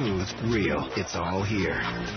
smooth, real. It's all here.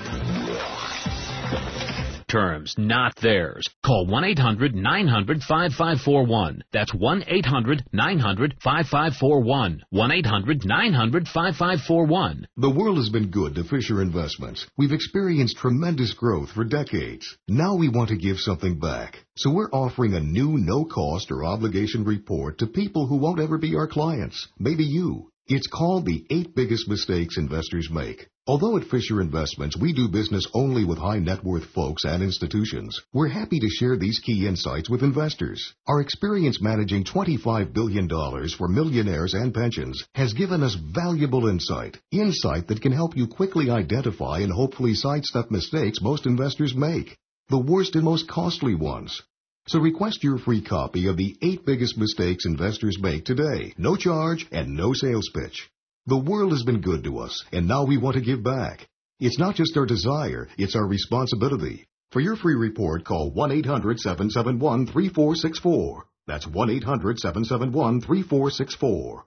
Terms, not theirs. Call 1-800-900-5541. That's 1-800-900-5541. 1-800-900-5541. The world has been good to Fisher Investments. We've experienced tremendous growth for decades. Now we want to give something back. So we're offering a new no-cost or obligation report to people who won't ever be our clients. Maybe you. It's called the 8 Biggest Mistakes Investors Make. Although at Fisher Investments we do business only with high net worth folks and institutions, we're happy to share these key insights with investors. Our experience managing $25 billion for millionaires and pensions has given us valuable insight that can help you quickly identify and hopefully sidestep mistakes most investors make, the worst and most costly ones. So request your free copy of the 8 Biggest Mistakes Investors Make today. No charge and no sales pitch. The world has been good to us, and now we want to give back. It's not just our desire, it's our responsibility. For your free report, call 1-800-771-3464. That's 1-800-771-3464.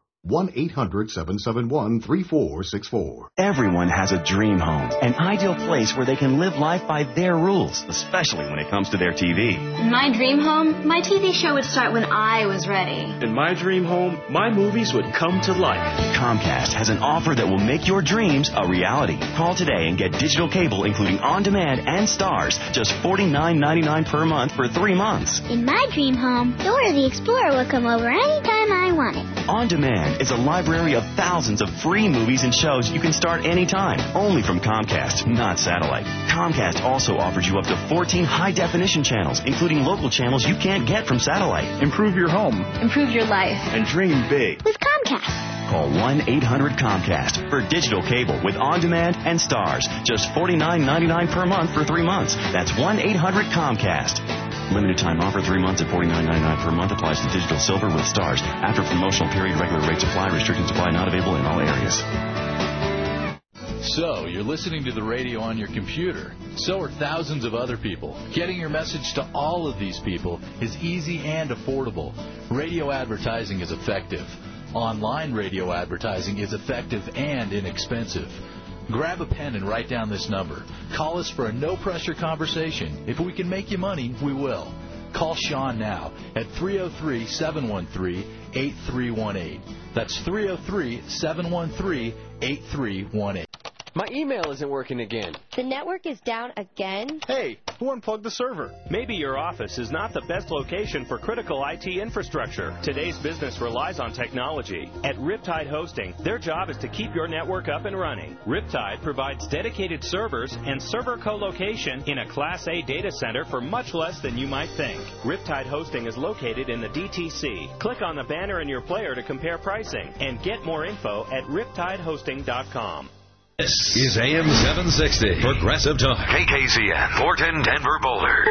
1-800-771-3464. Everyone has a dream home, an ideal place where they can live life by their rules, especially when it comes to their TV. In my dream home, my TV show would start when I was ready. In my dream home, my movies would come to life. Comcast has an offer that will make your dreams a reality. Call today and get digital cable including on-demand and stars, just $49.99 per month for 3 months. In my dream home, Dora the Explorer will come over anytime I want it. On-demand is a library of thousands of free movies and shows you can start anytime, only from Comcast, not satellite. Comcast also offers you up to 14 high-definition channels, including local channels you can't get from satellite. Improve your home. Improve your life. And dream big. With Comcast. Call 1-800-COMCAST for digital cable with on-demand and stars. Just $49.99 per month for 3 months. That's 1-800-COMCAST. Limited time offer, 3 months at $49.99 per month. Applies to digital silver with stars. After promotional period, regular rates apply. Restrictions apply. Not available in all areas. So, you're listening to the radio on your computer. So are thousands of other people. Getting your message to all of these people is easy and affordable. Radio advertising is effective. Online radio advertising is effective and inexpensive. Grab a pen and write down this number. Call us for a no-pressure conversation. If we can make you money, we will. Call Sean now at 303-713-8318. That's 303-713-8318. My email isn't working again. The network is down again? Hey, who unplugged the server? Maybe your office is not the best location for critical IT infrastructure. Today's business relies on technology. At Riptide Hosting, their job is to keep your network up and running. Riptide provides dedicated servers and server co-location in a Class A data center for much less than you might think. Riptide Hosting is located in the DTC. Click on the banner in your player to compare pricing and get more info at riptidehosting.com. This is AM 760, Progressive Talk. KKZN, Thornton, Denver, Boulder.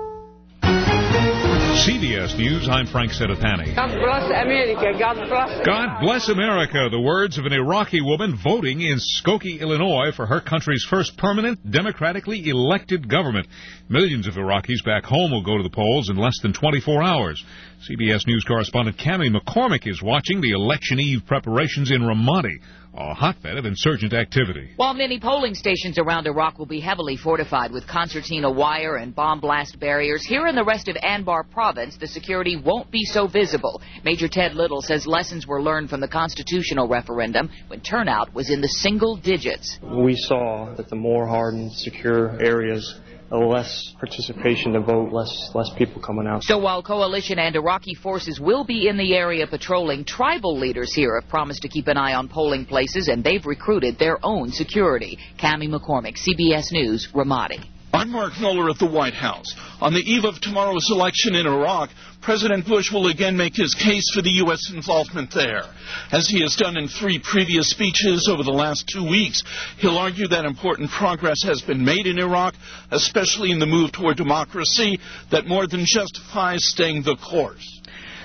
CBS News, I'm Frank Sedapani. God bless America. God bless. God bless America. The words of an Iraqi woman voting in Skokie, Illinois for her country's first permanent, democratically elected government. Millions of Iraqis back home will go to the polls in less than 24 hours. CBS News correspondent Cammie McCormick is watching the election eve preparations in Ramadi, a hotbed of insurgent activity. While many polling stations around Iraq will be heavily fortified with concertina wire and bomb blast barriers, here in the rest of Anbar province, the security won't be so visible. Major Ted Little says lessons were learned from the constitutional referendum when turnout was in the single digits. We saw that the more hardened, secure areas, less participation to vote, less people coming out. So while coalition and Iraqi forces will be in the area patrolling, tribal leaders here have promised to keep an eye on polling places, and they've recruited their own security. Cammie McCormick, CBS News, Ramadi. I'm Mark Mueller at the White House. On the eve of tomorrow's election in Iraq, President Bush will again make his case for the U.S. involvement there. As he has done in 3 previous speeches over the last 2 weeks, he'll argue that important progress has been made in Iraq, especially in the move toward democracy, that more than justifies staying the course.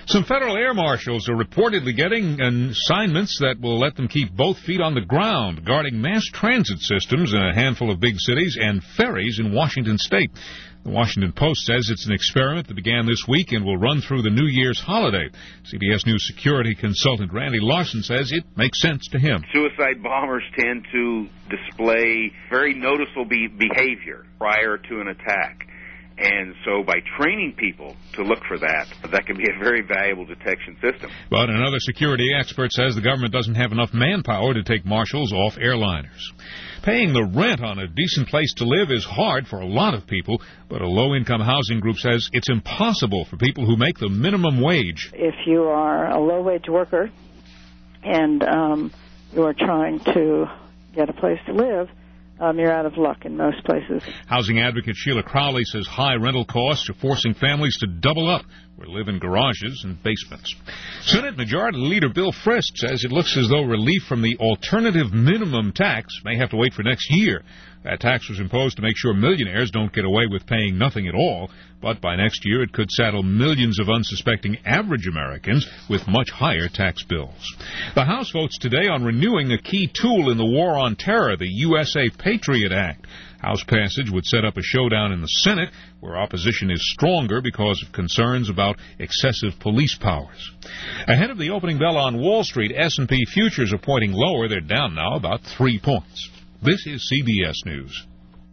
Some federal air marshals are reportedly getting assignments that will let them keep both feet on the ground, guarding mass transit systems in a handful of big cities and ferries in Washington state. The Washington Post says it's an experiment that began this week and will run through the New Year's holiday. CBS News security consultant Randy Larson says it makes sense to him. Suicide bombers tend to display very noticeable behavior prior to an attack. And so by training people to look for that can be a very valuable detection system. But another security expert says the government doesn't have enough manpower to take marshals off airliners. Paying the rent on a decent place to live is hard for a lot of people, but a low-income housing group says it's impossible for people who make the minimum wage. If you are a low-wage worker and you are trying to get a place to live, you're out of luck in most places. Housing advocate Sheila Crowley says high rental costs are forcing families to double up or live in garages and basements. Senate Majority Leader Bill Frist says it looks as though relief from the alternative minimum tax may have to wait for next year. That tax was imposed to make sure millionaires don't get away with paying nothing at all, but by next year it could saddle millions of unsuspecting average Americans with much higher tax bills. The House votes today on renewing a key tool in the war on terror, the USA Patriot Act. House passage would set up a showdown in the Senate, where opposition is stronger because of concerns about excessive police powers. Ahead of the opening bell on Wall Street, S&P futures are pointing lower. They're down now about 3 points. This is CBS News.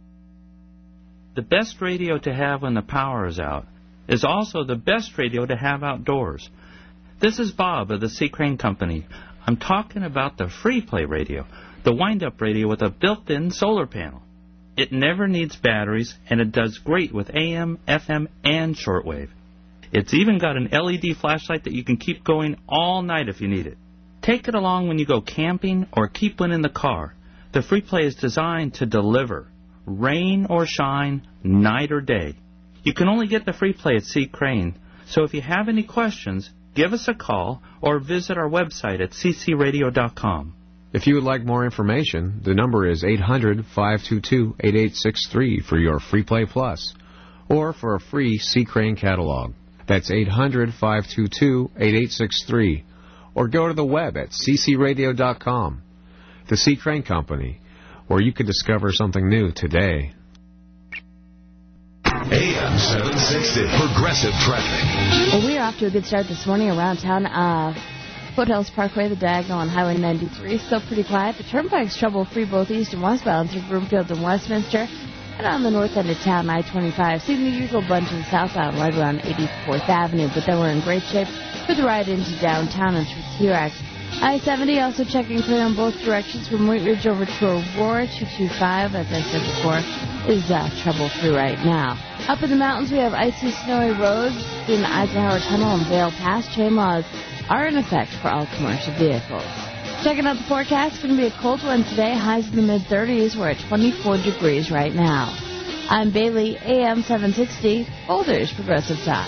The best radio to have when the power is out is also the best radio to have outdoors. This is Bob of the C. Crane Company. I'm talking about the Free Play radio, the wind-up radio with a built-in solar panel. It never needs batteries, and it does great with AM, FM, and shortwave. It's even got an LED flashlight that you can keep going all night if you need it. Take it along when you go camping or keep one in the car. The Free Play is designed to deliver, rain or shine, night or day. You can only get the Free Play at C. Crane, so if you have any questions, give us a call or visit our website at ccradio.com. If you would like more information, the number is 800-522-8863 for your Free Play Plus, or for a free C. Crane catalog. That's 800-522-8863, or go to the web at ccradio.com. The C. Crane Company, where you can discover something new today. AM 760, Progressive Traffic. Well, we're off to a good start this morning around town. Foothills Parkway, the diagonal on Highway 93, still pretty quiet. The Turnpike's trouble-free both east and westbound through Broomfield and Westminster. And on the north end of town, I-25, seeing the usual bunch in southbound right around 84th Avenue, but then we're in great shape for the ride into downtown and through T-Rex. I-70 also checking clear on both directions from Wheat Ridge over to Aurora. 225, as I said before, is trouble-free right now. Up in the mountains, we have icy, snowy roads in the Eisenhower Tunnel and Vale Pass. Chain laws are in effect for all commercial vehicles. Checking out the forecast, it's going to be a cold one today. Highs in the mid-30s. We're at 24 degrees right now. I'm Bailey, AM 760, Boulder's Progressive Talk.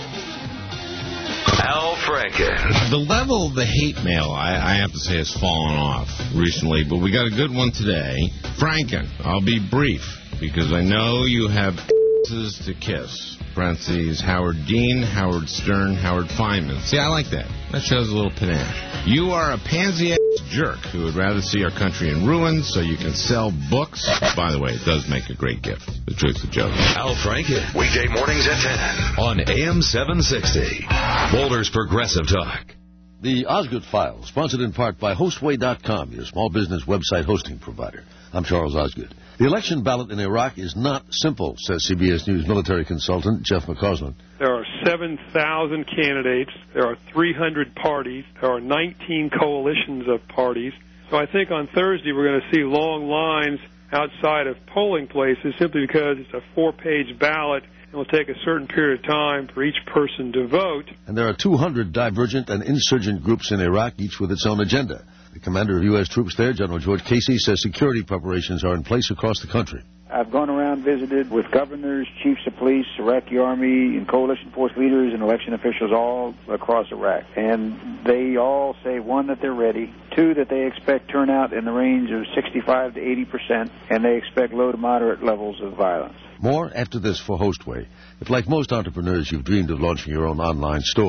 Al Franken. The level of the hate mail, I have to say, has fallen off recently, but we got a good one today. Franken, I'll be brief, because I know you have to kiss. Parentheses, Howard Dean, Howard Stern, Howard Feynman. See, I like that. That shows a little panache. You are a pansy-ass jerk who would rather see our country in ruins so you can sell books. By the way, it does make a great gift. The truth's a joke. Al Franken, weekday mornings at 10 on AM 760. Boulder's Progressive Talk. The Osgood File, sponsored in part by Hostway.com, your small business website hosting provider. I'm Charles Osgood. The election ballot in Iraq is not simple, says CBS News military consultant Jeff McCausland. There are 7,000 candidates. There are 300 parties. There are 19 coalitions of parties. So I think on Thursday we're going to see long lines outside of polling places simply because it's a 4-page ballot. It will take a certain period of time for each person to vote. And there are 200 divergent and insurgent groups in Iraq, each with its own agenda. The commander of U.S. troops there, General George Casey, says security preparations are in place across the country. I've gone around, visited with governors, chiefs of police, Iraqi army, and coalition force leaders and election officials all across Iraq. And they all say, one, that they're ready, two, that they expect turnout in the range of 65 to 80%, and they expect low to moderate levels of violence. More after this for Hostway. If, like most entrepreneurs, you've dreamed of launching your own online store,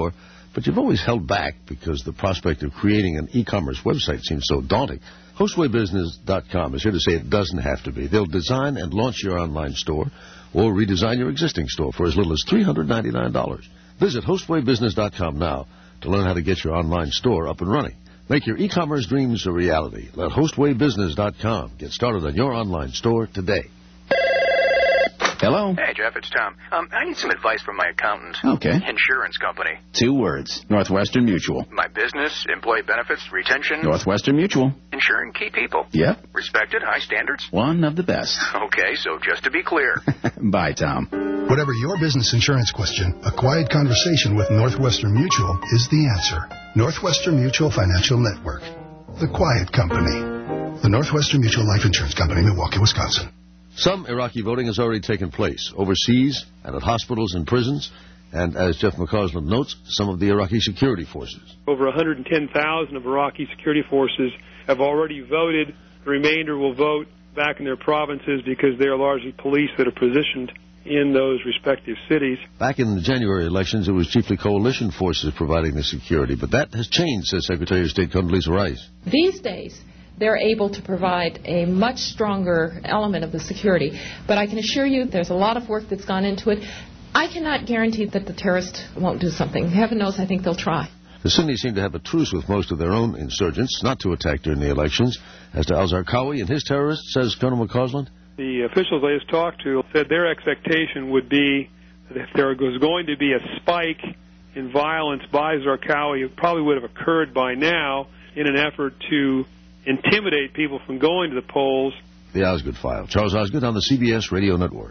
but you've always held back because the prospect of creating an e-commerce website seems so daunting. HostwayBusiness.com is here to say it doesn't have to be. They'll design and launch your online store or redesign your existing store for as little as $399. Visit HostwayBusiness.com now to learn how to get your online store up and running. Make your e-commerce dreams a reality. Let HostwayBusiness.com get started on your online store today. Hello? Hey, Jeff, it's Tom. I need some advice from my accountant. Okay. Insurance company. 2 words. Northwestern Mutual. My business, employee benefits, retention. Northwestern Mutual. Insuring key people. Yep. Respected, high standards. One of the best. Okay, so just to be clear. Bye, Tom. Whatever your business insurance question, a quiet conversation with Northwestern Mutual is the answer. Northwestern Mutual Financial Network. The Quiet Company. The Northwestern Mutual Life Insurance Company, Milwaukee, Wisconsin. Some Iraqi voting has already taken place, overseas and at hospitals and prisons, and as Jeff McCausland notes, some of the Iraqi security forces. Over 110,000 of Iraqi security forces have already voted. The remainder will vote back in their provinces because they are largely police that are positioned in those respective cities. Back in the January elections, it was chiefly coalition forces providing the security, but that has changed, says Secretary of State Condoleezza Rice. These days, they're able to provide a much stronger element of the security. But I can assure you there's a lot of work that's gone into it. I cannot guarantee that the terrorists won't do something. Heaven knows I think they'll try. The Sunnis seem to have a truce with most of their own insurgents not to attack during the elections. As to al-Zarqawi and his terrorists, says Colonel McCausland. The officials I just talked to said their expectation would be that if there was going to be a spike in violence by Zarqawi, it probably would have occurred by now in an effort to intimidate people from going to the polls. The Osgood File. Charles Osgood on the CBS Radio Network.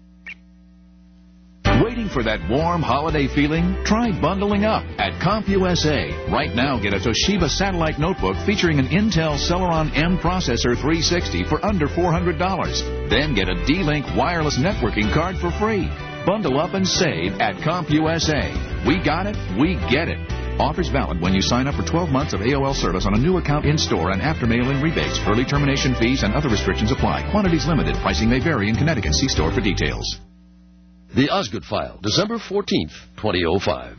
Waiting for that warm holiday feeling? Try bundling up at CompUSA. Right now, get a Toshiba satellite notebook featuring an Intel Celeron M Processor 360 for under $400. Then get a D-Link wireless networking card for free. Bundle up and save at CompUSA. We got it, we get it. Offers valid when you sign up for 12 months of AOL service on a new account in-store and after mail-in rebates. Early termination fees and other restrictions apply. Quantities limited. Pricing may vary in Connecticut. See store for details. The Osgood File, December 14th, 2005.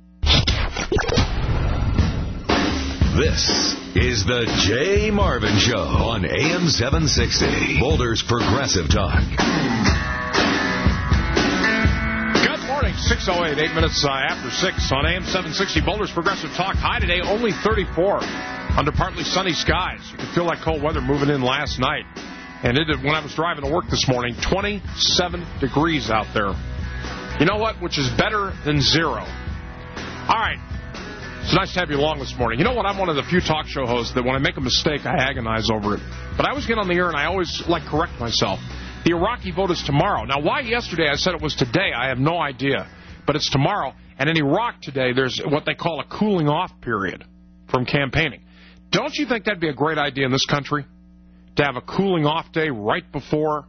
This is the Jay Marvin Show on AM 760, Boulder's Progressive Talk. 6:08, 8 minutes after 6 on AM 760, Boulder's Progressive Talk. High today, only 34 under partly sunny skies. You could feel that cold weather moving in last night. And it did when I was driving to work this morning, 27 degrees out there. You know what? Which is better than 0. All right. It's nice to have you along this morning. You know what? I'm one of the few talk show hosts that when I make a mistake, I agonize over it. But I always get on the air and I always correct myself. The Iraqi vote is tomorrow. Now, why yesterday I said it was today, I have no idea. But it's tomorrow. And in Iraq today, there's what they call a cooling off period from campaigning. Don't you think that'd be a great idea in this country? To have a cooling off day right before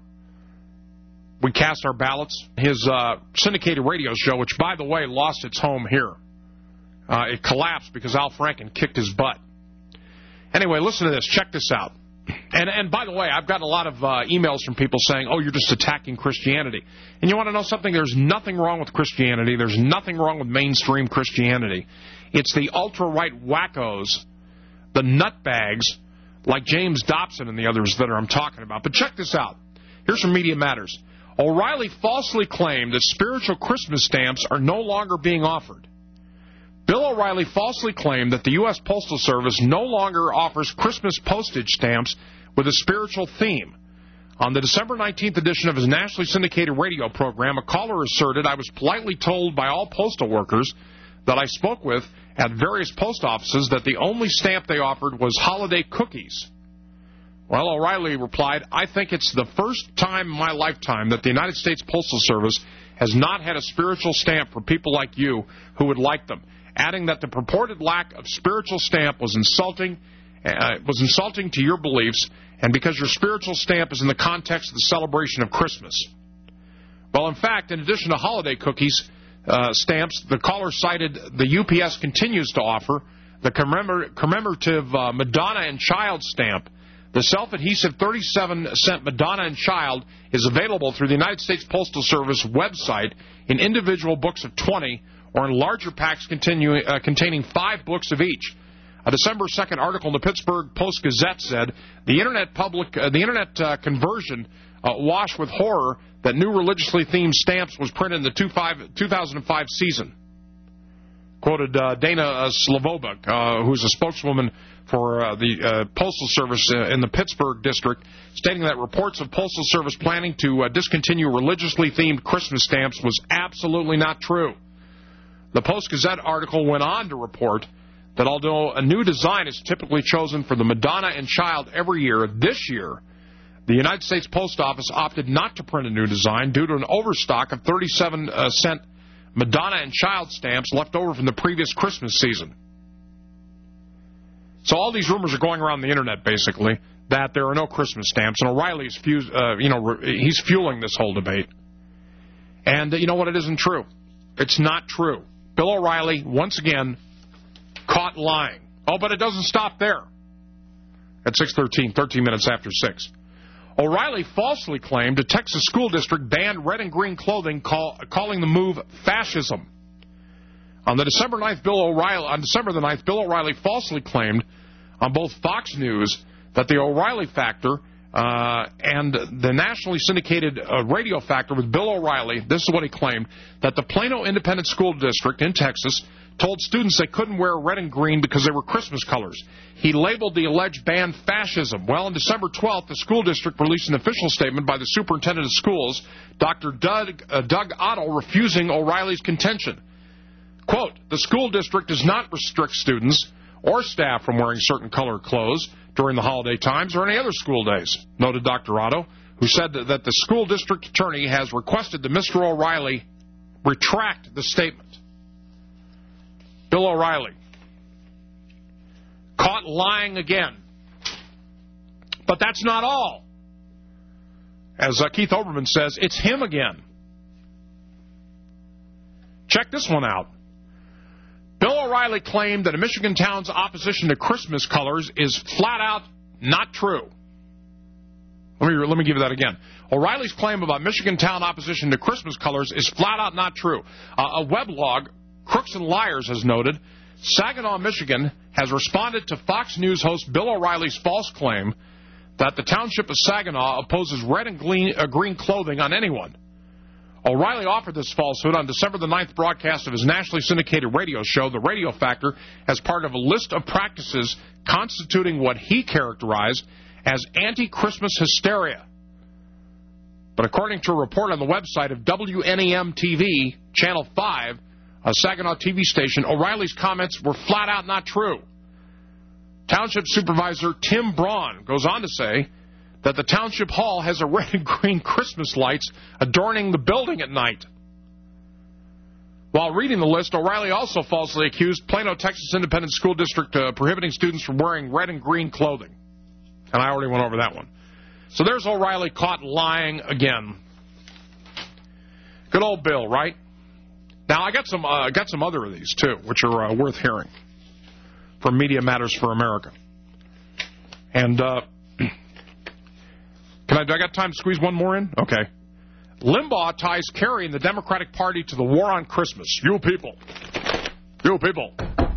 we cast our ballots? His syndicated radio show, which, by the way, lost its home here. It collapsed because Al Franken kicked his butt. Anyway, listen to this. Check this out. And by the way, I've gotten a lot of emails from people saying, oh, you're just attacking Christianity. And you want to know something? There's nothing wrong with Christianity. There's nothing wrong with mainstream Christianity. It's the ultra-right wackos, the nutbags, like James Dobson and the others that I'm talking about. But check this out. Here's from Media Matters. O'Reilly falsely claimed that spiritual Christmas stamps are no longer being offered. Bill O'Reilly falsely claimed that the U.S. Postal Service no longer offers Christmas postage stamps with a spiritual theme. On the December 19th edition of his nationally syndicated radio program, a caller asserted, I was politely told by all postal workers that I spoke with at various post offices that the only stamp they offered was holiday cookies. Well, O'Reilly replied, I think it's the first time in my lifetime that the United States Postal Service has not had a spiritual stamp for people like you who would like them, adding that the purported lack of spiritual stamp was insulting to your beliefs, and because your spiritual stamp is in the context of the celebration of Christmas. Well, in fact, in addition to holiday cookies stamps, the caller cited the UPS continues to offer the commemorative Madonna and Child stamp. The self-adhesive 37-cent Madonna and Child is available through the United States Postal Service website in individual books of 20 or in larger packs containing 5 books of each. A December 2nd article in the Pittsburgh Post-Gazette said the internet conversion washed with horror that new religiously themed stamps was printed in the 2005 season. Quoted Dana Slavovik, who's a spokeswoman for the Postal Service in the Pittsburgh district, stating that reports of Postal Service planning to discontinue religiously themed Christmas stamps was absolutely not true. The Post-Gazette article went on to report that although a new design is typically chosen for the Madonna and Child every year, this year, the United States Post Office opted not to print a new design due to an overstock of 37-cent Madonna and Child stamps left over from the previous Christmas season. So all these rumors are going around the internet, basically, that there are no Christmas stamps, and O'Reilly is he's fueling this whole debate. And you know what? It isn't true. It's not true. Bill O'Reilly, once again, caught lying. Oh, but it doesn't stop there. At 6:13, 13 minutes after 6. O'Reilly falsely claimed a Texas school district banned red and green clothing, calling the move fascism. On December the 9th, Bill O'Reilly falsely claimed on both Fox News that the O'Reilly Factor and the nationally syndicated radio factor with Bill O'Reilly, this is what he claimed, that the Plano Independent School District in Texas told students they couldn't wear red and green because they were Christmas colors. He labeled the alleged ban fascism. Well, on December 12th, the school district released an official statement by the superintendent of schools, Dr. Doug Otto, refusing O'Reilly's contention. Quote, the school district does not restrict students or staff from wearing certain colored clothes during the holiday times or any other school days, noted Dr. Otto, who said that the school district attorney has requested that Mr. O'Reilly retract the statement. Bill O'Reilly, caught lying again. But that's not all. As Keith Olbermann says, it's him again. Check this one out. Bill O'Reilly claimed that a Michigan town's opposition to Christmas colors is flat out not true. Let me give you that again. O'Reilly's claim about Michigan town opposition to Christmas colors is flat out not true. A weblog, Crooks and Liars, has noted, Saginaw, Michigan, has responded to Fox News host Bill O'Reilly's false claim that the township of Saginaw opposes red and green clothing on anyone. O'Reilly offered this falsehood on December the 9th broadcast of his nationally syndicated radio show, The Radio Factor, as part of a list of practices constituting what he characterized as anti-Christmas hysteria. But according to a report on the website of WNEM-TV, Channel 5, a Saginaw TV station, O'Reilly's comments were flat out not true. Township Supervisor Tim Braun goes on to say that the Township Hall has a red and green Christmas lights adorning the building at night. While reading the list, O'Reilly also falsely accused Plano, Texas Independent School District prohibiting students from wearing red and green clothing. And I already went over that one. So there's O'Reilly caught lying again. Good old Bill, right? Now, I got some other of these, too, which are worth hearing from Media Matters for America. And I got time to squeeze one more in? Okay. Limbaugh ties Kerry and the Democratic Party to the war on Christmas. You people. You people.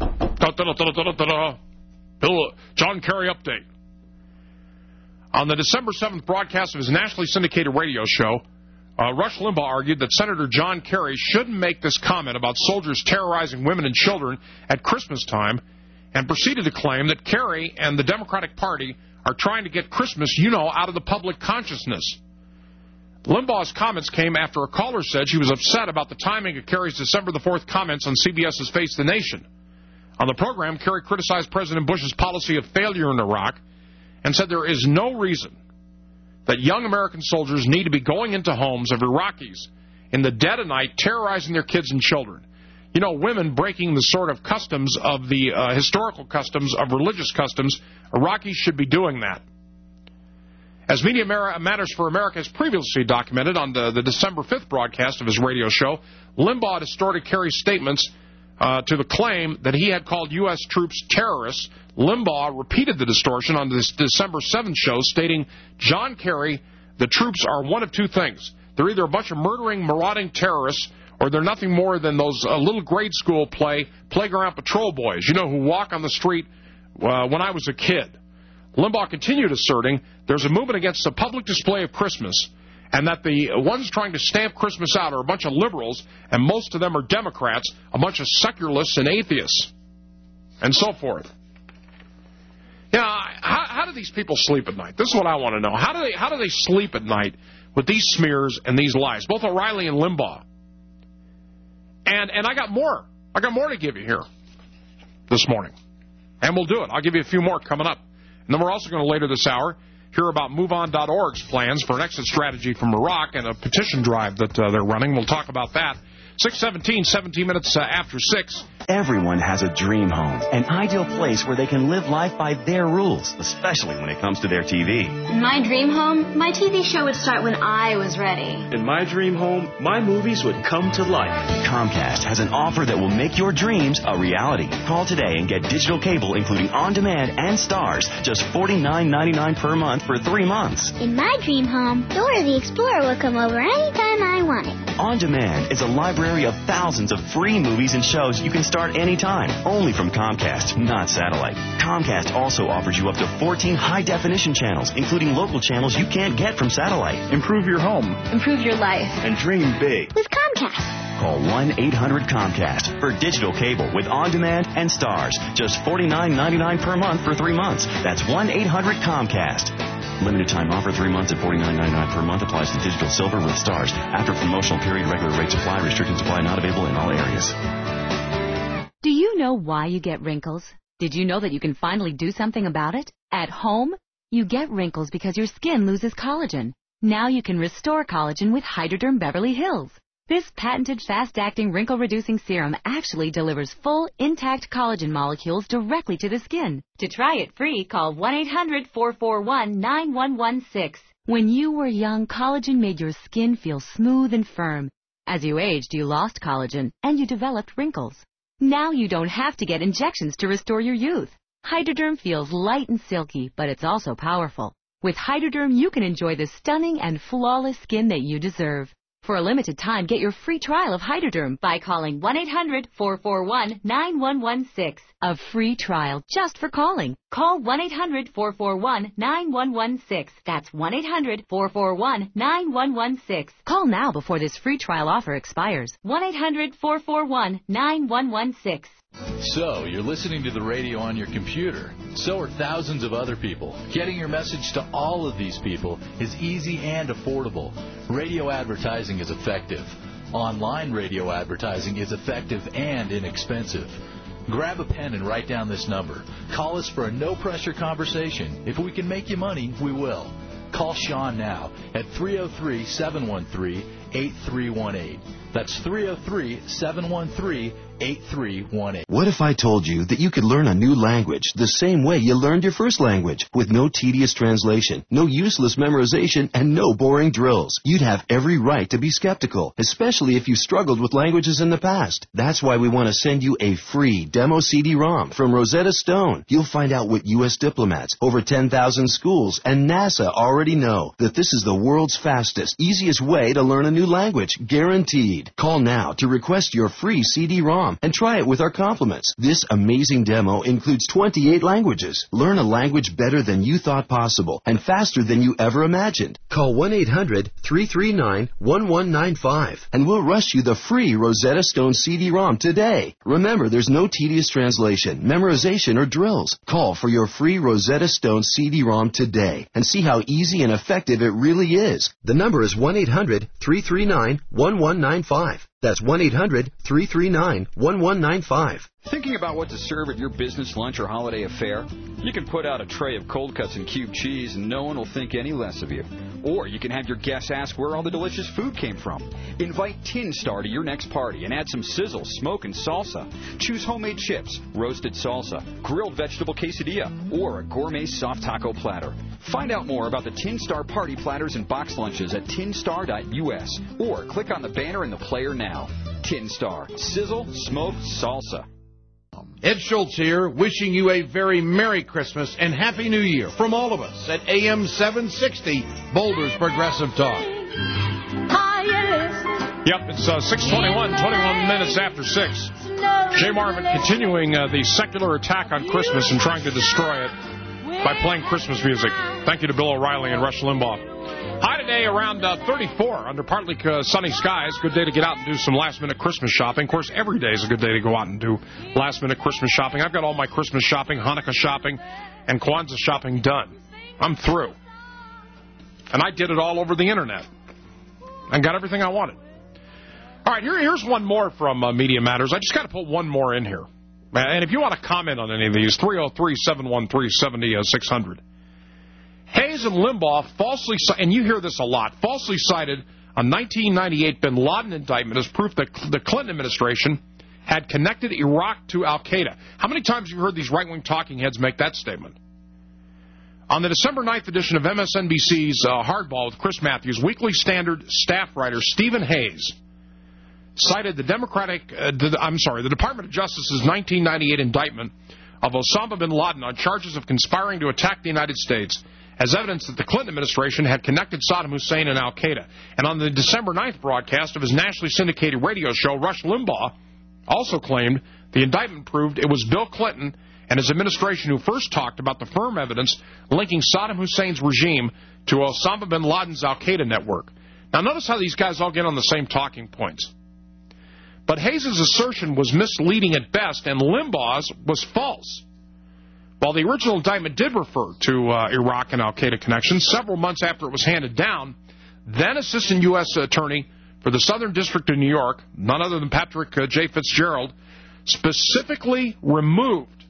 Bill, John Kerry update. On the December 7th broadcast of his nationally syndicated radio show, Rush Limbaugh argued that Senator John Kerry shouldn't make this comment about soldiers terrorizing women and children at Christmas time, and proceeded to claim that Kerry and the Democratic Party are trying to get Christmas, out of the public consciousness. Limbaugh's comments came after a caller said she was upset about the timing of Kerry's December the 4th comments on CBS's Face the Nation. On the program, Kerry criticized President Bush's policy of failure in Iraq and said there is no reason that young American soldiers need to be going into homes of Iraqis in the dead of night terrorizing their kids and children. Women breaking the sort of customs of the historical customs of religious customs, Iraqis should be doing that. As Media Matters for America has previously documented on the December 5th broadcast of his radio show, Limbaugh distorted Kerry's statements to the claim that he had called U.S. troops terrorists. Limbaugh repeated the distortion on this December 7th show, stating, John Kerry, the troops are one of two things. They're either a bunch of murdering, marauding terrorists, or they're nothing more than those little grade school playground patrol boys, who walk on the street when I was a kid. Limbaugh continued asserting there's a movement against the public display of Christmas, and that the ones trying to stamp Christmas out are a bunch of liberals, and most of them are Democrats, a bunch of secularists and atheists, and so forth. How do these people sleep at night? This is what I want to know. How do they sleep at night with these smears and these lies, both O'Reilly and Limbaugh? And I got more. I got more to give you here this morning. And we'll do it. I'll give you a few more coming up. And then we're also going to, later this hour, hear about MoveOn.org's plans for an exit strategy from Iraq and a petition drive that they're running. We'll talk about that. 6:17, 17 minutes after 6. Everyone has a dream home, an ideal place where they can live life by their rules, especially when it comes to their TV. In my dream home, my TV show would start when I was ready. In my dream home, my movies would come to life. Comcast has an offer that will make your dreams a reality. Call today and get digital cable, including on-demand and stars, just $49.99 per month for 3 months. In my dream home, Dora the Explorer would come over anytime I wanted. On Demand is a library of thousands of free movies and shows you can start anytime, only from Comcast, not satellite. Comcast also offers you up to 14 high-definition channels, including local channels you can't get from satellite. Improve your home. Improve your life. And dream big. With Comcast. Call 1-800-COMCAST for digital cable with on-demand and stars. Just $49.99 per month for 3 months. That's 1-800-COMCAST. Limited time offer, 3 months at $49.99 per month. Applies to digital silver with stars. After promotional period, regular rates apply. Restricted supply not available in all areas. Do you know why you get wrinkles? Did you know that you can finally do something about it? At home, you get wrinkles because your skin loses collagen. Now you can restore collagen with Hydroderm Beverly Hills. This patented fast-acting wrinkle-reducing serum actually delivers full, intact collagen molecules directly to the skin. To try it free, call 1-800-441-9116. When you were young, collagen made your skin feel smooth and firm. As you aged, you lost collagen, and you developed wrinkles. Now you don't have to get injections to restore your youth. Hydroderm feels light and silky, but it's also powerful. With Hydroderm, you can enjoy the stunning and flawless skin that you deserve. For a limited time, get your free trial of Hydroderm by calling 1-800-441-9116. A free trial just for calling. Call 1-800-441-9116. That's 1-800-441-9116. Call now before this free trial offer expires. 1-800-441-9116. So, you're listening to the radio on your computer. So are thousands of other people. Getting your message to all of these people is easy and affordable. Radio advertising is effective. Online radio advertising is effective and inexpensive. Grab a pen and write down this number. Call us for a no-pressure conversation. If we can make you money, we will. Call Sean now at 303-713-8318. That's 303-713-8318. What if I told you that you could learn a new language the same way you learned your first language, with no tedious translation, no useless memorization, and no boring drills? You'd have every right to be skeptical, especially if you struggled with languages in the past. That's why we want to send you a free demo CD-ROM from Rosetta Stone. You'll find out what U.S. diplomats, over 10,000 schools, and NASA already know, that this is the world's fastest, easiest way to learn a new language, guaranteed. Call now to request your free CD-ROM and try it with our compliments. This amazing demo includes 28 languages. Learn a language better than you thought possible and faster than you ever imagined. Call 1-800-339-1195 and we'll rush you the free Rosetta Stone CD-ROM today. Remember, there's no tedious translation, memorization, or drills. Call for your free Rosetta Stone CD-ROM today and see how easy and effective it really is. The number is 1-800-339-1195. That's 1-800-339-1195. Thinking about what to serve at your business lunch or holiday affair? You can put out a tray of cold cuts and cube cheese and no one will think any less of you. Or you can have your guests ask where all the delicious food came from. Invite Tin Star to your next party and add some sizzle, smoke, and salsa. Choose homemade chips, roasted salsa, grilled vegetable quesadilla, or a gourmet soft taco platter. Find out more about the Tin Star party platters and box lunches at tinstar.us or click on the banner in the player now. Tin Star. Sizzle, smoke, salsa. Ed Schultz here, wishing you a very Merry Christmas and Happy New Year from all of us at AM 760, Boulder's Progressive Talk. Are you listening? Yep, it's 6:21, 21 minutes after 6. Jay Marvin continuing the secular attack on Christmas and trying to destroy it by playing Christmas music. Thank you to Bill O'Reilly and Rush Limbaugh. High today around 34 under partly sunny skies. Good day to get out and do some last-minute Christmas shopping. Of course, every day is a good day to go out and do last-minute Christmas shopping. I've got all my Christmas shopping, Hanukkah shopping, and Kwanzaa shopping done. I'm through. And I did it all over the Internet. And got everything I wanted. All right, here's one more from Media Matters. I just got to put one more in here. And if you want to comment on any of these, 303-713-7600. Hayes and Limbaugh falsely, and you hear this a lot, falsely cited a 1998 bin Laden indictment as proof that the Clinton administration had connected Iraq to al-Qaeda. How many times have you heard these right-wing talking heads make that statement? On the December 9th edition of MSNBC's Hardball with Chris Matthews, Weekly Standard staff writer Stephen Hayes cited the Department of Justice's 1998 indictment of Osama bin Laden on charges of conspiring to attack the United States as evidence that the Clinton administration had connected Saddam Hussein and al-Qaeda. And on the December 9th broadcast of his nationally syndicated radio show, Rush Limbaugh also claimed the indictment proved it was Bill Clinton and his administration who first talked about the firm evidence linking Saddam Hussein's regime to Osama bin Laden's al-Qaeda network. Now notice how these guys all get on the same talking points. But Hayes' assertion was misleading at best, and Limbaugh's was false. While the original indictment did refer to Iraq and al-Qaeda connections, several months after it was handed down, then Assistant U.S. Attorney for the Southern District of New York, none other than Patrick J. Fitzgerald, specifically removed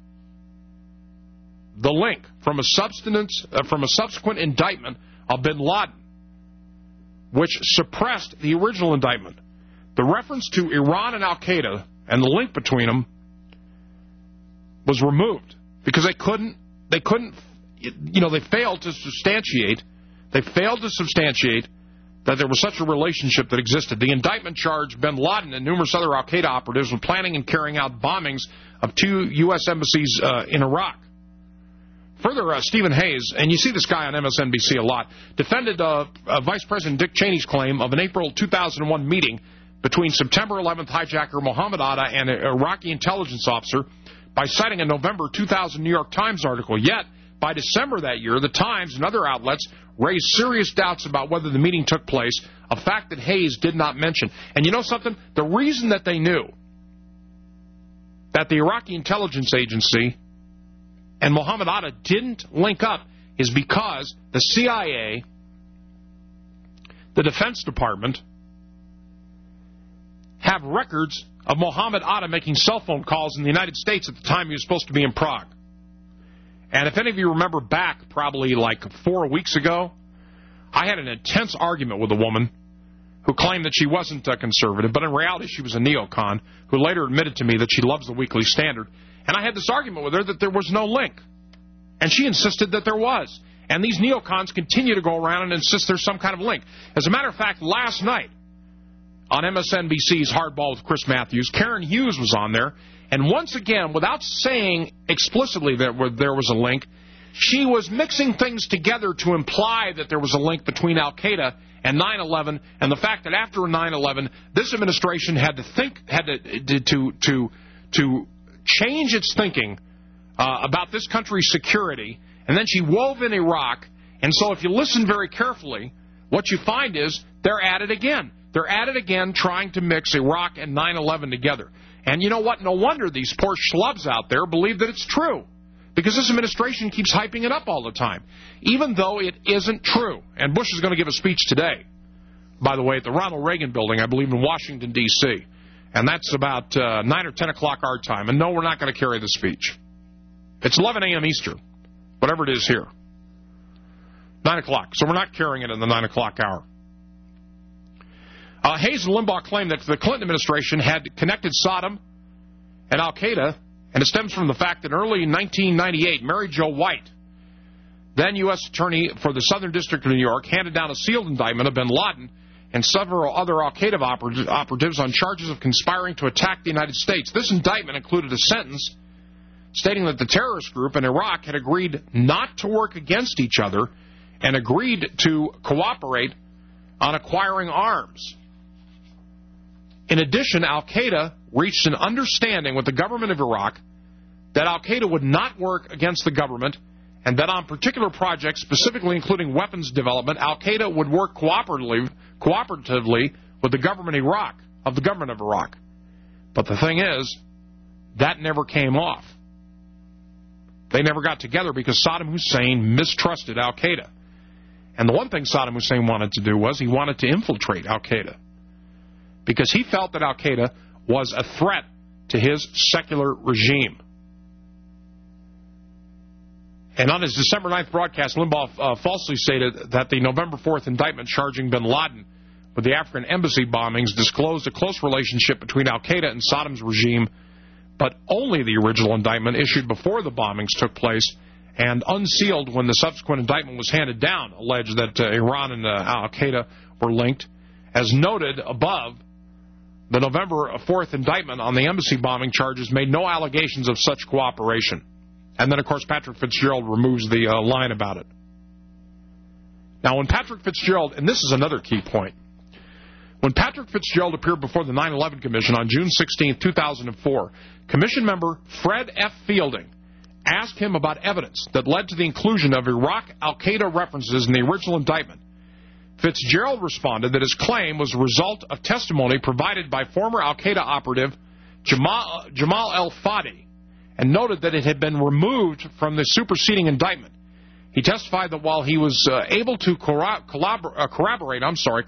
the link from a subsequent indictment of bin Laden, which suppressed the original indictment. The reference to Iran and al-Qaeda and the link between them was removed because they failed to substantiate that there was such a relationship that existed. The indictment charged bin Laden and numerous other al-Qaeda operatives with planning and carrying out bombings of 2 U.S. embassies in Iraq. Further, Stephen Hayes, and you see this guy on MSNBC a lot, defended Vice President Dick Cheney's claim of an April 2001 meeting between September 11th hijacker Mohammed Atta and an Iraqi intelligence officer by citing a November 2000 New York Times article. Yet, by December that year, the Times and other outlets raised serious doubts about whether the meeting took place, a fact that Hayes did not mention. And you know something? The reason that they knew that the Iraqi intelligence agency and Mohammed Atta didn't link up is because the CIA, the Defense Department, have records of Mohammed Atta making cell phone calls in the United States at the time he was supposed to be in Prague. And if any of you remember back probably like 4 weeks ago, I had an intense argument with a woman who claimed that she wasn't conservative, but in reality she was a neocon, who later admitted to me that she loves the Weekly Standard. And I had this argument with her that there was no link. And she insisted that there was. And these neocons continue to go around and insist there's some kind of link. As a matter of fact, last night on MSNBC's Hardball with Chris Matthews, Karen Hughes was on there. And once again, without saying explicitly that there was a link, she was mixing things together to imply that there was a link between al-Qaeda and 9/11, and the fact that after 9/11, this administration had to change its thinking about this country's security, and then she wove in Iraq. And so if you listen very carefully, what you find is they're at it again. They're at it again trying to mix Iraq and 9/11 together. And you know what? No wonder these poor schlubs out there believe that it's true, because this administration keeps hyping it up all the time, even though it isn't true. And Bush is going to give a speech today, by the way, at the Ronald Reagan Building, I believe, in Washington, D.C., and that's about 9 or 10 o'clock our time. And no, we're not going to carry the speech. It's 11 a.m. Eastern, whatever it is here. 9 o'clock. So we're not carrying it in the 9 o'clock hour. Hayes and Limbaugh claim that the Clinton administration had connected Saddam and al-Qaeda, and it stems from the fact that early in 1998, Mary Jo White, then U.S. Attorney for the Southern District of New York, handed down a sealed indictment of bin Laden and several other al-Qaeda operatives on charges of conspiring to attack the United States. This indictment included a sentence stating that the terrorist group in Iraq had agreed not to work against each other and agreed to cooperate on acquiring arms. In addition, al-Qaeda reached an understanding with the government of Iraq that al-Qaeda would not work against the government, and that on particular projects, specifically including weapons development, al-Qaeda would work cooperatively with the government of Iraq. But the thing is, that never came off. They never got together because Saddam Hussein mistrusted al-Qaeda. And the one thing Saddam Hussein wanted to do was he wanted to infiltrate al-Qaeda, because he felt that al-Qaeda was a threat to his secular regime. And on his December 9th broadcast, Limbaugh falsely stated that the November 4th indictment charging bin Laden with the African embassy bombings disclosed a close relationship between al-Qaeda and Saddam's regime, but only the original indictment issued before the bombings took place and unsealed when the subsequent indictment was handed down alleged that Iran and al-Qaeda were linked. As noted above, the November 4th indictment on the embassy bombing charges made no allegations of such cooperation. And then, of course, Patrick Fitzgerald removes the line about it. Now, when Patrick Fitzgerald, and this is another key point, when Patrick Fitzgerald appeared before the 9/11 Commission on June 16, 2004, Commission member Fred F. Fielding asked him about evidence that led to the inclusion of Iraq al-Qaeda references in the original indictment. Fitzgerald responded that his claim was a result of testimony provided by former al-Qaeda operative Jamal al-Fadi, and noted that it had been removed from the superseding indictment. He testified that while he was able to corroborate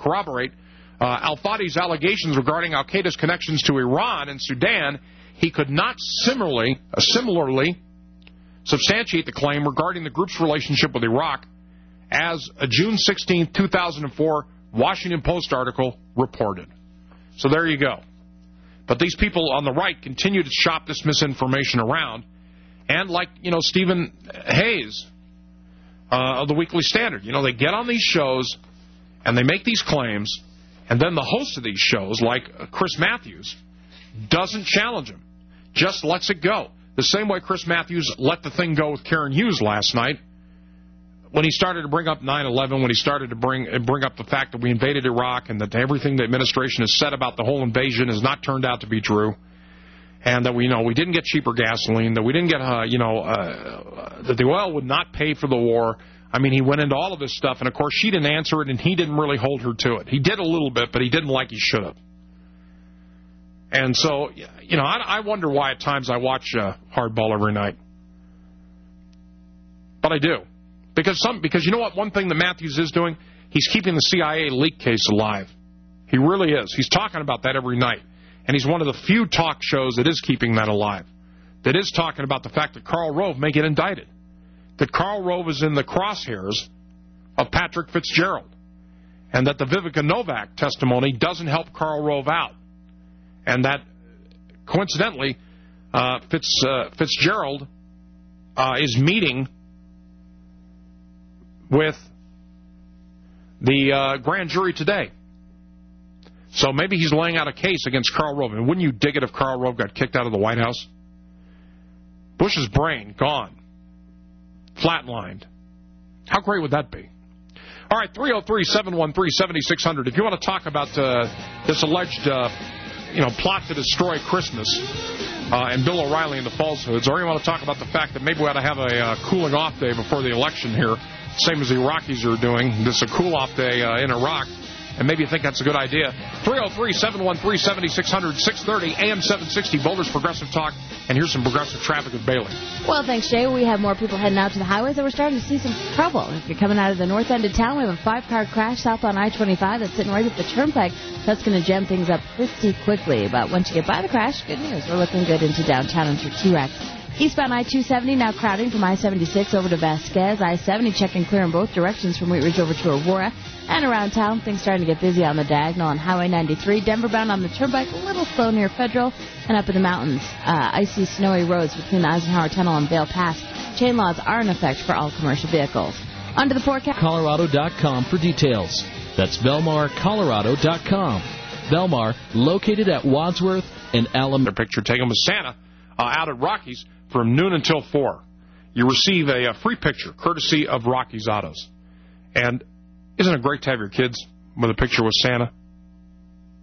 al-Fadi's allegations regarding al-Qaeda's connections to Iran and Sudan, he could not similarly substantiate the claim regarding the group's relationship with Iraq, as a June 16, 2004 Washington Post article reported. So there you go. But these people on the right continue to shop this misinformation around. And like, Stephen Hayes of the Weekly Standard, they get on these shows and they make these claims, and then the host of these shows, like Chris Matthews, doesn't challenge them, just lets it go. The same way Chris Matthews let the thing go with Karen Hughes last night, when he started to bring up 9/11, when he started to bring up the fact that we invaded Iraq and that everything the administration has said about the whole invasion has not turned out to be true, and that we didn't get cheaper gasoline, that we didn't get that the oil would not pay for the war. I mean, he went into all of this stuff, and of course she didn't answer it, and he didn't really hold her to it. He did a little bit, but he didn't like he should have. And so, I wonder why at times I watch Hardball every night. But I do. Because you know what? One thing that Matthews is doing, he's keeping the CIA leak case alive. He really is. He's talking about that every night. And he's one of the few talk shows that is keeping that alive, that is talking about the fact that Karl Rove may get indicted, that Karl Rove is in the crosshairs of Patrick Fitzgerald, and that the Vivica Novak testimony doesn't help Karl Rove out, and that, coincidentally, Fitzgerald is meeting with the grand jury today. So maybe he's laying out a case against Karl Rove. And wouldn't you dig it if Karl Rove got kicked out of the White House? Bush's brain, gone. Flatlined. How great would that be? All right, 303-713-7600. If you want to talk about this alleged plot to destroy Christmas and Bill O'Reilly and the falsehoods, or you want to talk about the fact that maybe we ought to have a cooling off day before the election here, same as the Iraqis are doing. This is a cool-off day in Iraq, and maybe you think that's a good idea. 303-713-7600, 630, AM 760, Boulder's Progressive Talk, and here's some progressive traffic with Bailey. Well, thanks, Jay. We have more people heading out to the highways, and we're starting to see some trouble. If you're coming out of the north end of town, we have a 5-car crash south on I-25 that's sitting right at the turnpike. That's going to jam things up pretty quickly. But once you get by the crash, good news. We're looking good into downtown and through T-Rex. Eastbound I-270 now crowding from I-76 over to Vasquez. I-70 checking clear in both directions from Wheat Ridge over to Aurora. And around town, things starting to get busy on the diagonal on Highway 93. Denver bound on the turnpike, a little slow near Federal. And up in the mountains, icy, snowy roads between the Eisenhower Tunnel and Vail Pass. Chain laws are in effect for all commercial vehicles. On to the forecast. Colorado.com for details. That's VelmarColorado.com. Velmar, located at Wadsworth and Alameda. Picture taken with Santa out at Rockies from noon until 4. You receive a free picture courtesy of Rockies Autos. And isn't it great to have your kids with a picture with Santa?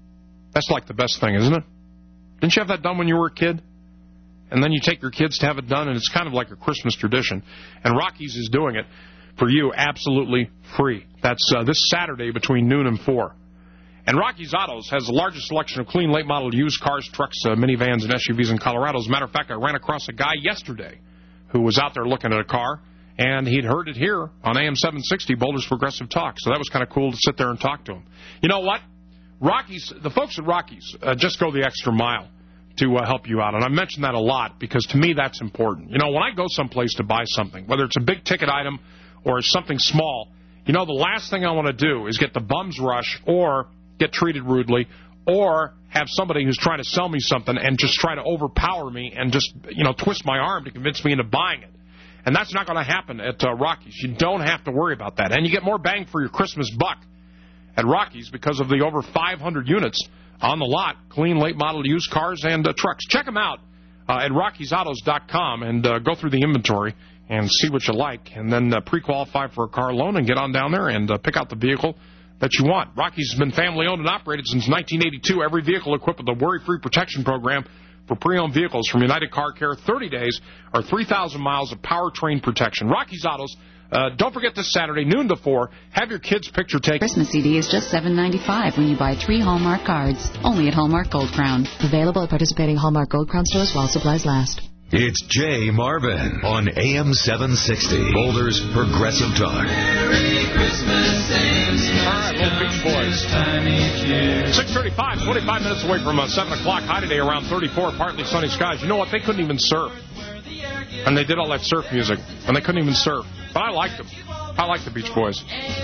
That's like the best thing, isn't it? Didn't you have that done when you were a kid? And then you take your kids to have it done, and it's kind of like a Christmas tradition. And Rocky's is doing it for you absolutely free. That's this Saturday between noon and 4. And Rocky's Autos has the largest selection of clean, late-model used cars, trucks, minivans, and SUVs in Colorado. As a matter of fact, I ran across a guy yesterday who was out there looking at a car, and he'd heard it here on AM 760, Boulder's Progressive Talk. So that was kind of cool to sit there and talk to him. You know what? Rocky's, the folks at Rocky's just go the extra mile to help you out. And I mention that a lot because, to me, that's important. You know, when I go someplace to buy something, whether it's a big-ticket item or something small, you know, the last thing I want to do is get the bum's rush or get treated rudely or have somebody who's trying to sell me something and just try to overpower me and just, you know, twist my arm to convince me into buying it. And that's not going to happen at Rocky's. You don't have to worry about that. And you get more bang for your Christmas buck at Rocky's because of the over 500 units on the lot, clean, late-model used cars and trucks. Check them out at Rocky'sAutos.com and go through the inventory and see what you like, and then pre-qualify for a car loan and get on down there and pick out the vehicle that you want. Rocky's has been family-owned and operated since 1982. Every vehicle equipped with a worry-free protection program for pre-owned vehicles from United Car Care, 30 days or 3,000 miles of powertrain protection. Rocky's Autos. Don't forget this Saturday, noon to 4. Have your kids' picture taken. Christmas CD is just $7.95 when you buy 3 Hallmark cards. Only at Hallmark Gold Crown. Available at participating Hallmark Gold Crown stores while supplies last. It's Jay Marvin on AM 760, Boulder's Progressive Talk. Merry Christmas, all right, little Beach Boys. 6:35, 25 minutes away from 7 o'clock. High today around 34, partly sunny skies. You know what? They couldn't even surf. And they did all that surf music, and they couldn't even surf. But I liked them. I like the Beach Boys.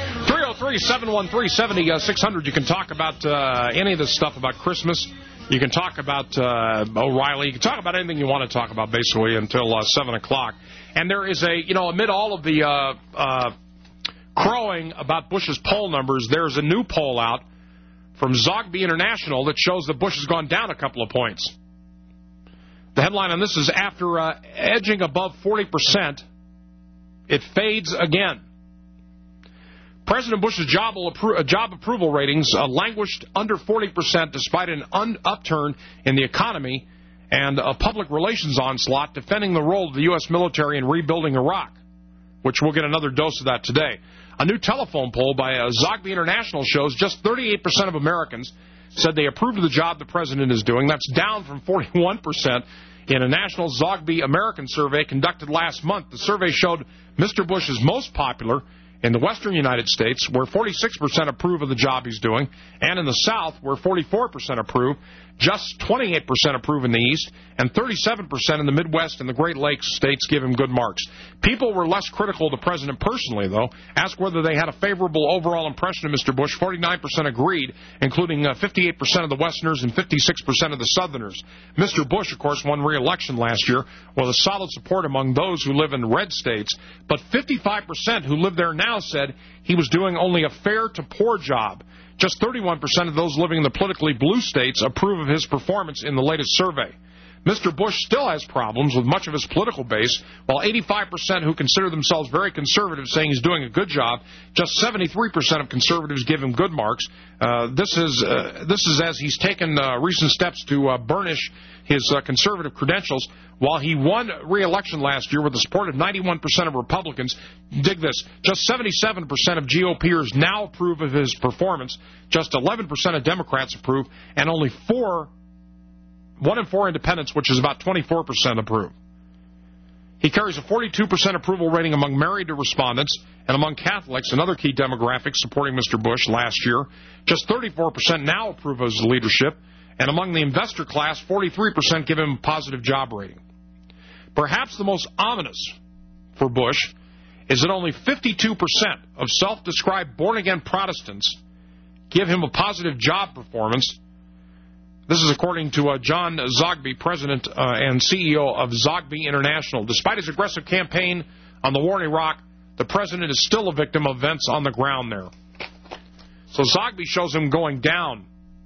303-713-7600. You can talk about any of this stuff about Christmas. You can talk about O'Reilly. You can talk about anything you want to talk about, basically, until 7 o'clock. And there is amid all of the crowing about Bush's poll numbers, there's a new poll out from Zogby International that shows that Bush has gone down a couple of points. The headline on this is, after edging above 40%, it fades again. President Bush's job approval ratings languished under 40% despite an upturn in the economy and a public relations onslaught defending the role of the U.S. military in rebuilding Iraq, which we'll get another dose of that today. A new telephone poll by Zogby International shows just 38% of Americans said they approved of the job the president is doing. That's down from 41% in a national Zogby American survey conducted last month. The survey showed Mr. Bush is most popular in the western United States, where 46% approve of the job he's doing, and in the South, where 44% approve. Just 28% approve in the East, and 37% in the Midwest and the Great Lakes states give him good marks. People were less critical of the president personally, though. Asked whether they had a favorable overall impression of Mr. Bush, 49% agreed, including 58% of the Westerners and 56% of the Southerners. Mr. Bush, of course, won re-election last year with a solid support among those who live in red states, but 55% who live there now said he was doing only a fair to poor job. Just 31% of those living in the politically blue states approve of his performance in the latest survey. Mr. Bush still has problems with much of his political base, while 85% who consider themselves very conservative saying he's doing a good job. Just 73% of conservatives give him good marks. This is as he's taken recent steps to burnish his conservative credentials. While he won re-election last year with the support of 91% of Republicans, dig this, just 77% of GOPers now approve of his performance, just 11% of Democrats approve, and only 1 in 4 independents, which is about 24%, approve. He carries a 42% approval rating among married respondents and among Catholics, another key demographic supporting Mr. Bush last year. Just 34% now approve of his leadership, and among the investor class, 43% give him a positive job rating. Perhaps the most ominous for Bush is that only 52% of self-described born-again Protestants give him a positive job performance. This is according to John Zogby, president and CEO of Zogby International. Despite his aggressive campaign on the war in Iraq, the president is still a victim of events on the ground there. So Zogby shows him going down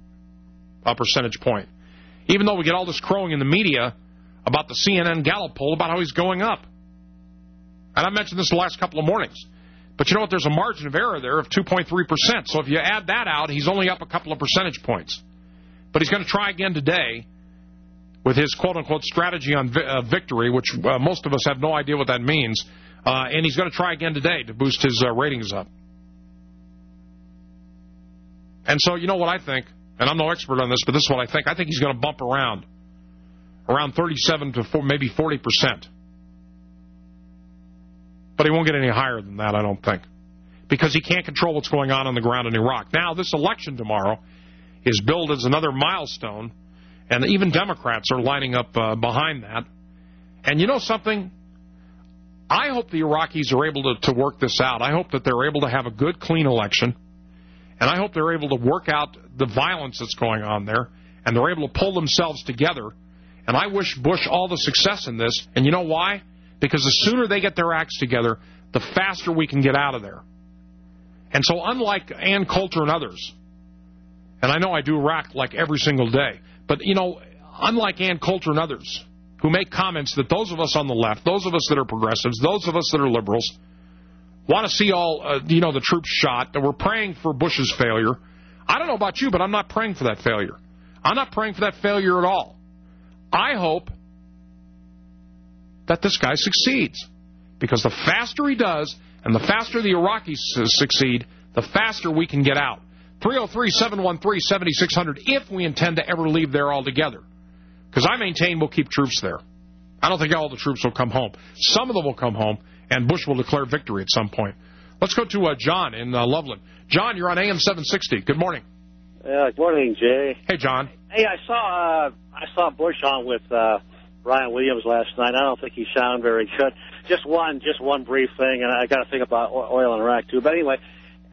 a percentage point, even though we get all this crowing in the media about the CNN Gallup poll about how he's going up. And I mentioned this the last couple of mornings. But you know what? There's a margin of error there of 2.3%. So if you add that out, he's only up a couple of percentage points. But he's going to try again today with his quote-unquote strategy on victory, which most of us have no idea what that means. And he's going to try again today to boost his ratings up. And so, you know what I think, and I'm no expert on this, but this is what I think. I think he's going to bump around 37 to maybe 40%. But he won't get any higher than that, I don't think, because he can't control what's going on the ground in Iraq. Now, this election tomorrow is billed as another milestone, and even Democrats are lining up behind that. And you know something? I hope the Iraqis are able to work this out. I hope that they're able to have a good, clean election, and I hope they're able to work out the violence that's going on there, and they're able to pull themselves together. And I wish Bush all the success in this. And you know why? Because the sooner they get their acts together, the faster we can get out of there. And so unlike Ann Coulter and others, and I know I do Iraq like every single day, but, you know, unlike Ann Coulter and others who make comments that those of us on the left, those of us that are progressives, those of us that are liberals, want to see all, the troops shot, that we're praying for Bush's failure. I don't know about you, but I'm not praying for that failure. I'm not praying for that failure at all. I hope that this guy succeeds, because the faster he does and the faster the Iraqis succeed, the faster we can get out. 303-713-7600 if we intend to ever leave there altogether, because I maintain we'll keep troops there. I don't think all the troops will come home. Some of them will come home, and Bush will declare victory at some point. Let's go to John in Loveland. John, you're on AM 760. Good morning. Good morning, Jay. Hey, John. Hey, I saw Bush on with Brian Williams last night. I don't think he sounded very good. Just one brief thing, and I got to think about oil in Iraq too. But anyway,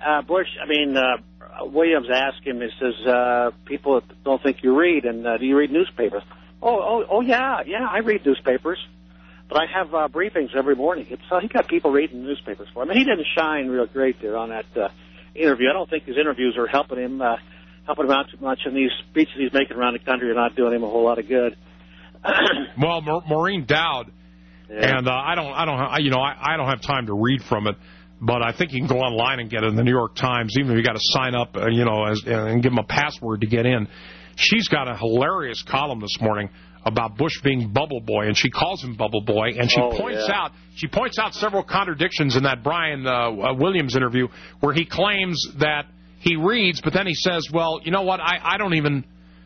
Williams asked him. He says, "People don't think you read, and do you read newspapers?" Oh, yeah, I read newspapers, but I have briefings every morning. So he got people reading newspapers for him. And he didn't shine real great there on that interview. I don't think his interviews are helping him out too much, and these speeches he's making around the country are not doing him a whole lot of good. Well, Maureen Dowd, yeah. And I don't have time to read from it, but I think you can go online and get it in the New York Times, even if you got to sign up, and give them a password to get in. She's got a hilarious column this morning about Bush being Bubble Boy, and she calls him Bubble Boy, and she points out several contradictions in that Brian Williams interview where he claims that he reads, but then he says, well, you know what, I don't even,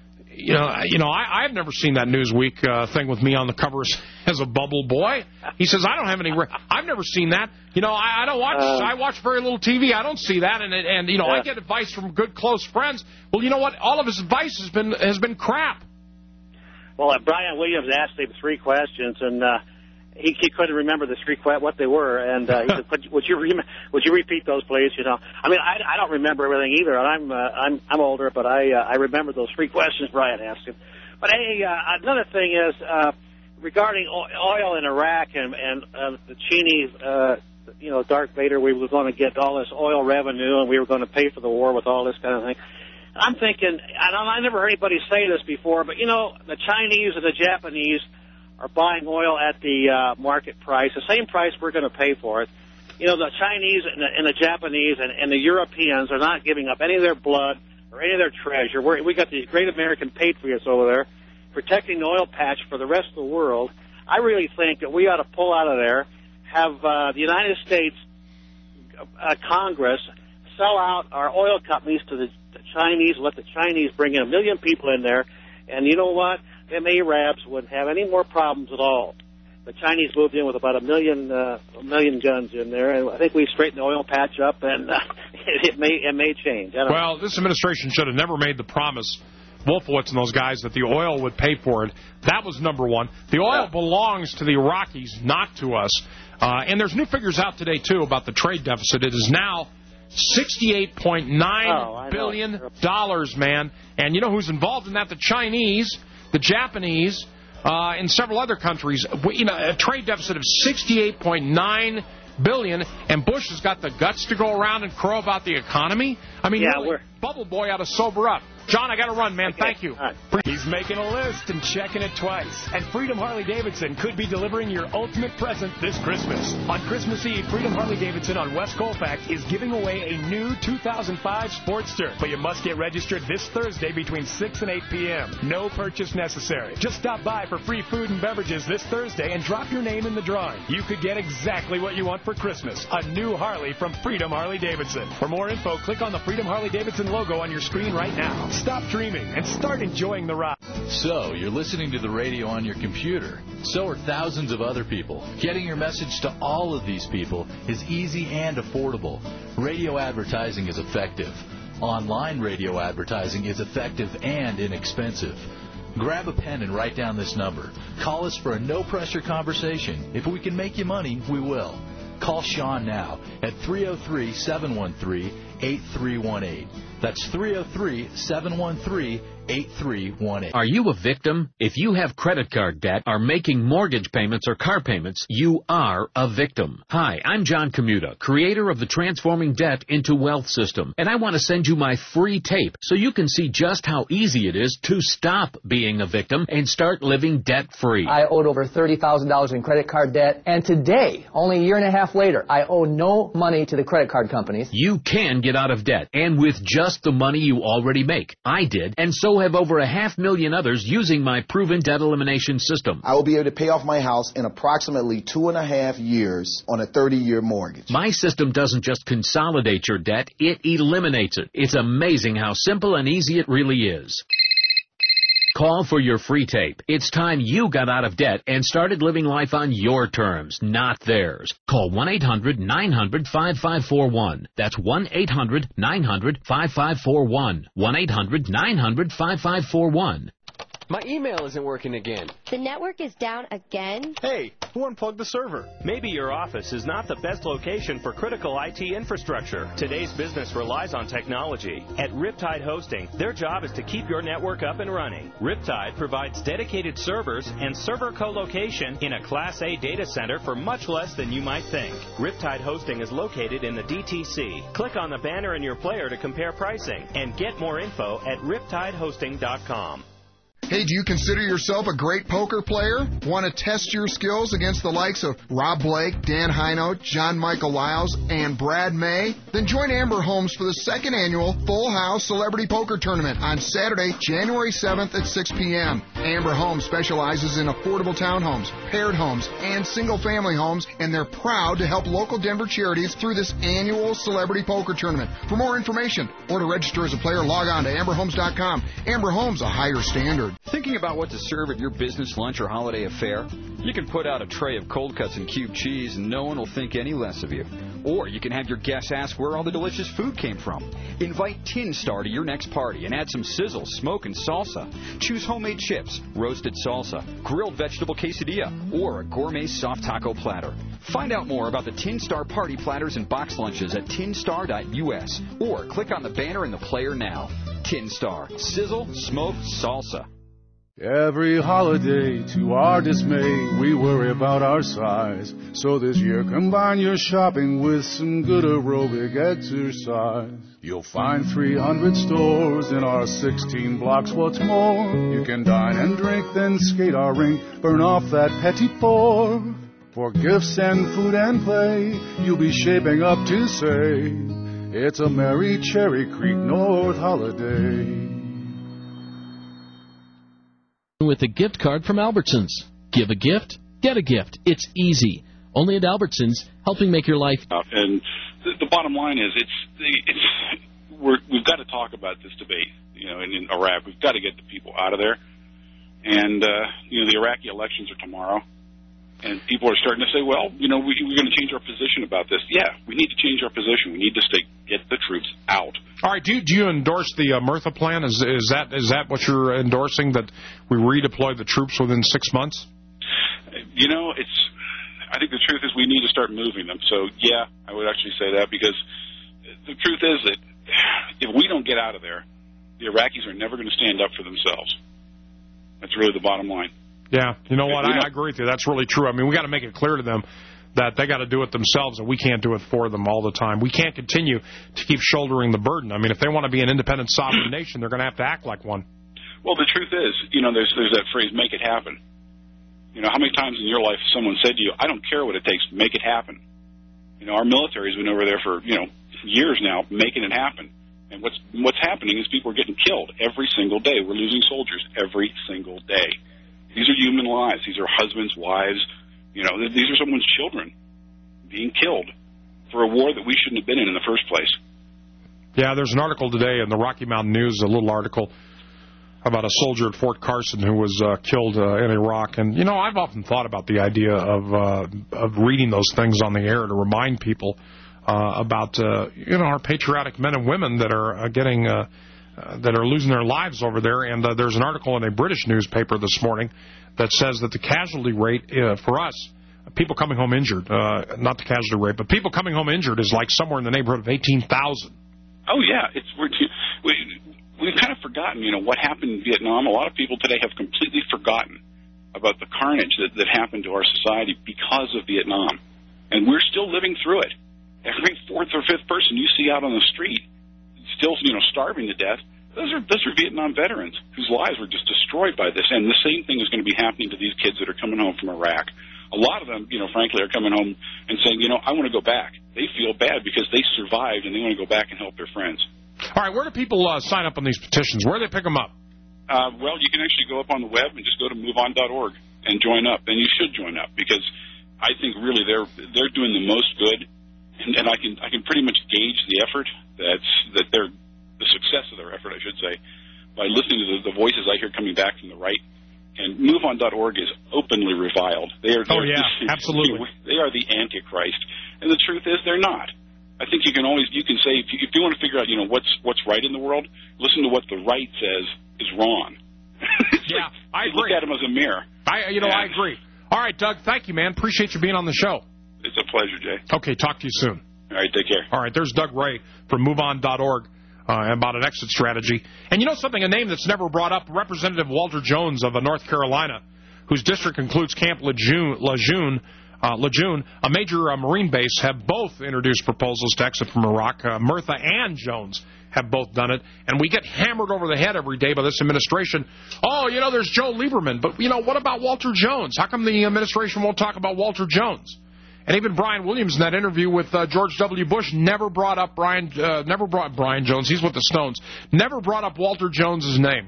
I've never seen that Newsweek thing with me on the cover as a Bubble Boy. He says, I don't have any, I've never seen that. I don't watch, I watch very little TV. I don't see that. And I get advice from good, close friends. Well, you know what? All of his advice has been crap. Well, Brian Williams asked him 3 questions, and he couldn't remember the 3 what they were. And he said, would you repeat those, please? I don't remember everything either. And I'm older, but I remember those 3 questions Brian asked him. But hey, another thing is regarding oil in Iraq and the Cheney, Darth Vader, we were going to get all this oil revenue and we were going to pay for the war with all this kind of thing. I'm thinking, I never heard anybody say this before, but, the Chinese and the Japanese are buying oil at the market price, the same price we're going to pay for it. The Chinese and the Japanese and the Europeans are not giving up any of their blood or any of their treasure. We got these great American patriots over there protecting the oil patch for the rest of the world. I really think that we ought to pull out of there, have the United States Congress sell out our oil companies to the Chinese, let the Chinese bring in 1 million people in there, and you know what? Them Arabs wouldn't have any more problems at all. The Chinese moved in with about 1 million guns in there, and I think we straightened the oil patch up, and it may change. Well, this administration should have never made the promise, Wolfowitz and those guys, that the oil would pay for it. That was number one. The oil belongs to the Iraqis, not to us. And there's new figures out today, too, about the trade deficit. It is now $68.9 billion, man. And you know who's involved in that? The Chinese, the Japanese, and several other countries. A trade deficit of $68.9 billion, and Bush has got the guts to go around and crow about the economy. Really, Bubble Boy ought to sober up. John, I got to run, man. Okay. Thank you. He's making a list and checking it twice. And Freedom Harley-Davidson could be delivering your ultimate present this Christmas. On Christmas Eve, Freedom Harley-Davidson on West Colfax is giving away a new 2005 Sportster. But you must get registered this Thursday between 6 and 8 p.m. No purchase necessary. Just stop by for free food and beverages this Thursday and drop your name in the drawing. You could get exactly what you want for Christmas. A new Harley from Freedom Harley-Davidson. For more info, click on the Freedom Harley-Davidson logo on your screen right now. Stop dreaming and start enjoying the ride. So, you're listening to the radio on your computer. So are thousands of other people. Getting your message to all of these people is easy and affordable. Radio advertising is effective. Online radio advertising is effective and inexpensive. Grab a pen and write down this number. Call us for a no-pressure conversation. If we can make you money, we will. Call Sean now at 303-713-8318. That's 303-713-8318. Are you a victim? If you have credit card debt, are making mortgage payments or car payments, you are a victim. Hi, I'm John Commuta, creator of the Transforming Debt into Wealth system, and I want to send you my free tape so you can see just how easy it is to stop being a victim and start living debt-free. I owed over $30,000 in credit card debt, and today, only a year and a half later, I owe no money to the credit card companies. You can get out of debt, and with just the money you already make. I did, and so have over 500,000 others using my proven debt elimination system. I will be able to pay off my house in approximately 2.5 years on a 30-year mortgage. My system doesn't just consolidate your debt, it eliminates it. It's amazing how simple and easy it really is. Call for your free tape. It's time you got out of debt and started living life on your terms, not theirs. Call 1-800-900-5541. That's 1-800-900-5541. 1-800-900-5541. My email isn't working again. The network is down again? Hey, who unplugged the server? Maybe your office is not the best location for critical IT infrastructure. Today's business relies on technology. At Riptide Hosting, their job is to keep your network up and running. Riptide provides dedicated servers and server co-location in a Class A data center for much less than you might think. Riptide Hosting is located in the DTC. Click on the banner in your player to compare pricing and get more info at riptidehosting.com. Hey, do you consider yourself a great poker player? Want to test your skills against the likes of Rob Blake, Dan Hino, John Michael Lyles, and Brad May? Then join Amber Holmes for the second annual Full House Celebrity Poker Tournament on Saturday, January 7th at 6 p.m. Amber Holmes specializes in affordable townhomes, paired homes, and single-family homes, and they're proud to help local Denver charities through this annual Celebrity Poker Tournament. For more information or to register as a player, log on to amberhomes.com. Amber Holmes, a higher standard. Thinking about what to serve at your business lunch or holiday affair? You can put out a tray of cold cuts and cube cheese and no one will think any less of you. Or you can have your guests ask where all the delicious food came from. Invite Tin Star to your next party and add some sizzle, smoke, and salsa. Choose homemade chips, roasted salsa, grilled vegetable quesadilla, or a gourmet soft taco platter. Find out more about the Tin Star party platters and box lunches at tinstar.us or click on the banner in the player now. Tin Star. Sizzle, smoke, salsa. Every holiday, to our dismay, we worry about our size. So this year, combine your shopping with some good aerobic exercise. You'll find 300 stores in our 16 blocks. What's more, you can dine and drink, then skate our rink, burn off that petit four. For gifts and food and play, you'll be shaping up to say, it's a merry Cherry Creek North holiday. With a gift card from Albertsons. Give a gift, get a gift. It's easy. Only at Albertsons, helping make your life. And the bottom line is, we've got to talk about this debate. In Iraq, we've got to get the people out of there. And the Iraqi elections are tomorrow, and people are starting to say, well, we're going to change our position about this. Yeah, we need to change our position. We need to get the troops out. All right, do you endorse the Murtha plan? Is that what you're endorsing, that we redeploy the troops within 6 months? I think the truth is we need to start moving them. So, yeah, I would actually say that, because the truth is that if we don't get out of there, the Iraqis are never going to stand up for themselves. That's really the bottom line. Yeah, you know what? I agree with you. That's really true. I mean, we got to make it clear to them that they got to do it themselves, and we can't do it for them all the time. We can't continue to keep shouldering the burden. I mean, if they want to be an independent sovereign nation, they're going to have to act like one. Well, the truth is, there's that phrase, make it happen. How many times in your life has someone said to you, I don't care what it takes, make it happen? Our military's been over there for, years now, making it happen. And what's happening is people are getting killed every single day. We're losing soldiers every single day. These are human lives. These are husbands, wives. These are someone's children being killed for a war that we shouldn't have been in the first place. Yeah, there's an article today in the Rocky Mountain News, a little article about a soldier at Fort Carson who was killed in Iraq. And, I've often thought about the idea of reading those things on the air to remind people about, our patriotic men and women that are that are losing their lives over there. And there's an article in a British newspaper this morning that says that the casualty rate for us, people coming home injured, not the casualty rate, but people coming home injured is like somewhere in the neighborhood of 18,000. Oh, yeah. We've kind of forgotten, what happened in Vietnam. A lot of people today have completely forgotten about the carnage that happened to our society because of Vietnam. And we're still living through it. Every fourth or fifth person you see out on the street still, starving to death, those are Vietnam veterans whose lives were just destroyed by this. And the same thing is going to be happening to these kids that are coming home from Iraq. A lot of them, frankly, are coming home and saying, I want to go back. They feel bad because they survived and they want to go back and help their friends. All right, where do people sign up on these petitions? Where do they pick them up? Well, you can actually go up on the web and just go to moveon.org and join up. And you should join up because I think really they're doing the most good, and I can pretty much gauge the effort the success of their effort, I should say, by listening to the voices I hear coming back from the right. And moveon.org is openly reviled. Absolutely. They are the Antichrist, and the truth is they're not. I think you can say if you want to figure out what's right in the world, listen to what the right says is wrong. Yeah, I agree. Look at them as a mirror. I agree. All right, Doug, thank you, man. Appreciate you being on the show. It's a pleasure, Jay. Okay, talk to you soon. All right, take care. All right, there's Doug Ray from MoveOn.org about an exit strategy. And you know something, a name that's never brought up, Representative Walter Jones of North Carolina, whose district includes Camp Lejeune, a major Marine base, have both introduced proposals to exit from Iraq. Murtha and Jones have both done it. And we get hammered over the head every day by this administration. Oh, there's Joe Lieberman. But, what about Walter Jones? How come the administration won't talk about Walter Jones? And even Brian Williams in that interview with George W. Bush never brought Brian Jones. He's with the Stones. Never brought up Walter Jones's name.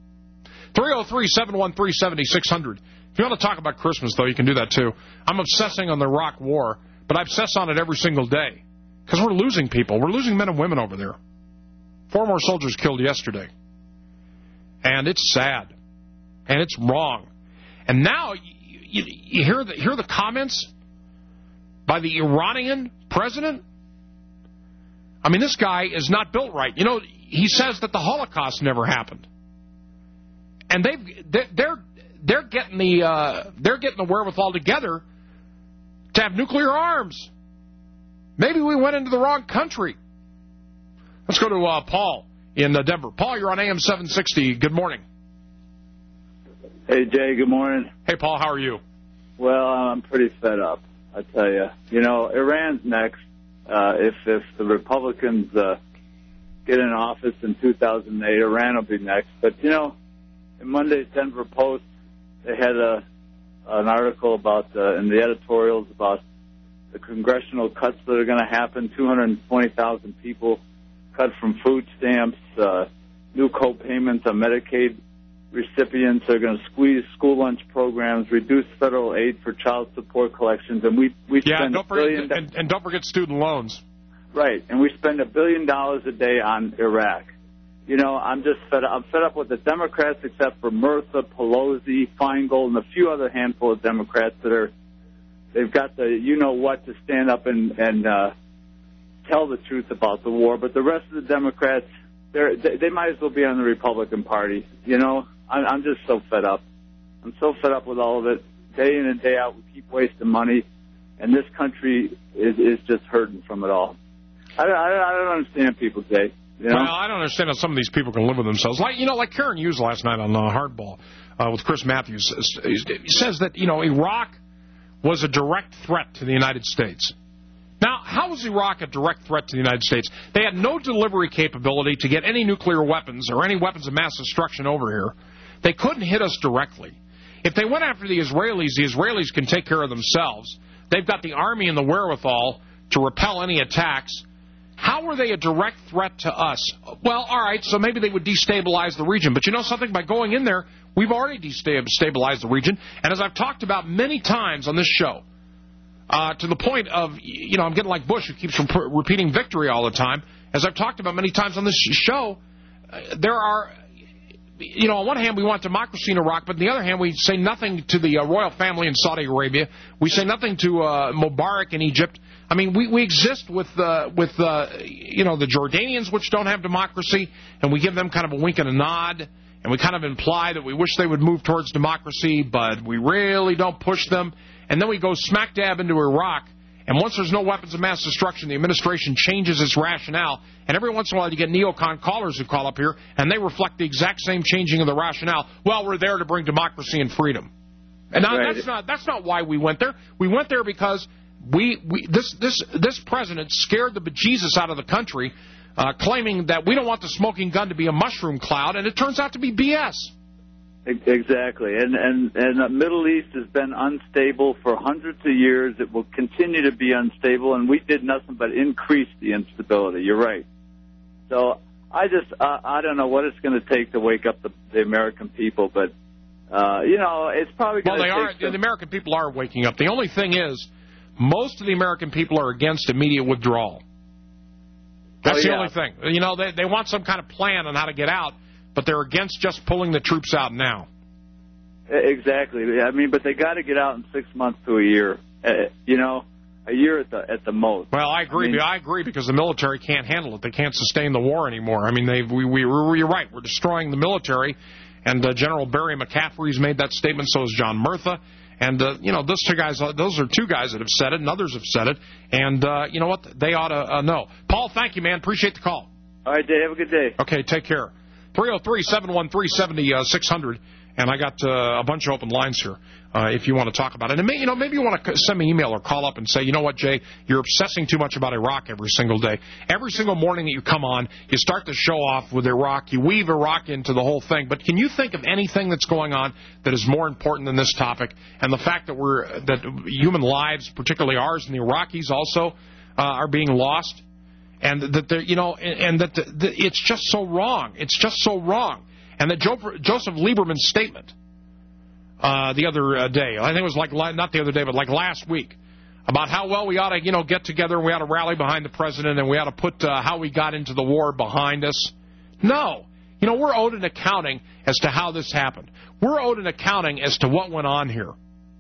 303-713-7600. If you want to talk about Christmas, though, you can do that, too. I'm obsessing on the Iraq War, but I obsess on it every single day because we're losing people. We're losing men and women over there. 4 more soldiers killed yesterday. And it's sad. And it's wrong. And now you hear the comments by the Iranian president? I mean, this guy is not built right. He says that the Holocaust never happened. And they're getting the wherewithal together to have nuclear arms. Maybe we went into the wrong country. Let's go to Paul in Denver. Paul, you're on AM 760. Good morning. Hey, Jay. Good morning. Hey, Paul. How are you? Well, I'm pretty fed up, I tell you. Iran's next. If the Republicans get in office in 2008, Iran will be next. But, in Monday's Denver Post, they had an article about in the editorials about the congressional cuts that are going to happen. 220,000 people cut from food stamps, new co-payments on Medicaid recipients are going to squeeze school lunch programs, reduce federal aid for child support collections, and we spend $1 billion. And don't forget student loans. Right, and we spend $1 billion a day on Iraq. I'm just fed up. I'm fed up with the Democrats, except for Murtha, Pelosi, Feingold, and a few other handful of Democrats they've got the to stand up and tell the truth about the war. But the rest of the Democrats, they might as well be on the Republican Party. I'm just so fed up. I'm so fed up with all of it. Day in and day out, we keep wasting money, and this country is just hurting from it all. I don't understand people, Jay. Well, I don't understand how some of these people can live with themselves. Like Karen Hughes last night on Hardball with Chris Matthews. He says that, Iraq was a direct threat to the United States. Now, how was Iraq a direct threat to the United States? They had no delivery capability to get any nuclear weapons or any weapons of mass destruction over here. They couldn't hit us directly. If they went after the Israelis can take care of themselves. They've got the army and the wherewithal to repel any attacks. How were they a direct threat to us? Well, all right, so maybe they would destabilize the region. But you know something? By going in there, we've already destabilized the region. And as I've talked about many times on this show, to the point of, I'm getting like Bush, who keeps repeating victory all the time. As I've talked about many times on this show, there are, on one hand, we want democracy in Iraq, but on the other hand, we say nothing to the royal family in Saudi Arabia. We say nothing to Mubarak in Egypt. I mean, we exist with the Jordanians, which don't have democracy, and we give them kind of a wink and a nod, and we kind of imply that we wish they would move towards democracy, but we really don't push them. And then we go smack dab into Iraq, and once there's no weapons of mass destruction, the administration changes its rationale, and every once in a while you get neocon callers who call up here, and they reflect the exact same changing of the rationale. Well, we're there to bring democracy and freedom. And now, that's not why we went there. We went there because this president scared the bejesus out of the country, claiming that we don't want the smoking gun to be a mushroom cloud, and it turns out to be BS. Exactly, and the Middle East has been unstable for hundreds of years. It will continue to be unstable, and we did nothing but increase the instability. You're right. So I don't know what it's going to take to wake up the American people, but it's probably going to take. The American people are waking up. The only thing is, most of the American people are against immediate withdrawal. That's the only thing. They want some kind of plan on how to get out, but they're against just pulling the troops out now. Exactly. I mean, but they got to get out in 6 months to a year. A year at the most. Well, I agree. I agree because the military can't handle it. They can't sustain the war anymore. I mean, you're right. We're destroying the military, and General Barry McCaffrey's made that statement. So has John Murtha. And, those are two guys that have said it, and others have said it. And, you know what? They ought to know. Paul, thank you, man. Appreciate the call. All right, Dave. Have a good day. Okay, take care. 303-713-7600. And I got a bunch of open lines here if you want to talk about it. And maybe you want to send me an email or call up and say, you know what, Jay, you're obsessing too much about Iraq every single day. Every single morning that you come on, you start to show off with Iraq. You weave Iraq into the whole thing. But can you think of anything that's going on that is more important than this topic? And the fact that human lives, particularly ours and the Iraqis also, are being lost? And that it's just so wrong. It's just so wrong. And that Joseph Lieberman's statement the other day, I think it was not the other day, but like last week, about how well we ought to get together and we ought to rally behind the president and we ought to put how we got into the war behind us. No. We're owed an accounting as to how this happened. We're owed an accounting as to what went on here.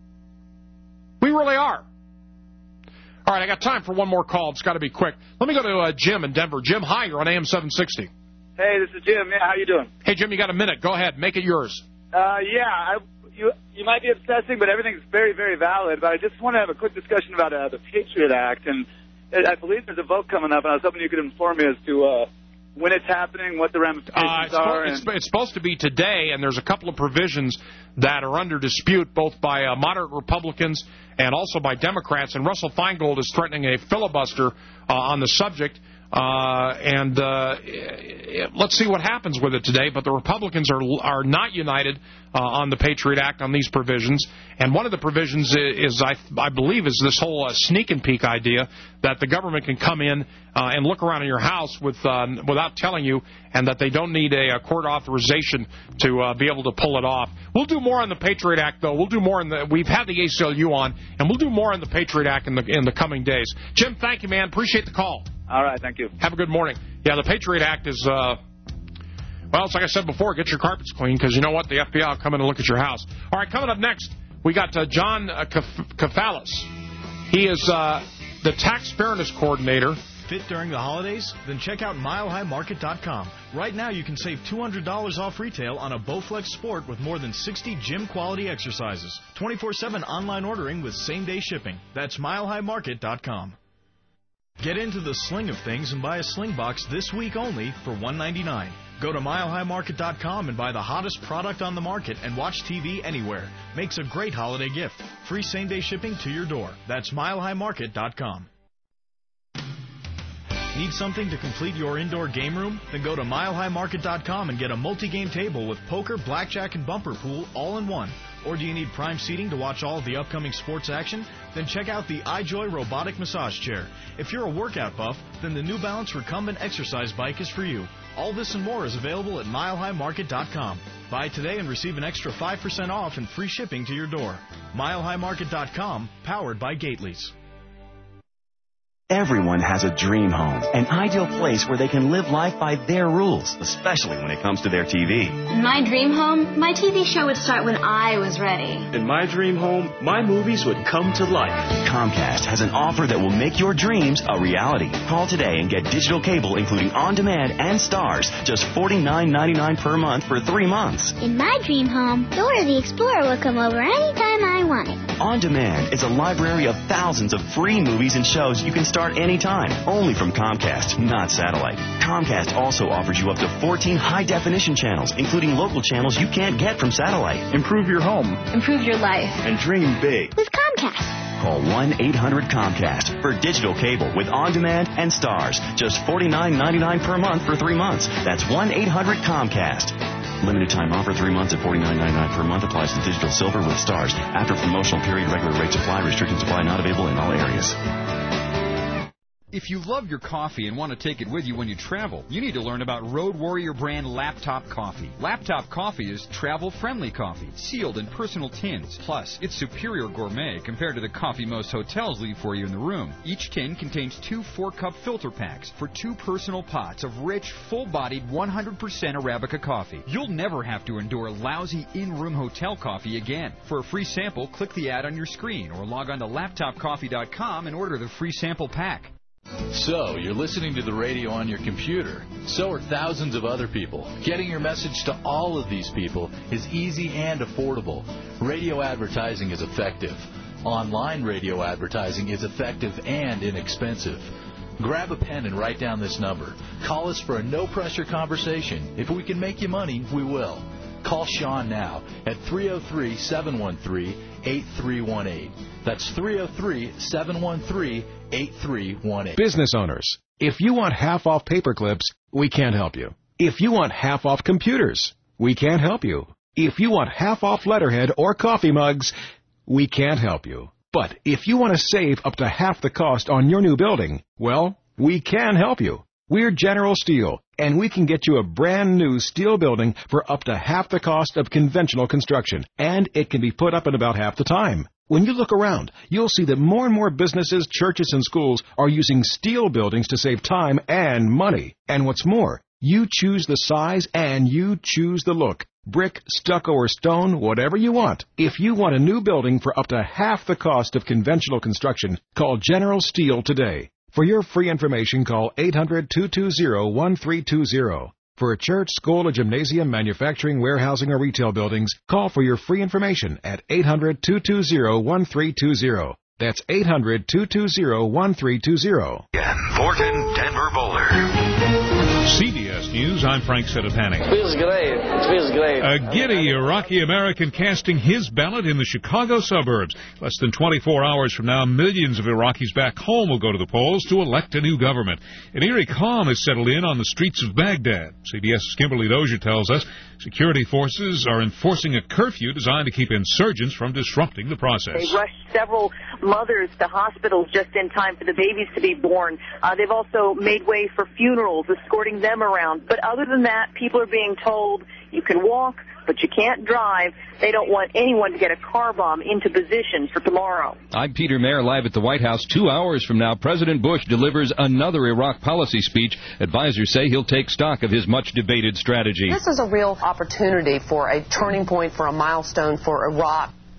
We really are. All right, I got time for one more call. It's got to be quick. Let me go to Jim in Denver. Jim, hi, you're on AM 760. Hey, this is Jim. Yeah, how you doing? Hey, Jim, you got a minute. Go ahead. Make it yours. You might be obsessing, but everything's very, very valid. But I just want to have a quick discussion about the Patriot Act. And I believe there's a vote coming up, and I was hoping you could inform me as to when it's happening, what the ramifications are. It's supposed to be today, and there's a couple of provisions that are under dispute, both by moderate Republicans and also by Democrats. And Russell Feingold is threatening a filibuster on the subject. Let's see what happens with it today. But the Republicans are not united on the Patriot Act on these provisions. And one of the provisions is I believe, is this whole sneak and peek idea that the government can come in and look around in your house without telling you, and that they don't need a court authorization to be able to pull it off. We'll do more on the Patriot Act, though. We'll do more we've had the ACLU on, and we'll do more on the Patriot Act in the coming days. Jim, thank you, man. Appreciate the call. All right, thank you. Have a good morning. Yeah, the Patriot Act is, it's like I said before, get your carpets clean, because you know what? The FBI will come in and look at your house. All right, coming up next, we got John Kafalis. He is the Tax Fairness Coordinator. Fit during the holidays? Then check out MileHighMarket.com. Right now, you can save $200 off retail on a Bowflex Sport with more than 60 gym-quality exercises. 24/7 online ordering with same-day shipping. That's MileHighMarket.com. Get into the sling of things and buy a Sling Box this week only for $1.99. Go to milehighmarket.com and buy the hottest product on the market and watch TV anywhere. Makes a great holiday gift. Free same-day shipping to your door. That's milehighmarket.com. Need something to complete your indoor game room? Then go to milehighmarket.com and get a multi-game table with poker, blackjack, and bumper pool all in one. Or do you need prime seating to watch all of the upcoming sports action? Then check out the iJoy robotic massage chair. If you're a workout buff, then the New Balance Recumbent exercise bike is for you. All this and more is available at milehighmarket.com. Buy today and receive an extra 5% off and free shipping to your door. milehighmarket.com, powered by Gately's. Everyone has a dream home, an ideal place where they can live life by their rules, especially when it comes to their TV. In my dream home, my TV show would start when I was ready. In my dream home, my movies would come to life. Comcast has an offer that will make your dreams a reality. Call today and get digital cable including on-demand and stars, just $49.99 per month for 3 months. In my dream home, Dora the Explorer will come over anytime I want it. On Demand is a library of thousands of free movies and shows you can start anytime, only from Comcast, not satellite. Comcast also offers you up to 14 high-definition channels, including local channels you can't get from satellite. Improve your home. Improve your life. And dream big. With Comcast. Call 1-800-COMCAST for digital cable with on-demand and stars. Just $49.99 per month for 3 months. That's 1-800-COMCAST. Limited time offer, 3 months at $49.99 per month. Applies to digital silver with stars. After promotional period, regular rates apply. Restrictions apply. Not available in all areas. If you love your coffee and want to take it with you when you travel, you need to learn about Road Warrior brand Laptop Coffee. Laptop Coffee is travel-friendly coffee, sealed in personal tins. Plus, it's superior gourmet compared to the coffee most hotels leave for you in the room. Each tin contains 2 4-cup filter packs for 2 personal pots of rich, full-bodied 100% Arabica coffee. You'll never have to endure lousy in-room hotel coffee again. For a free sample, click the ad on your screen or log on to laptopcoffee.com and order the free sample pack. So, you're listening to the radio on your computer. So are thousands of other people. Getting your message to all of these people is easy and affordable. Radio advertising is effective. Online radio advertising is effective and inexpensive. Grab a pen and write down this number. Call us for a no-pressure conversation. If we can make you money, we will. Call Sean now at 303-713-8318. That's 303-713-8318. Business owners, if you want half off paper clips, we can't help you. If you want half off computers, we can't help you. If you want half off letterhead or coffee mugs, we can't help you. But if you want to save up to half the cost on your new building, well, we can help you. We're General Steel, and we can get you a brand new steel building for up to half the cost of conventional construction, and it can be put up in about half the time. When you look around, you'll see that more and more businesses, churches, and schools are using steel buildings to save time and money. And what's more, you choose the size and you choose the look. Brick, stucco, or stone, whatever you want. If you want a new building for up to half the cost of conventional construction, call General Steel today. For your free information, call 800-220-1320. For a church, school, a gymnasium, manufacturing, warehousing, or retail buildings, call for your free information at 800-220-1320. That's 800-220-1320. Thornton, Denver, Boulder. CBS News, I'm Frank Sedapani. Feels great. It feels great. A giddy Iraqi-American casting his ballot in the Chicago suburbs. Less than 24 hours from now, millions of Iraqis back home will go to the polls to elect a new government. An eerie calm has settled in on the streets of Baghdad. CBS's Kimberly Dozier tells us security forces are enforcing a curfew designed to keep insurgents from disrupting the process. They rushed several mothers to hospitals just in time for the babies to be born. They've also made way for funerals, escorting them around. But other than that, people are being told you can walk, but you can't drive. They don't want anyone to get a car bomb into position for tomorrow. I'm Peter Mayer, live at the White House. 2 hours from now, President Bush delivers another Iraq policy speech. Advisors say he'll take stock of his much-debated strategy. This is a real opportunity for a turning point, for a milestone for Iraq.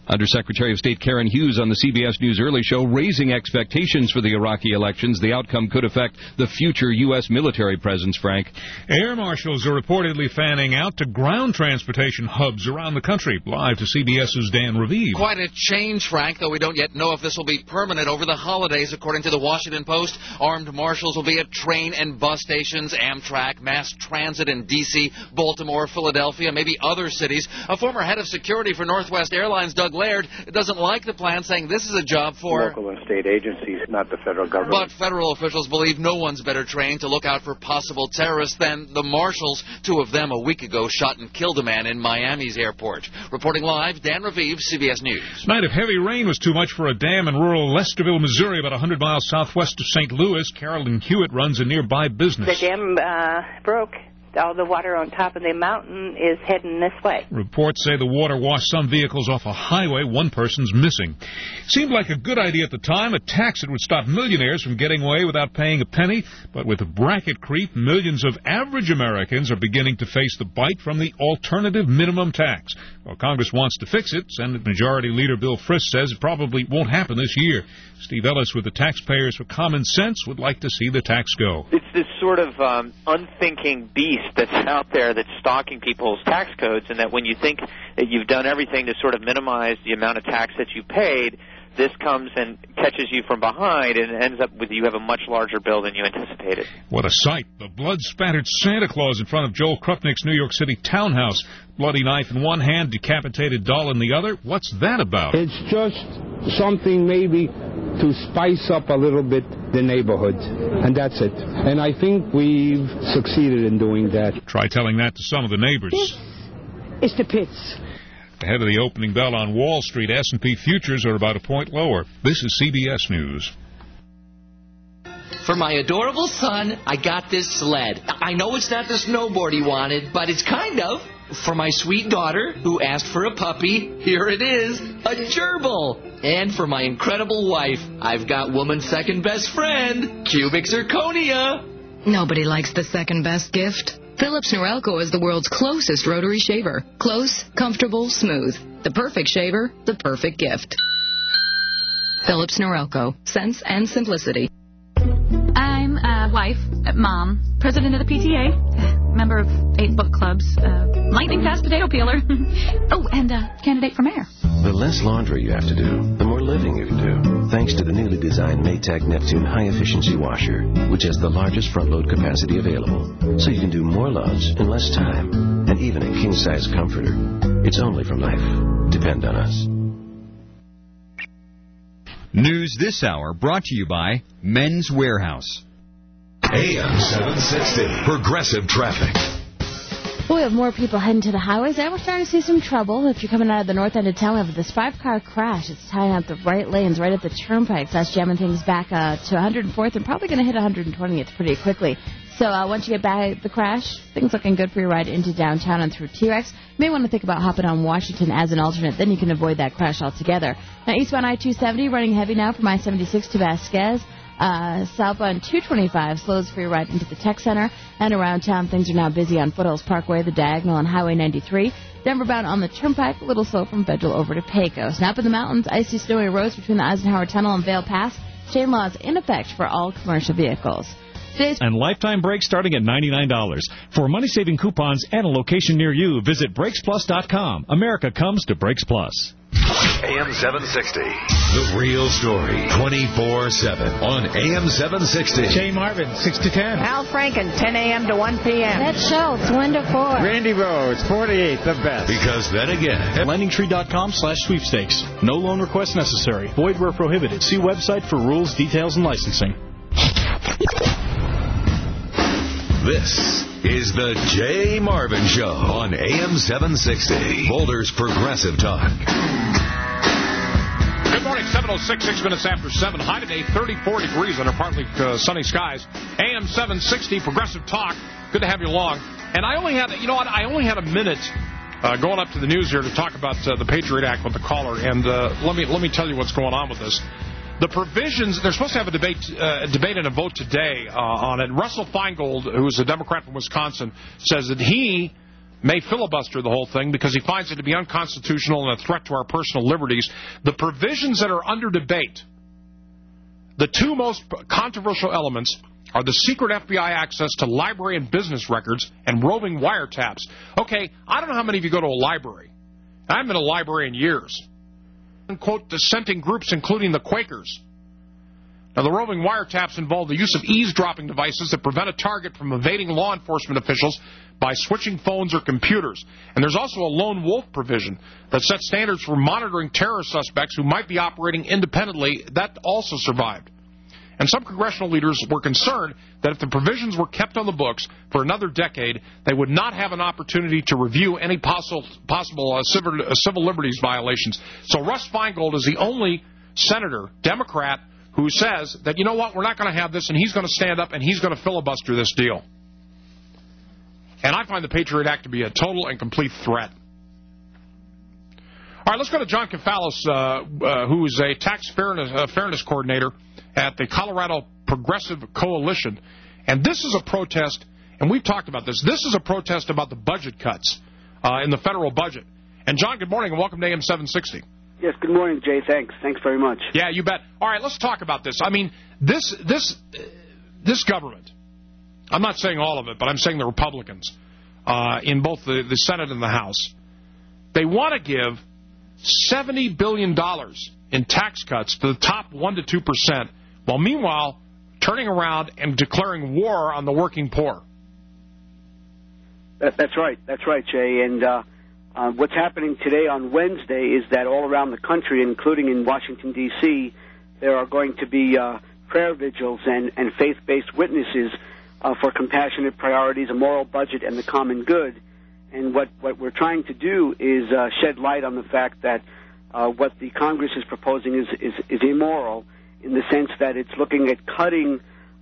Undersecretary of State Karen Hughes on the CBS News Early Show raising expectations for the Iraqi elections. The outcome could affect the future U.S. military presence, Frank. Air marshals are reportedly fanning out to ground transportation hubs around the country. Live to CBS's Dan Raviv. Quite a change, Frank, though we don't yet know if this will be permanent over the holidays. According to the Washington Post, armed marshals will be at train and bus stations, Amtrak, mass transit in D.C., Baltimore, Philadelphia, maybe other cities. A former head of security for Northwest Airlines, Doug Laird, doesn't like the plan, saying this is a job for local and state agencies, not the federal government. But federal officials believe no one's better trained to look out for possible terrorists than the marshals. Two of them a week ago shot and killed a man in Miami's airport. Reporting live, Dan Raviv, CBS News. Night of heavy rain was too much for a dam in rural Lesterville, Missouri, about 100 miles southwest of St. Louis. Carolyn Hewitt runs a nearby business. The dam broke. All the water on top of the mountain is heading this way. Reports say the water washed some vehicles off a highway. One person's missing. Seemed like a good idea at the time, a tax that would stop millionaires from getting away without paying a penny. But with the bracket creep, millions of average Americans are beginning to face the bite from the alternative minimum tax. Well, Congress wants to fix it. Senate Majority Leader Bill Frist says it probably won't happen this year. Steve Ellis with the Taxpayers for Common Sense would like to see the tax go. It's this sort of unthinking beast that's out there that's stalking people's tax codes, and that when you think that you've done everything to sort of minimize the amount of tax that you paid, this comes and catches you from behind and ends up with you have a much larger bill than you anticipated. What a sight. The blood-spattered Santa Claus in front of Joel Krupnick's New York City townhouse. Bloody knife in one hand, decapitated doll in the other. What's that about? It's just something maybe to spice up a little bit the neighborhood, and that's it. And I think we've succeeded in doing that. Try telling that to some of the neighbors. It's the pits. Ahead of the opening bell on Wall Street, S&P futures are about a point lower. This is CBS News. For my adorable son, I got this sled. I know it's not the snowboard he wanted, but it's kind of. For my sweet daughter, who asked for a puppy, here it is, a gerbil. And for my incredible wife, I've got woman's second best friend, cubic zirconia. Nobody likes the second best gift. Philips Norelco is the world's closest rotary shaver. Close, comfortable, smooth. The perfect shaver, the perfect gift. Philips Norelco. Sense and simplicity. I'm wife, mom, president of the PTA, member of 8 book clubs, lightning fast potato peeler. Oh, and candidate for mayor. The less laundry you have to do, the more living you can do. Thanks to the newly designed Maytag Neptune high-efficiency washer, which has the largest front-load capacity available. So you can do more loads in less time, and even a king-size comforter. It's only from Life. Depend on us. News this hour brought to you by Men's Warehouse. AM 760, Progressive Traffic. Well, we have more people heading to the highways, and we're starting to see some trouble. If you're coming out of the north end of town, we have this 5-car crash. It's tying up the right lanes right at the turnpike. So that's jamming things back to 104th and probably going to hit 120th pretty quickly. So once you get by the crash, things looking good for your ride into downtown and through T-Rex. You may want to think about hopping on Washington as an alternate. Then you can avoid that crash altogether. Now, eastbound I-270 running heavy now from I-76 to Vasquez. Southbound 225 slows for your ride into the Tech Center. And around town, things are now busy on Foothills Parkway, the Diagonal, and Highway 93. Denver bound on the Turnpike, a little slow from Federal over to Pecos. Now up in the mountains, icy snowy roads between the Eisenhower Tunnel and Vail Pass. Chain laws in effect for all commercial vehicles. And lifetime brakes starting at $99. For money-saving coupons and a location near you, visit BrakesPlus.com. America comes to Brakes Plus. AM 760, The Real Story, 24/7 on AM 760. Jay Marvin, 6 to 10. Al Franken, 10 a.m. to 1 p.m. Ed Schultz, 1 to 4. Randy Rhodes, 48, the best. Because then again, LendingTree.com/sweepstakes. No loan request necessary. Void where prohibited. See website for rules, details, and licensing. This is the Jay Marvin Show on AM 760, Boulder's Progressive Talk. Good morning, 7:06, 6 minutes after 7. High today, 34 degrees under partly sunny skies. AM 760, Progressive Talk. Good to have you along. And I only had a minute going up to the news here to talk about the Patriot Act with the caller. And let me tell you what's going on with this. The provisions, they're supposed to have a debate and a vote today on it. Russell Feingold, who is a Democrat from Wisconsin, says that he may filibuster the whole thing because he finds it to be unconstitutional and a threat to our personal liberties. The provisions that are under debate, the two most controversial elements, are the secret FBI access to library and business records and roving wiretaps. Okay, I don't know how many of you go to a library. I haven't been to a library in years. And quote, dissenting groups, including the Quakers. Now, the roving wiretaps involve the use of eavesdropping devices that prevent a target from evading law enforcement officials by switching phones or computers. And there's also a lone wolf provision that sets standards for monitoring terror suspects who might be operating independently. That also survived. And some congressional leaders were concerned that if the provisions were kept on the books for another decade, they would not have an opportunity to review any possible civil liberties violations. So Russ Feingold is the only senator, Democrat, who says that, you know what, we're not going to have this, and he's going to stand up and he's going to filibuster this deal. And I find the Patriot Act to be a total and complete threat. All right, let's go to John Kefalos, who is a tax fairness coordinator at the Colorado Progressive Coalition. And this is a protest, and we've talked about this. This is a protest about the budget cuts in the federal budget. And, John, good morning, and welcome to AM 760. Yes, good morning, Jay. Thanks. Thanks very much. Yeah, you bet. All right, let's talk about this. I mean, this government, I'm not saying all of it, but I'm saying the Republicans in both the Senate and the House, they want to give $70 billion in tax cuts to the top 1% to 2%, while meanwhile turning around and declaring war on the working poor. That's right. That's right, Jay. And what's happening today on Wednesday is that all around the country, including in Washington, D.C., there are going to be prayer vigils and faith-based witnesses for compassionate priorities, a moral budget, and the common good. And what we're trying to do is shed light on the fact that what the Congress is proposing is immoral in the sense that it's looking at cutting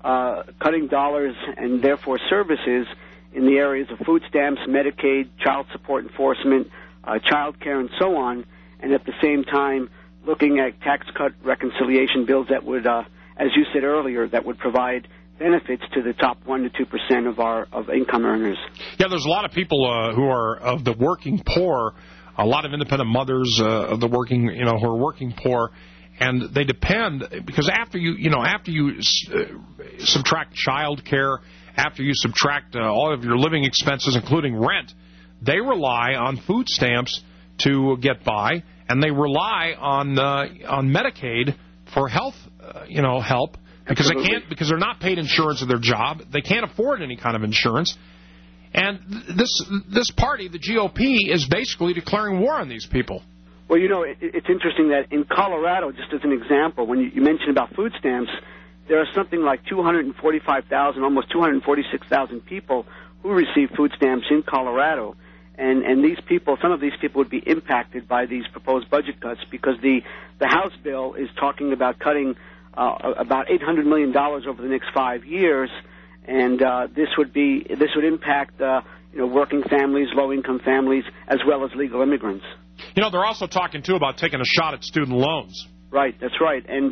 dollars and therefore services in the areas of food stamps, Medicaid, child support enforcement, child care, and so on, and at the same time looking at tax cut reconciliation bills that would, as you said earlier, that would provide benefits to the top 1% to 2% of income earners. Yeah, there's a lot of people who are of the working poor, a lot of independent mothers of the working, who are working poor, and they depend because after you subtract child care, after you subtract all of your living expenses, including rent, they rely on food stamps to get by, and they rely on Medicaid for health, help. Because because they're not paid insurance of their job. They can't afford any kind of insurance. And this party, the GOP, is basically declaring war on these people. Well, it's interesting that in Colorado, just as an example, when you mentioned about food stamps, there are something like 245,000, almost 246,000 people who receive food stamps in Colorado. And these people, some of these people would be impacted by these proposed budget cuts because the House bill is talking about cutting about $800 million over the next 5 years, and this would impact working families, low-income families, as well as legal immigrants. They're also talking too about taking a shot at student loans. Right, that's right, and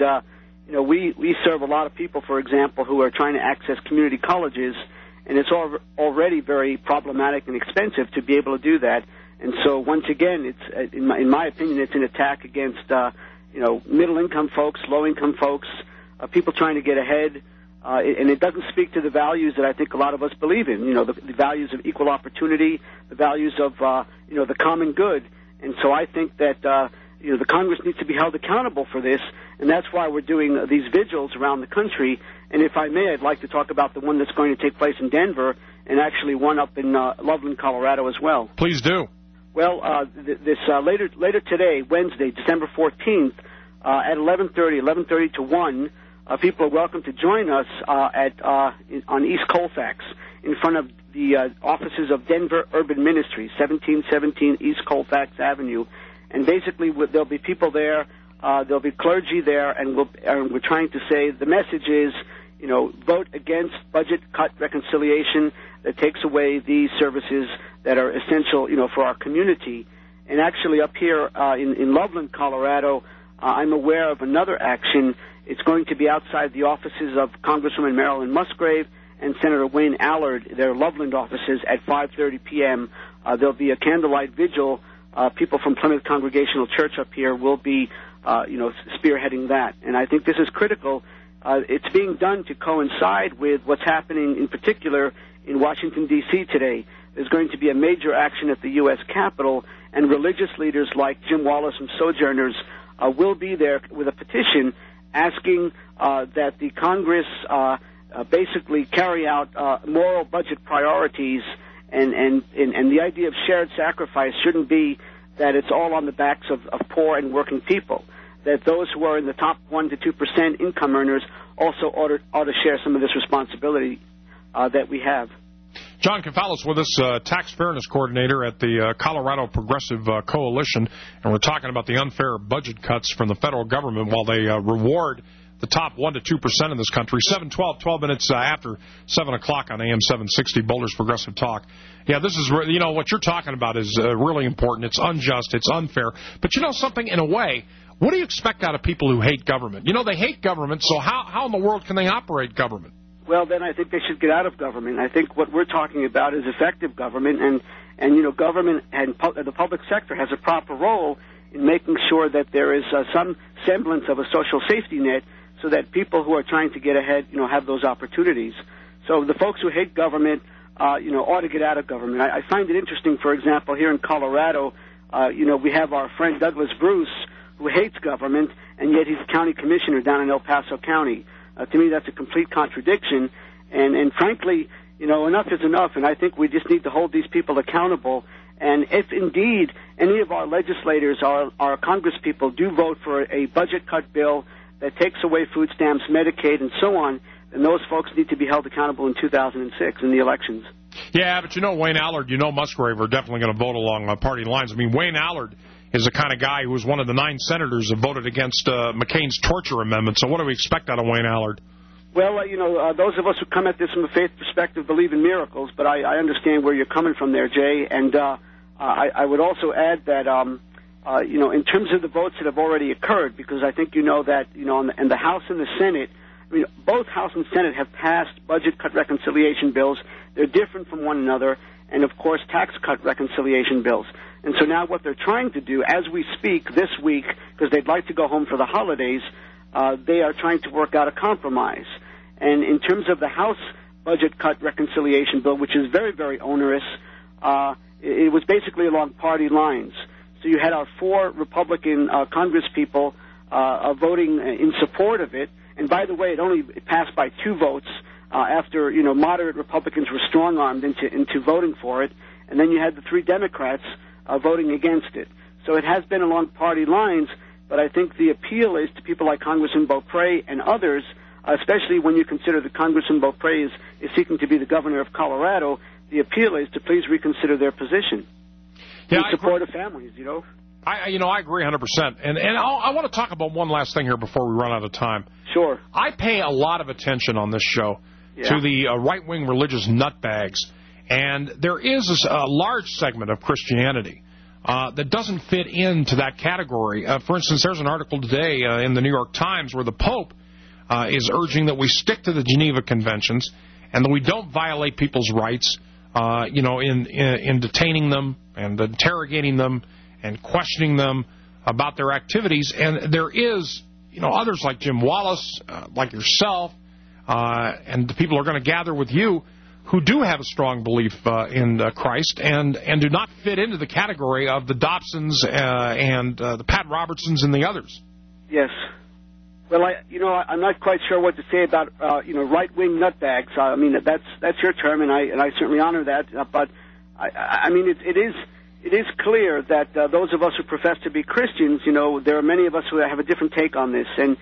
we serve a lot of people, for example, who are trying to access community colleges, and it's already very problematic and expensive to be able to do that. And so once again, it's in my opinion, it's an attack against middle-income folks, low-income folks, people trying to get ahead, and it doesn't speak to the values that I think a lot of us believe in, the values of equal opportunity, the values of, the common good. And so I think that, the Congress needs to be held accountable for this, and that's why we're doing these vigils around the country. And if I may, I'd like to talk about the one that's going to take place in Denver and actually one up in Loveland, Colorado as well. Please do. Well, later today, Wednesday, December 14th, at 11:30 to 1, people are welcome to join us on East Colfax in front of the offices of Denver Urban Ministry, 1717 East Colfax Avenue. And basically, there'll be people there, there'll be clergy there, and we're trying to say the message is, vote against budget cut reconciliation that takes away these services that are essential, for our community. And actually up here in Loveland, Colorado, I'm aware of another action. It's going to be outside the offices of Congresswoman Marilyn Musgrave and Senator Wayne Allard, their Loveland offices, at 5:30 p.m. There'll be a candlelight vigil. People from Plymouth Congregational Church up here will be, spearheading that. And I think this is critical. It's being done to coincide with what's happening, in particular, in Washington, D.C. today. There's going to be a major action at the U.S. Capitol, and religious leaders like Jim Wallace from Sojourners will be there with a petition asking that the Congress basically carry out moral budget priorities, and the idea of shared sacrifice shouldn't be that it's all on the backs of poor and working people, that those who are in the top 1% to 2% income earners also ought to share some of this responsibility that we have. John Kefalos with us, tax fairness coordinator at the Colorado Progressive Coalition, and we're talking about the unfair budget cuts from the federal government while they reward the top 1% to 2% in this country. 12 minutes after 7 o'clock on AM 760, Boulder's Progressive Talk. Yeah, this is, what you're talking about is really important. It's unjust, it's unfair. But you know something, in a way, what do you expect out of people who hate government? They hate government, so how in the world can they operate government? Well, then I think they should get out of government. I think what we're talking about is effective government, and government and the public sector has a proper role in making sure that there is some semblance of a social safety net so that people who are trying to get ahead, have those opportunities. So the folks who hate government, ought to get out of government. I find it interesting, for example, here in Colorado, we have our friend Douglas Bruce, who hates government, and yet he's a county commissioner down in El Paso County. To me, that's a complete contradiction, and frankly, enough is enough, and I think we just need to hold these people accountable. And if indeed any of our legislators, our Congress people, do vote for a budget cut bill that takes away food stamps, Medicaid, and so on, then those folks need to be held accountable in 2006 in the elections. Yeah, but Wayne Allard, Musgrave are definitely going to vote along party lines. I mean, Wayne Allard is the kind of guy who was one of the 9 senators that voted against McCain's torture amendment. So what do we expect out of Wayne Allard? Well, those of us who come at this from a faith perspective believe in miracles, but I understand where you're coming from there, Jay. And I would also add that, in terms of the votes that have already occurred, because I think that, in the House and the Senate, both House and Senate have passed budget cut reconciliation bills. They're different from one another, and, of course, tax cut reconciliation bills. And so now what they're trying to do, as we speak this week, because they'd like to go home for the holidays, they are trying to work out a compromise. And in terms of the House budget cut reconciliation bill, which is very, very onerous, it was basically along party lines. So you had our 4 Republican Congress people voting in support of it. And by the way, it only passed by 2 votes after, moderate Republicans were strong-armed into voting for it. And then you had the 3 Democrats voting against it. So it has been along party lines, but I think the appeal is to people like Congressman Beaupre and others, especially when you consider that Congressman Beaupre is seeking to be the governor of Colorado. The appeal is to please reconsider their position in support of families, I agree 100%. And I want to talk about one last thing here before we run out of time. Sure. I pay a lot of attention on this show to the right-wing religious nutbags. And there is a large segment of Christianity that doesn't fit into that category. For instance, there's an article today in the New York Times where the Pope is urging that we stick to the Geneva Conventions and that we don't violate people's rights, in detaining them and interrogating them and questioning them about their activities. And there is, others like Jim Wallace, like yourself, and the people who are going to gather with you who do have a strong belief in Christ and do not fit into the category of the Dobsons and the Pat Robertsons and the others. Yes. Well, I'm not quite sure what to say about right-wing nutbags. I mean, that's your term, and I certainly honor that. But I mean, it is clear that those of us who profess to be Christians, there are many of us who have a different take on this, and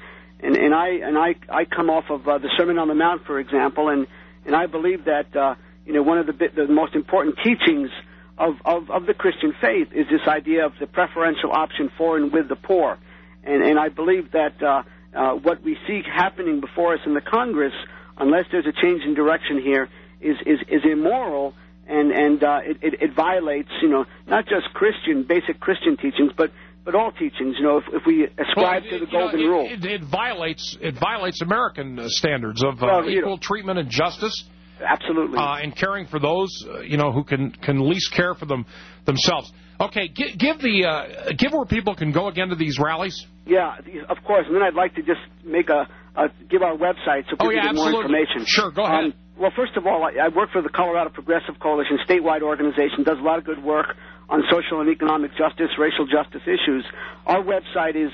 I come off of the Sermon on the Mount, for example, and I believe that one of the most important teachings of the Christian faith is this idea of the preferential option for and with the poor, and I believe that what we see happening before us in the Congress, unless there's a change in direction here, is immoral, and it violates not just basic Christian teachings, but all teachings. If we ascribe to the golden rule, it violates American standards of equal treatment and justice. Absolutely. And caring for those, who can least care for themselves. Okay, give where people can go again to these rallies. Yeah, of course. And then I'd like to just give our website so people get more information. Sure, go ahead. Well, first of all, I work for the Colorado Progressive Coalition, statewide organization, does a lot of good work on social and economic justice, racial justice issues. Our website is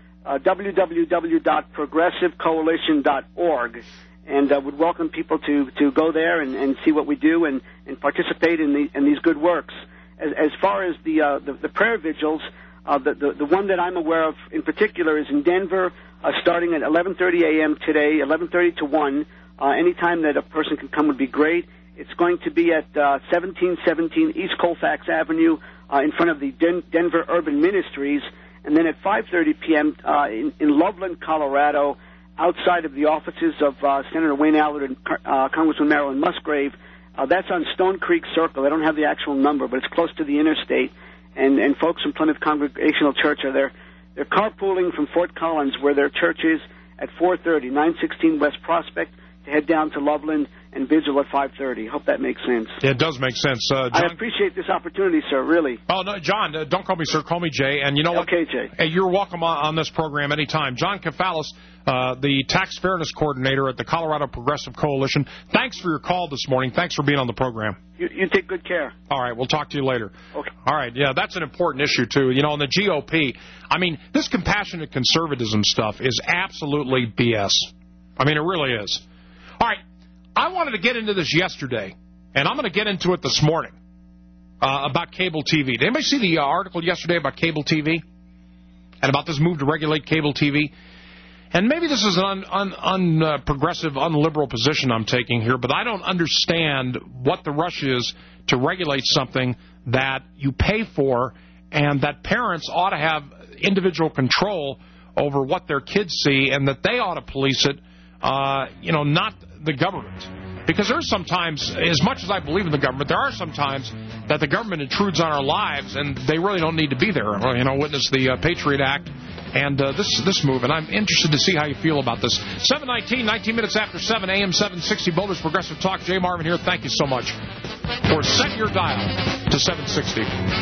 www.progressivecoalition.org, and would welcome people to go there and see what we do and participate in these good works. As far as the prayer vigils, the one that I'm aware of in particular is in Denver, starting at 11:30 a.m. today, 11:30 to 1. Any time that a person can come would be great. It's going to be at 1717 East Colfax Avenue in front of the Denver Urban Ministries. And then at 5:30 p.m. In Loveland, Colorado, outside of the offices of Senator Wayne Allard and Congressman Marilyn Musgrave. That's on Stone Creek Circle. I don't have the actual number, but it's close to the interstate. And folks from Plymouth Congregational Church are there. They're carpooling from Fort Collins, where their church is, at 4:30, 916 West Prospect, to head down to Loveland and vigil at 5:30. Hope that makes sense. Yeah, it does make sense. John, I appreciate this opportunity, sir, really. Oh, no, John, don't call me sir, call me Jay. And you know what? Okay, Jay. Hey, you're welcome on this program anytime. John Kafalis, the Tax Fairness Coordinator at the Colorado Progressive Coalition. Thanks for your call this morning. Thanks for being on the program. You take good care. All right, we'll talk to you later. Okay. All right, yeah, that's an important issue, too. In the GOP, this compassionate conservatism stuff is absolutely BS. It really is. All right, I wanted to get into this yesterday, and I'm going to get into it this morning about cable TV. Did anybody see the article yesterday about cable TV and about this move to regulate cable TV? And maybe this is an unprogressive, unliberal position I'm taking here, but I don't understand what the rush is to regulate something that you pay for and that parents ought to have individual control over what their kids see and that they ought to police it, not the government. Because there's sometimes, as much as I believe in the government, there are some times that the government intrudes on our lives and they really don't need to be there. Witness the Patriot Act and this move. And I'm interested to see how you feel about this. 7:19, 19 minutes after 7, AM 760, Boulder's Progressive Talk. Jay Marvin here. Thank you so much for setting your dial to 760.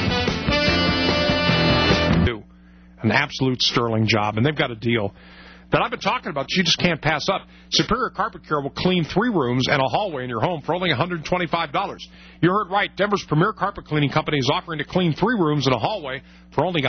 Do an absolute sterling job, and they've got a deal that I've been talking about that you just can't pass up. Superior Carpet Care will clean 3 rooms and a hallway in your home for only $125. You heard right. Denver's premier carpet cleaning company is offering to clean 3 rooms and a hallway for only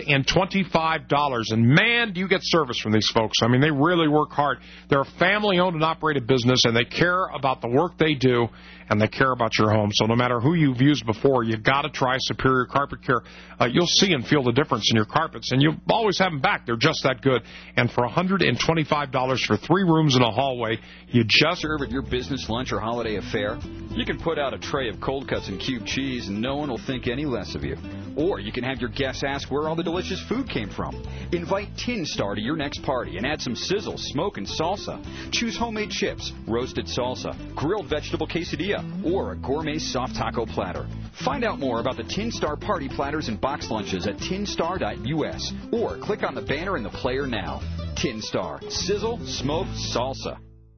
$125. And, man, do you get service from these folks. They really work hard. They're a family-owned and operated business, and they care about the work they do, and they care about your home. So no matter who you've used before, you've got to try Superior Carpet Care. You'll see and feel the difference in your carpets, and you'll always have them back. They're just that good. And for $125 for 3 rooms and a hallway, you just serve at your business lunch or holiday affair. You can put out a tray of cold cuts and cube cheese, and no one will think any less of you. Or you can have your guests ask where all the delicious food came from. Invite Tin Star to your next party and add some sizzle, smoke, and salsa. Choose homemade chips, roasted salsa, grilled vegetable quesadilla, or a gourmet soft taco platter. Find out more about the Tin Star party platters and box lunches at tinstar.us or click on the banner in the player now. Tin Star. Sizzle, smoke, salsa.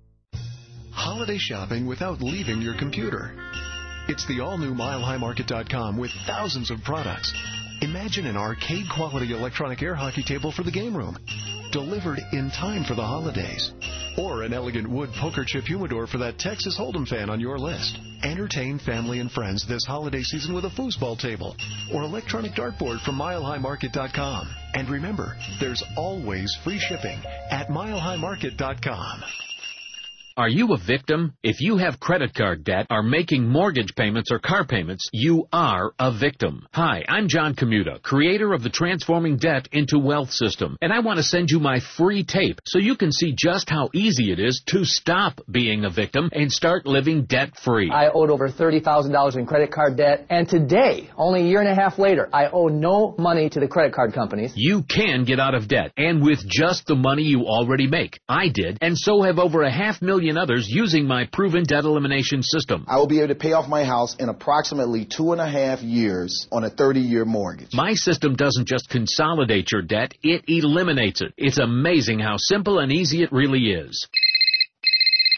Holiday shopping without leaving your computer. It's the all-new MileHighMarket.com with thousands of products. Imagine an arcade-quality electronic air hockey table for the game room, delivered in time for the holidays. Or an elegant wood poker chip humidor for that Texas Hold'em fan on your list. Entertain family and friends this holiday season with a foosball table or electronic dartboard from MileHighMarket.com. And remember, there's always free shipping at MileHighMarket.com. Are you a victim? If you have credit card debt, are making mortgage payments or car payments, you are a victim. Hi, I'm John Commuta, creator of the Transforming Debt into Wealth system, and I want to send you my free tape so you can see just how easy it is to stop being a victim and start living debt-free. I owed over $30,000 in credit card debt, and today, only a year and a half later, I owe no money to the credit card companies. You can get out of debt, and with just the money you already make. I did, and so have over 500,000 others using my proven debt elimination system. I will be able to pay off my house in approximately 2.5 years on a 30-year mortgage. My system doesn't just consolidate your debt, it eliminates it. It's amazing how simple and easy it really is.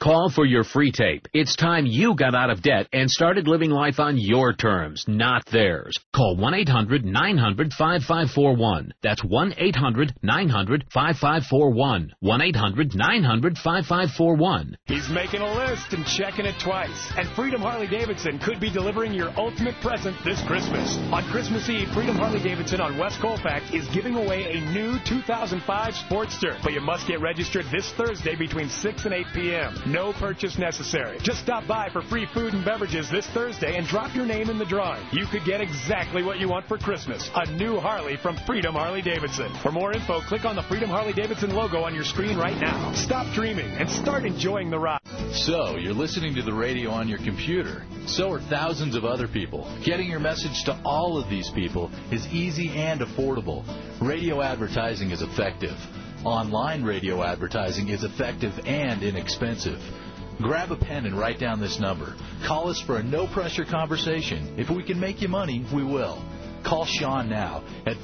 Call for your free tape. It's time you got out of debt and started living life on your terms, not theirs. Call 1-800-900-5541. That's 1-800-900-5541. 1-800-900-5541. He's making a list and checking it twice. And Freedom Harley-Davidson could be delivering your ultimate present this Christmas. On Christmas Eve, Freedom Harley-Davidson on West Colfax is giving away a new 2005 Sportster. But you must get registered this Thursday between 6 and 8 p.m. No purchase necessary. Just stop by for free food and beverages this Thursday and drop your name in the drawing. You could get exactly what you want for Christmas. A new Harley from Freedom Harley-Davidson. For more info, click on the Freedom Harley-Davidson logo on your screen right now. Stop dreaming and start enjoying the ride. So, you're listening to the radio on your computer. So are thousands of other people. Getting your message to all of these people is easy and affordable. Radio advertising is effective. Online radio advertising is effective and inexpensive. Grab a pen and write down this number. Call us for a no-pressure conversation. If we can make you money, we will. Call Sean now at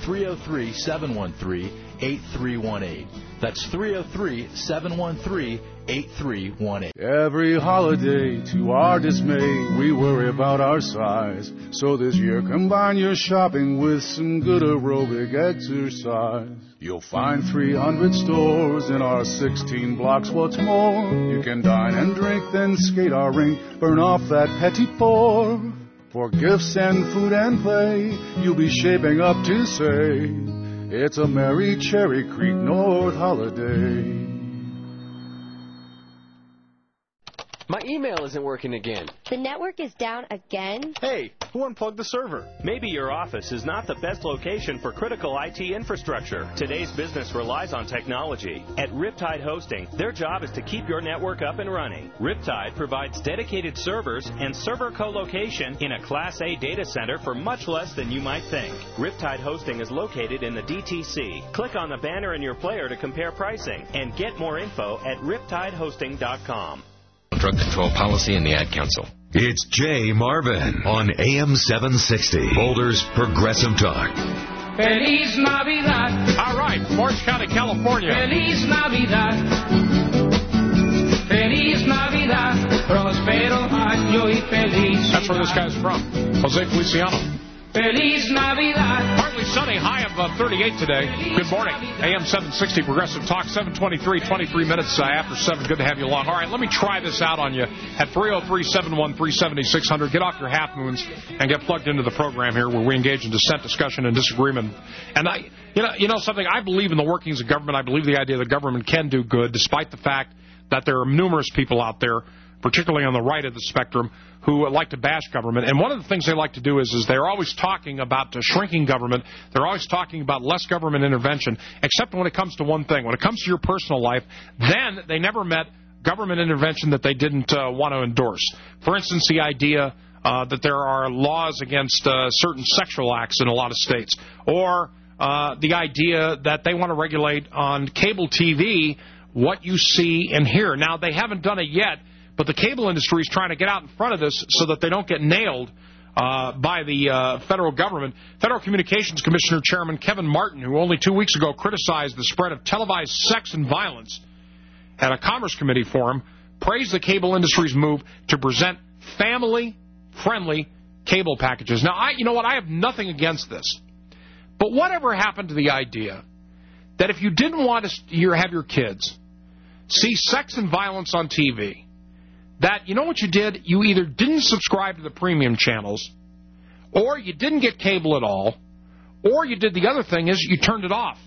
303-713-8318. That's 303-713-8318. Every holiday, to our dismay, we worry about our size. So this year, combine your shopping with some good aerobic exercise. You'll find 300 stores in our 16 blocks. What's more, you can dine and drink, then skate our rink, burn off that petit four. For gifts and food and play, you'll be shaping up to say, it's a merry Cherry Creek North holiday. My email isn't working again. The network is down again? Hey, who unplugged the server? Maybe your office is not the best location for critical IT infrastructure. Today's business relies on technology. At Riptide Hosting, their job is to keep your network up and running. Riptide provides dedicated servers and server co-location in a Class A data center for much less than you might think. Riptide Hosting is located in the DTC. Click on the banner in your player to compare pricing and get more info at riptidehosting.com. Drug Control Policy and the Ad Council. It's Jay Marvin on AM 760, Boulder's Progressive Talk. Feliz Navidad. All right, Orange County, California. Feliz Navidad. Feliz Navidad. Prospero año y feliz. That's where this guy's from. Jose Feliciano. Feliz Navidad. Partly sunny, high of 38 today. Good morning. AM 760 Progressive Talk, 723, 23 minutes after 7. Good to have you along. All right, let me try this out on you at 303-713-7600. Get off your half moons and get plugged into the program here where we engage in dissent, discussion, and disagreement. And you know something, I believe in the workings of government. I believe the idea that government can do good, despite the fact that there are numerous people out there, particularly on the right of the spectrum, who like to bash government. And one of the things they like to do is they're always talking about shrinking government. They're always talking about less government intervention, except when it comes to one thing. When it comes to your personal life, then they never met government intervention that they didn't want to endorse. For instance, the idea that there are laws against certain sexual acts in a lot of states, or the idea that they want to regulate on cable TV what you see and hear. Now, they haven't done it yet, but the cable industry is trying to get out in front of this so that they don't get nailed by the federal government. Federal Communications Commissioner Chairman Kevin Martin, who only 2 weeks ago criticized the spread of televised sex and violence at a Commerce Committee forum, praised the cable industry's move to present family-friendly cable packages. Now, you know what? I have nothing against this. But whatever happened to the idea that if you didn't want to have your kids see sex and violence on TV, that, you know what you did? You either didn't subscribe to the premium channels, or you didn't get cable at all, or you did the other thing is you turned it off.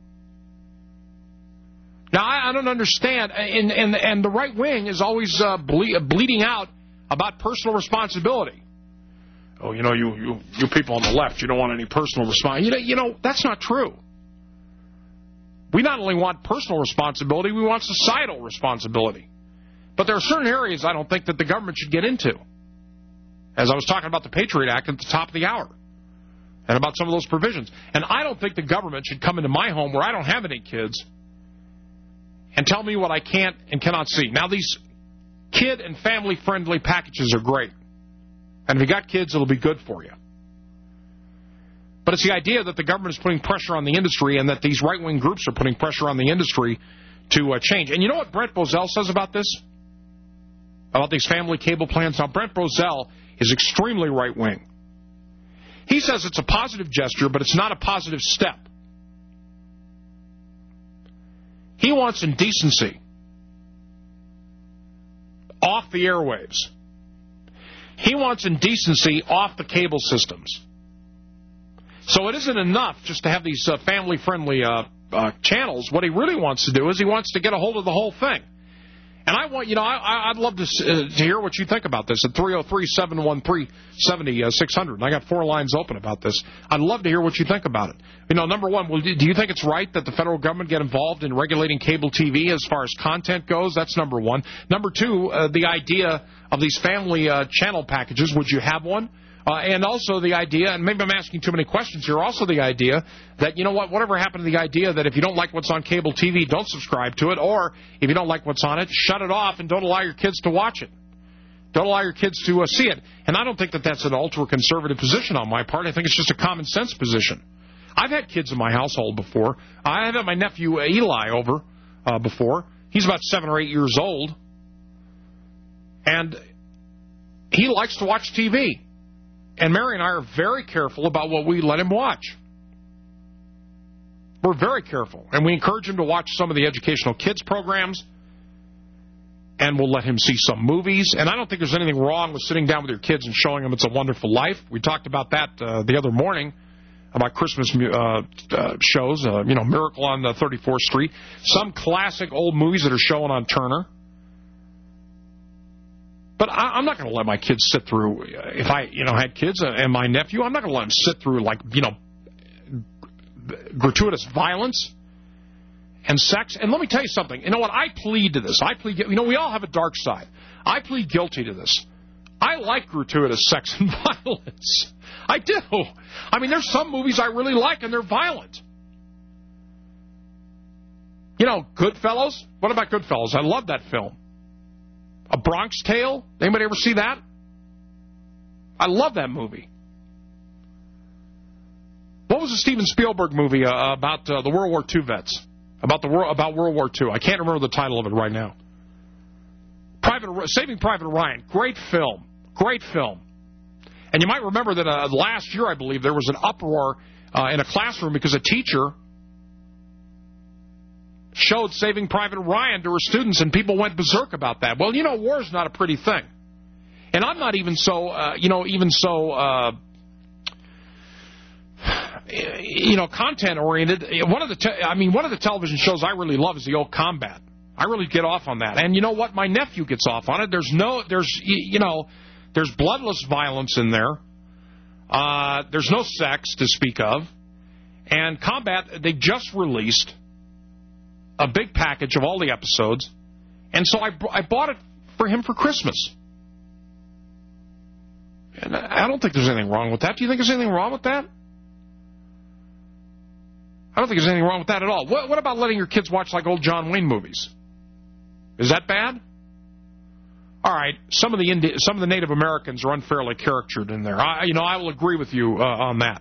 Now, I don't understand, and the right wing is always bleeding out about personal responsibility. Oh, you know, you people on the left, you don't want any personal responsibility. You know, that's not true. We not only want personal responsibility, we want societal responsibility. But there are certain areas I don't think that the government should get into. As I was talking about the Patriot Act at the top of the hour, and about some of those provisions. And I don't think the government should come into my home where I don't have any kids and tell me what I can't and cannot see. Now, these kid and family-friendly packages are great. And if you got kids, it'll be good for you. But it's the idea that the government is putting pressure on the industry and that these right-wing groups are putting pressure on the industry to change. And you know what Brent Bozell says about this? about these family cable plans. Now, Brent Bozell is extremely right-wing. He says it's a positive gesture, but it's not a positive step. He wants indecency off the airwaves. He wants indecency off the cable systems. So it isn't enough just to have these family-friendly channels. What he really wants to do is he wants to get a hold of the whole thing. And I want, I'd love to hear what you think about this at 303-713-7600. And I got 4 lines open about this. I'd love to hear what you think about it. Number one, do you think it's right that the federal government get involved in regulating cable TV as far as content goes? That's number one. Number two, the idea of these family channel packages. Would you have one? And also the idea, and maybe I'm asking too many questions here, also the idea that, whatever happened to the idea that if you don't like what's on cable TV, don't subscribe to it, or if you don't like what's on it, shut it off and don't allow your kids to watch it. Don't allow your kids to see it. And I don't think that that's an ultra-conservative position on my part. I think it's just a common-sense position. I've had kids in my household before. I've had my nephew Eli over before. He's about 7 or 8 years old. And he likes to watch TV. And Mary and I are very careful about what we let him watch. We're very careful. And we encourage him to watch some of the educational kids programs. And we'll let him see some movies. And I don't think there's anything wrong with sitting down with your kids and showing them It's a Wonderful Life. We talked about that the other morning, about Christmas shows. Miracle on 34th Street. Some classic old movies that are showing on Turner. But I'm not going to let my kids sit through, if I, had kids and my nephew, I'm not going to let them sit through, gratuitous violence and sex. And let me tell you something. You know what? I plead to this. We all have a dark side. I plead guilty to this. I like gratuitous sex and violence. I do. I mean, there's some movies I really like, and they're violent. Goodfellas? What about Goodfellas? I love that film. A Bronx Tale? Anybody ever see that? I love that movie. What was the Steven Spielberg movie about the World War II vets? About World War II. I can't remember the title of it right now. Saving Private Ryan. Great film. Great film. And you might remember that last year, I believe, there was an uproar in a classroom because a teacher showed Saving Private Ryan to her students, and people went berserk about that. Well, war's not a pretty thing. And I'm not even so, content-oriented. One of the television shows I really love is The Old Combat. I really get off on that. And you know what? My nephew gets off on it. There's bloodless violence in there. There's no sex to speak of. And Combat, they just released a big package of all the episodes, and so I bought it for him for Christmas. And I don't think there's anything wrong with that. Do you think there's anything wrong with that? I don't think there's anything wrong with that at all. What about letting your kids watch old John Wayne movies? Is that bad? All right, some of the Native Americans are unfairly caricatured in there. I will agree with you on that.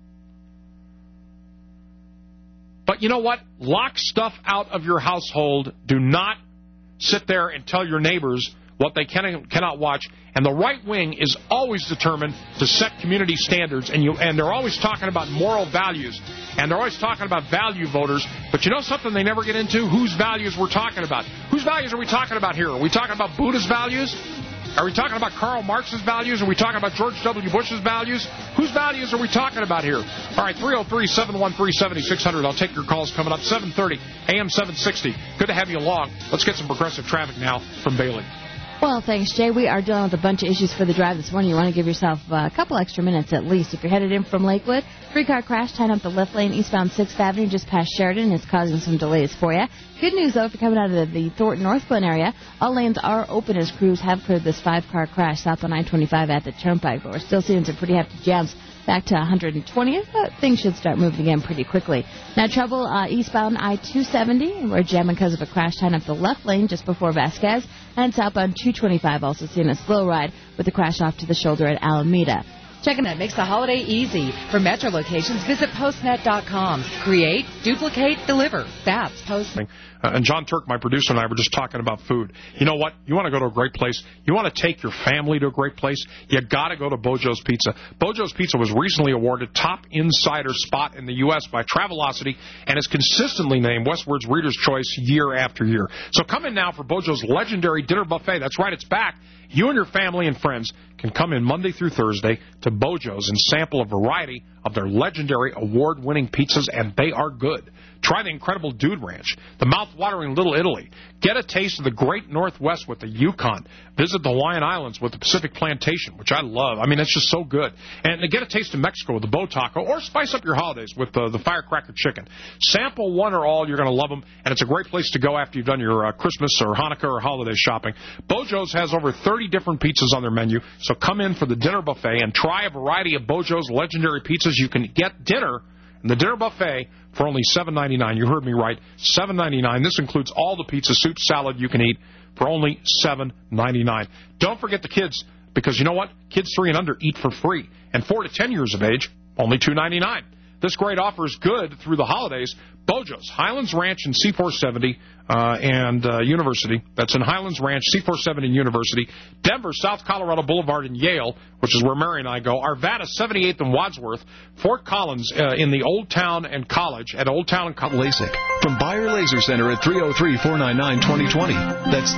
But you know what? Lock stuff out of your household. Do not sit there and tell your neighbors what they can and cannot watch. And the right wing is always determined to set community standards. And they're always talking about moral values. And they're always talking about value voters. But you know something they never get into? Whose values we're talking about. Whose values are we talking about here? Are we talking about Buddha's values? Are we talking about Karl Marx's values? Are we talking about George W. Bush's values? Whose values are we talking about here? All right, 303-713-7600. I'll take your calls coming up. 7:30, AM 760. Good to have you along. Let's get some progressive traffic now from Bailey. Well, thanks, Jay. We are dealing with a bunch of issues for the drive this morning. You want to give yourself a couple extra minutes at least. If you're headed in from Lakewood, 3-car crash tying up the left lane eastbound 6th Avenue just past Sheridan. It's causing some delays for you. Good news, though, if you're coming out of the Thornton North Glen area, all lanes are open as crews have cleared this 5-car crash south on I-25 at the Turnpike. But we're still seeing some pretty hefty jams back to 120th, but things should start moving again pretty quickly. Now, trouble eastbound I-270. We're jamming because of a crash tying up the left lane just before Vasquez. And southbound 225 also seeing a slow ride with the crash off to the shoulder at Alameda. CheckinNet makes the holiday easy. For Metro locations, visit postnet.com. Create, duplicate, deliver. That's Postnet. And John Turk, my producer, and I were just talking about food. You know what? You want to go to a great place? You want to take your family to a great place? You got to go to Bojo's Pizza. Bojo's Pizza was recently awarded Top Insider Spot in the U.S. by Travelocity and is consistently named Westward's Reader's Choice year after year. So come in now for Bojo's legendary dinner buffet. That's right, it's back. You and your family and friends can come in Monday through Thursday to Bojo's and sample a variety of their legendary award-winning pizzas, and they are good. Try the incredible Dude Ranch, the mouth-watering Little Italy. Get a taste of the great Northwest with the Yukon. Visit the Hawaiian Islands with the Pacific Plantation, which I love. I mean, it's just so good. And get a taste of Mexico with the Bo Taco, or spice up your holidays with the Firecracker Chicken. Sample one or all. You're going to love them, and it's a great place to go after you've done your Christmas or Hanukkah or holiday shopping. Bojo's has over 30 different pizzas on their menu, so come in for the dinner buffet and try a variety of Bojo's legendary pizzas. You can get dinner and the dinner buffet for only $7.99. You heard me right, $7.99. This includes all the pizza, soup, salad you can eat for only $7.99. Don't forget the kids, because you know what? Kids 3 and under eat for free. And 4 to 10 years of age, only $2.99. This great offer is good through the holidays. Bojo's, Highlands Ranch and C470 and University. That's in Highlands Ranch, C470 and University. Denver, South Colorado Boulevard in Yale, which is where Mary and I go. Arvada, 78th and Wadsworth. Fort Collins in the Old Town and College at Old Town and College. LASIK from Bayer Laser Center at 303-499-2020. That's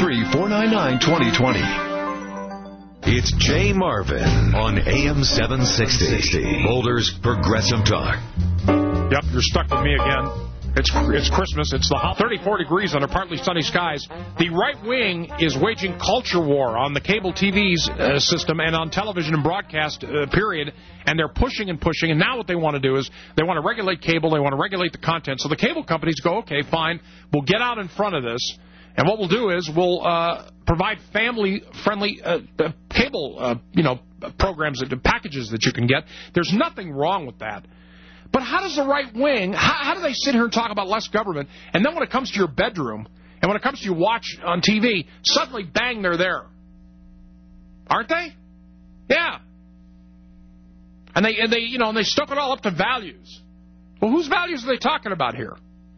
303-499-2020. It's Jay Marvin on AM 760. Boulder's Progressive Talk. Yep, you're stuck with me again. It's Christmas. It's the 34 degrees under partly sunny skies. The right wing is waging culture war on the cable TV's system and on television and broadcast, period. And they're pushing and pushing. And now what they want to do is they want to regulate cable. They want to regulate the content. So the cable companies go, okay, fine. We'll get out in front of this. And what we'll do is we'll provide family-friendly cable, programs, packages that you can get. There's nothing wrong with that. But how does the right wing, how do they sit here and talk about less government, and then when it comes to your bedroom, and when it comes to your watch on TV, suddenly, bang, they're there. Aren't they? Yeah. And they stoke it all up to values. Well, whose values are they talking about here?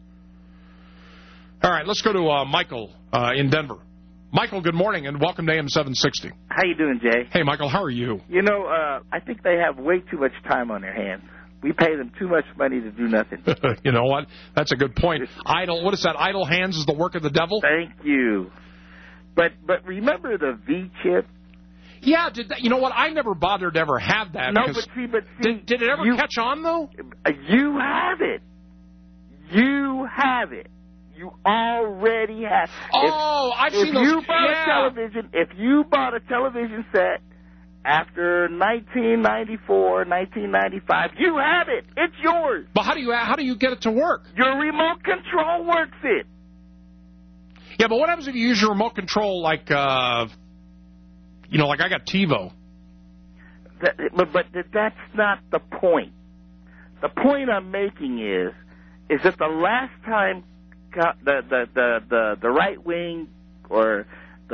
All right, let's go to Michael in Denver. Michael, good morning, and welcome to AM 760. How you doing, Jay? Hey, Michael, how are you? You know, I think they have way too much time on their hands. We pay them too much money to do nothing. You know what? That's a good point. What is that? Idle hands is the work of the devil? Thank you. But remember the V-chip? Yeah, you know what? I never bothered to ever have that. No, but see. Did it ever catch on, though? You have it. You have it. You already have. I've seen those. If you bought a television set after 1994, 1995, you have it. It's yours. But how do you get it to work? Your remote control works it. Yeah, but what happens if you use your remote control like I got TiVo? But that's not the point. The point I'm making is that the last time the right wing or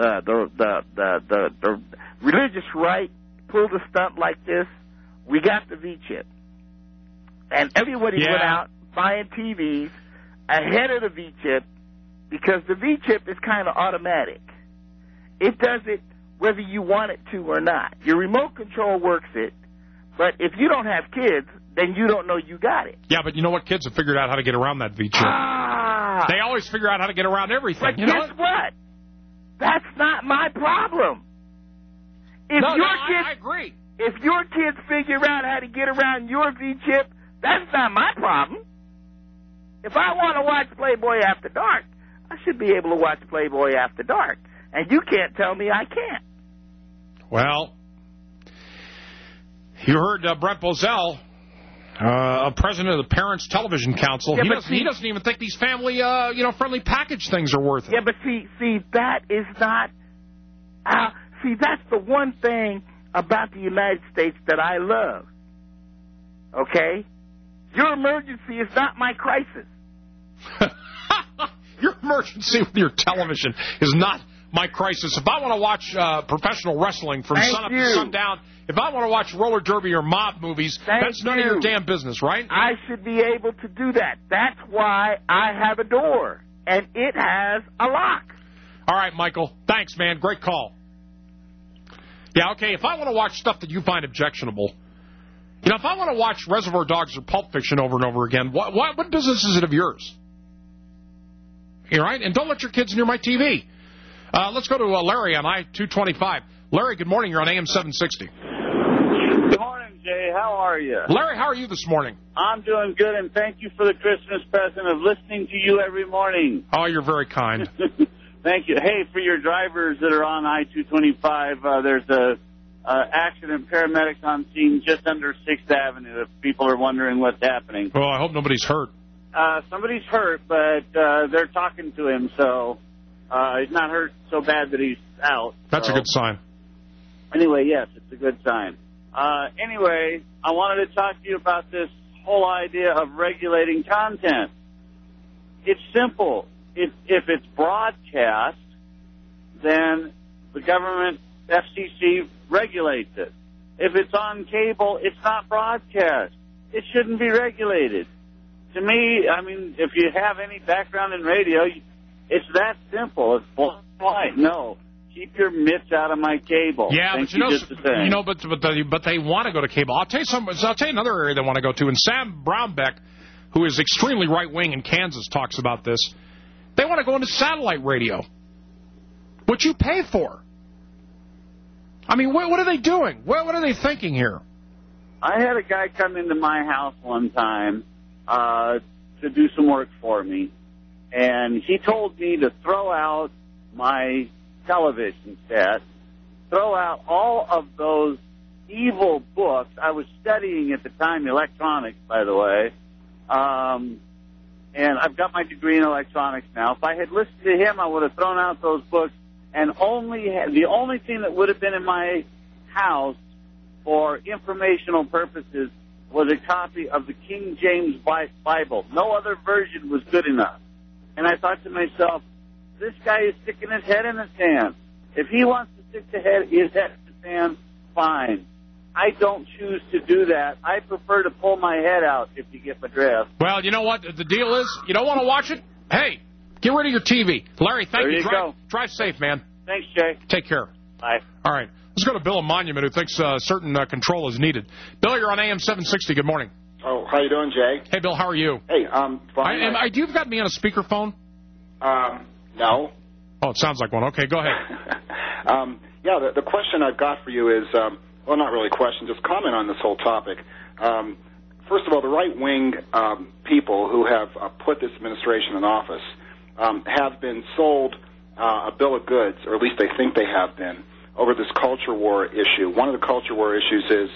the religious right pulled a stunt like this, we got the V-chip. And everybody went out buying TVs ahead of the V-chip because the V-chip is kind of automatic. It does it whether you want it to or not. Your remote control works it, but if you don't have kids, then you don't know you got it. Yeah, but you know what? Kids have figured out how to get around that V-chip. They always figure out how to get around everything. But guess what? That's not my problem. I agree. If your kids figure out how to get around your V-chip, that's not my problem. If I want to watch Playboy After Dark, I should be able to watch Playboy After Dark. And you can't tell me I can't. Well, you heard Brent Bozell, president of the Parents Television Council. Yeah, he doesn't even think these family, friendly package things are worth it. Yeah, but see, that is not. That's the one thing about the United States that I love. Okay, your emergency is not my crisis. Your emergency with your television is not Mike Crisis. If I want to watch professional wrestling from sunup to sundown, if I want to watch roller derby or mob movies, that's none of your damn business, right? I should be able to do that. That's why I have a door, and it has a lock. All right, Michael. Thanks, man. Great call. Yeah, okay, if I want to watch stuff that you find objectionable, if I want to watch Reservoir Dogs or Pulp Fiction over and over again, what business is it of yours? All right? And don't let your kids near my TV. Let's go to Larry on I-225. Larry, good morning. You're on AM 760. Good morning, Jay. How are you? Larry, how are you this morning? I'm doing good, and thank you for the Christmas present of listening to you every morning. Oh, you're very kind. Thank you. Hey, for your drivers that are on I-225, there's a accident, paramedics on scene just under 6th Avenue if people are wondering what's happening. Well, I hope nobody's hurt. Somebody's hurt, but they're talking to him, so he's not hurt so bad that he's out. That's a good sign. Anyway, yes, it's a good sign. Anyway, I wanted to talk to you about this whole idea of regulating content. It's simple. If it's broadcast, then the government, FCC, regulates it. If it's on cable, it's not broadcast. It shouldn't be regulated. To me, I mean, if you have any background in radio, it's that simple. It's black and white. No, keep your mitts out of my cable. Yeah, but but they want to go to cable. I'll tell you another area they want to go to. And Sam Brownback, who is extremely right wing in Kansas, talks about this. They want to go into satellite radio, which you pay for. I mean, what are they doing? What are they thinking here? I had a guy come into my house one time to do some work for me, and he told me to throw out my television set, throw out all of those evil books. I was studying at the time electronics, by the way, and I've got my degree in electronics now. If I had listened to him, I would have thrown out those books, and the only thing that would have been in my house for informational purposes was a copy of the King James Bible. No other version was good enough. And I thought to myself, this guy is sticking his head in the sand. If he wants to stick his head in the sand, fine. I don't choose to do that. I prefer to pull my head out, if you get my drift. Well, you know what? The deal is, you don't want to watch it? Hey, get rid of your TV. Larry, thank you. Drive safe, man. Thanks, Jay. Take care. Bye. All right. Let's go to Bill in Monument, who thinks certain control is needed. Bill, you're on AM 760. Good morning. Oh, how you doing, Jay? Hey, Bill, how are you? Hey, I'm fine. You've got me on a speakerphone? No. Oh, it sounds like one. Okay, go ahead. The question I've got for you is, well, not really a question, just comment on this whole topic. First of all, the right-wing people who have put this administration in office have been sold a bill of goods, or at least they think they have been, over this culture war issue. One of the culture war issues is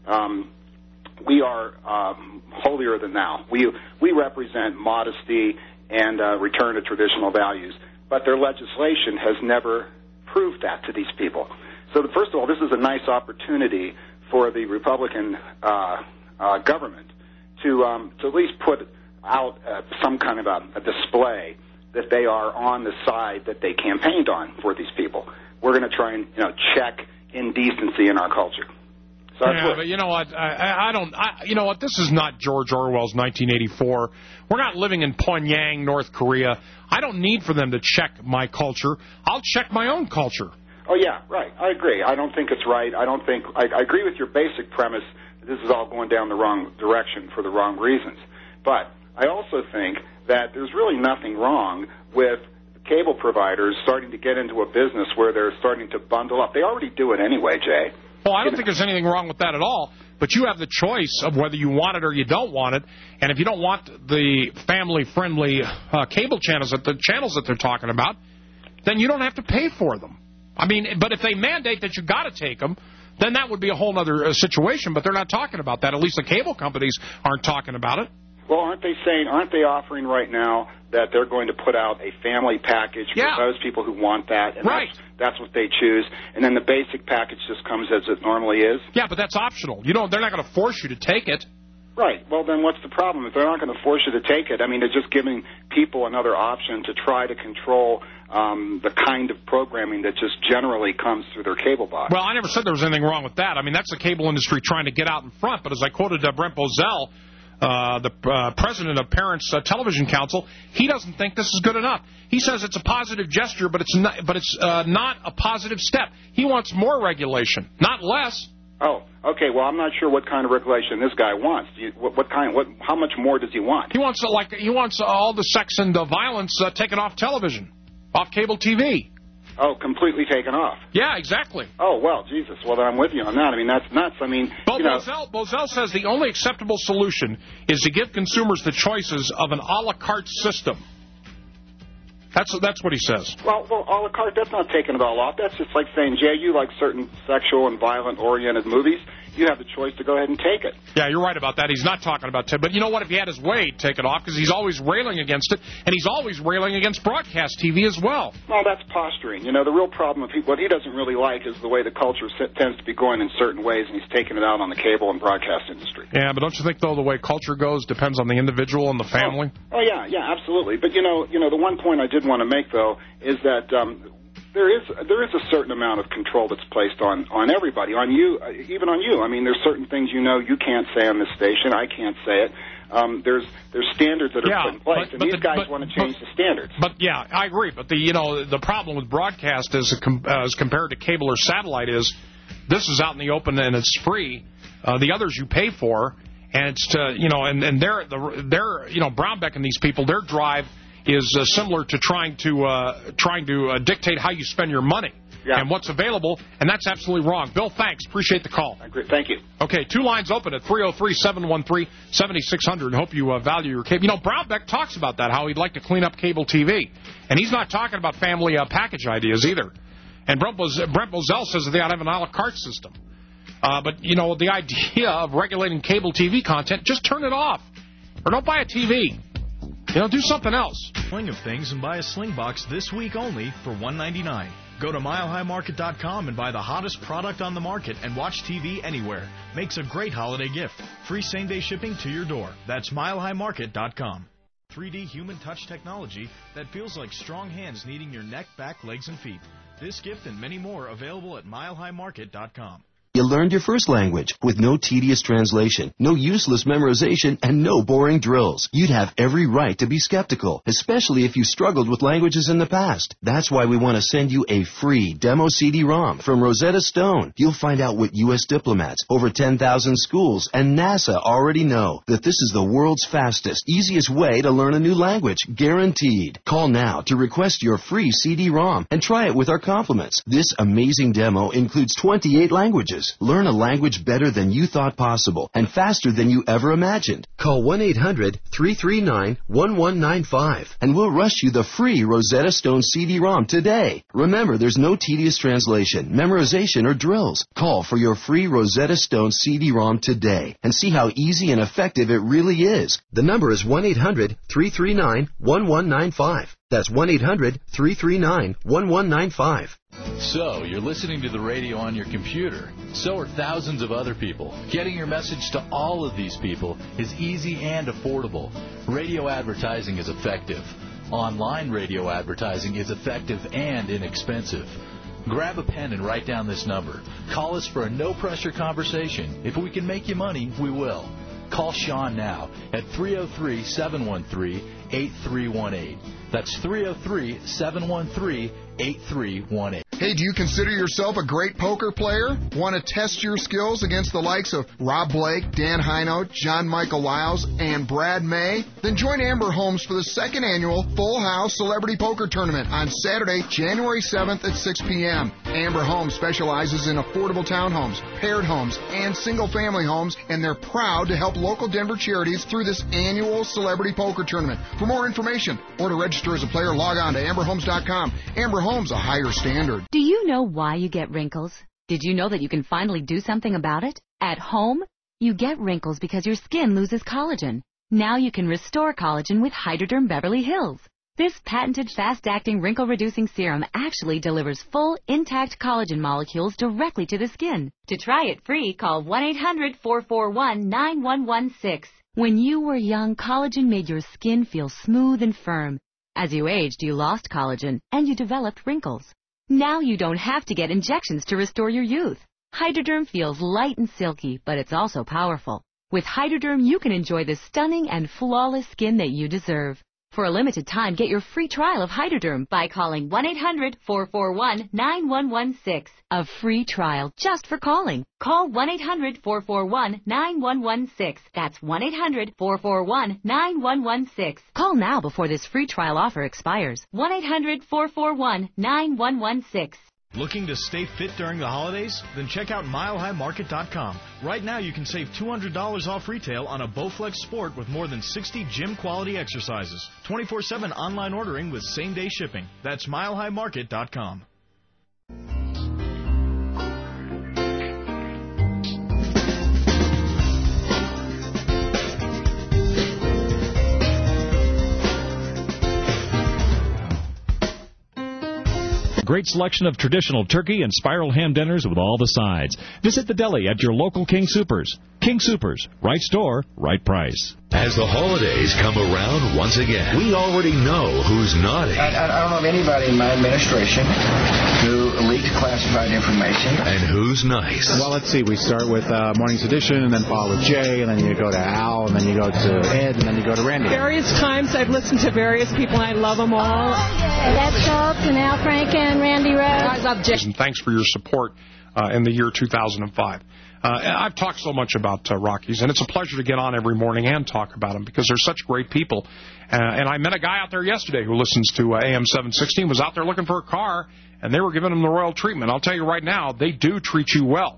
we are holier than thou. We represent modesty and return to traditional values, but their legislation has never proved that to these people. So first of all, this is a nice opportunity for the Republican government to at least put out some kind of a display that they are on the side that they campaigned on for these people. We're going to try and check indecency in our culture. So but you know what? You know what? This is not George Orwell's 1984. We're not living in Pyongyang, North Korea. I don't need for them to check my culture. I'll check my own culture. Oh, yeah, right. I agree. I don't think it's right. I agree with your basic premise that this is all going down the wrong direction for the wrong reasons. But I also think that there's really nothing wrong with cable providers starting to get into a business where they're starting to bundle up. They already do it anyway, Jay. Well, I don't think there's anything wrong with that at all. But you have the choice of whether you want it or you don't want it. And if you don't want the family-friendly cable channels that they're talking about, then you don't have to pay for them. I mean, but if they mandate that you got to take them, then that would be a whole other situation. But they're not talking about that. At least the cable companies aren't talking about it. Well, aren't they offering right now that they're going to put out a family package for those people who want that? And right. That's what they choose. And then the basic package just comes as it normally is? Yeah, but that's optional. They're not going to force you to take it. Right. Well, then what's the problem? If they're not going to force you to take it, I mean, they're just giving people another option to try to control the kind of programming that just generally comes through their cable box. Well, I never said there was anything wrong with that. I mean, that's the cable industry trying to get out in front. But as I quoted Brent Bozell, the president of Parents Television Council, he doesn't think this is good enough. He says it's a positive gesture, but it's not a positive step. He wants more regulation, not less. Oh, okay. Well, I'm not sure what kind of regulation this guy wants. How much more does he want? He wants all the sex and violence taken off television, off cable TV. Oh, completely taken off. Yeah, exactly. Oh, well, Jesus. Well, then I'm with you on that. I mean, that's nuts. I mean, Bozell says the only acceptable solution is to give consumers the choices of an a la carte system. That's what he says. Well, a la carte, that's not taking it all off. That's just like saying, Jay, you like certain sexual and violent-oriented movies. You have the choice to go ahead and take it. Yeah, you're right about that. He's not talking about Ted. But you know what? If he had his way, he'd take it off, because he's always railing against it, and he's always railing against broadcast TV as well. Well, that's posturing. You know, the real problem with what he doesn't really like is the way the culture tends to be going in certain ways, and he's taking it out on the cable and broadcast industry. Yeah, but don't you think, though, the way culture goes depends on the individual and the family? Oh yeah, absolutely. But, you know, the one point I did want to make, though, is that there is a certain amount of control that's placed on everybody, on you, even on you. I mean, there's certain things you can't say on this station. I can't say it. There's standards that are put in place, and these guys want to change the standards. But yeah, I agree. But the problem with broadcast as compared to cable or satellite is this is out in the open and it's free. The others you pay for, and it's and they're Brownback and these people, their drive is similar to trying to dictate how you spend your money and what's available, and that's absolutely wrong. Bill, thanks. Appreciate the call. Thank you. Okay, 2 lines open at 303-713-7600. Hope you value your cable. You know, Brownback talks about that, how he'd like to clean up cable TV, and he's not talking about family package ideas either. And Brent Bozell says that they ought to have an a la carte system. But, you know, the idea of regulating cable TV content, just turn it off. Or don't buy a TV. You know, do something else. Sling of things and buy a Sling Box this week only for $1.99. Go to milehighmarket.com and buy the hottest product on the market and watch TV anywhere. Makes a great holiday gift. Free same-day shipping to your door. That's milehighmarket.com. 3D human touch technology that feels like strong hands kneading your neck, back, legs, and feet. This gift and many more available at milehighmarket.com. You learned your first language with no tedious translation, no useless memorization, and no boring drills. You'd have every right to be skeptical, especially if you struggled with languages in the past. That's why we want to send you a free demo CD-ROM from Rosetta Stone. You'll find out what U.S. diplomats, over 10,000 schools, and NASA already know, that this is the world's fastest, easiest way to learn a new language, guaranteed. Call now to request your free CD-ROM and try it with our compliments. This amazing demo includes 28 languages. Learn a language better than you thought possible and faster than you ever imagined. Call 1-800-339-1195 and we'll rush you the free Rosetta Stone CD-ROM today. Remember, there's no tedious translation, memorization, or drills. Call for your free Rosetta Stone CD-ROM today and see how easy and effective it really is. The number is 1-800-339-1195. That's 1-800-339-1195. So, you're listening to the radio on your computer. So are thousands of other people. Getting your message to all of these people is easy and affordable. Radio advertising is effective. Online radio advertising is effective and inexpensive. Grab a pen and write down this number. Call us for a no-pressure conversation. If we can make you money, we will. Call Sean now at 303-713-8318. That's 303-713-8318. Hey, do you consider yourself a great poker player? Want to test your skills against the likes of Rob Blake, Dan Hino, John Michael Lyles, and Brad May? Then join Amber Holmes for the second annual Full House Celebrity Poker Tournament on Saturday, January 7th at 6 p.m. Amber Holmes specializes in affordable townhomes, paired homes, and single-family homes, and they're proud to help local Denver charities through this annual Celebrity Poker Tournament. For more information or to register as a player, log on to amberholmes.com. Amber Holmes, a higher standard. Do you know why you get wrinkles? Did you know that you can finally do something about it? At home, you get wrinkles because your skin loses collagen. Now you can restore collagen with Hydroderm Beverly Hills. This patented fast-acting wrinkle-reducing serum actually delivers full, intact collagen molecules directly to the skin. To try it free, call 1-800-441-9116. When you were young, collagen made your skin feel smooth and firm. As you aged, you lost collagen, and you developed wrinkles. Now you don't have to get injections to restore your youth. Hydroderm feels light and silky, but it's also powerful. With Hydroderm, you can enjoy the stunning and flawless skin that you deserve. For a limited time, get your free trial of Hydroderm by calling 1-800-441-9116. A free trial just for calling. Call 1-800-441-9116. That's 1-800-441-9116. Call now before this free trial offer expires. 1-800-441-9116. Looking to stay fit during the holidays? Then check out MileHighMarket.com. Right now, you can save $200 off retail on a Bowflex Sport with more than 60 gym-quality exercises. 24/7 online ordering with same-day shipping. That's MileHighMarket.com. Great selection of traditional turkey and spiral ham dinners with all the sides. Visit the deli at your local King Soopers. King Soopers, right store, right price. As the holidays come around once again, we already know who's naughty. I don't know of anybody in my administration who leaked classified information. And who's nice. Well, let's see. We start with Morning's Edition, and then follow with Jay, and then you go to Al, and then you go to Ed, and then you go to Randy. Various times I've listened to various people, and I love them all. Ed Schultz and Al Franken and Randy Rhodes. And thanks for your support in the year 2005. I've talked so much about Rockies, and it's a pleasure to get on every morning and talk about them because they're such great people. And I met a guy out there yesterday who listens to AM 760 and was out there looking for a car, and they were giving him the royal treatment. I'll tell you right now, they do treat you well.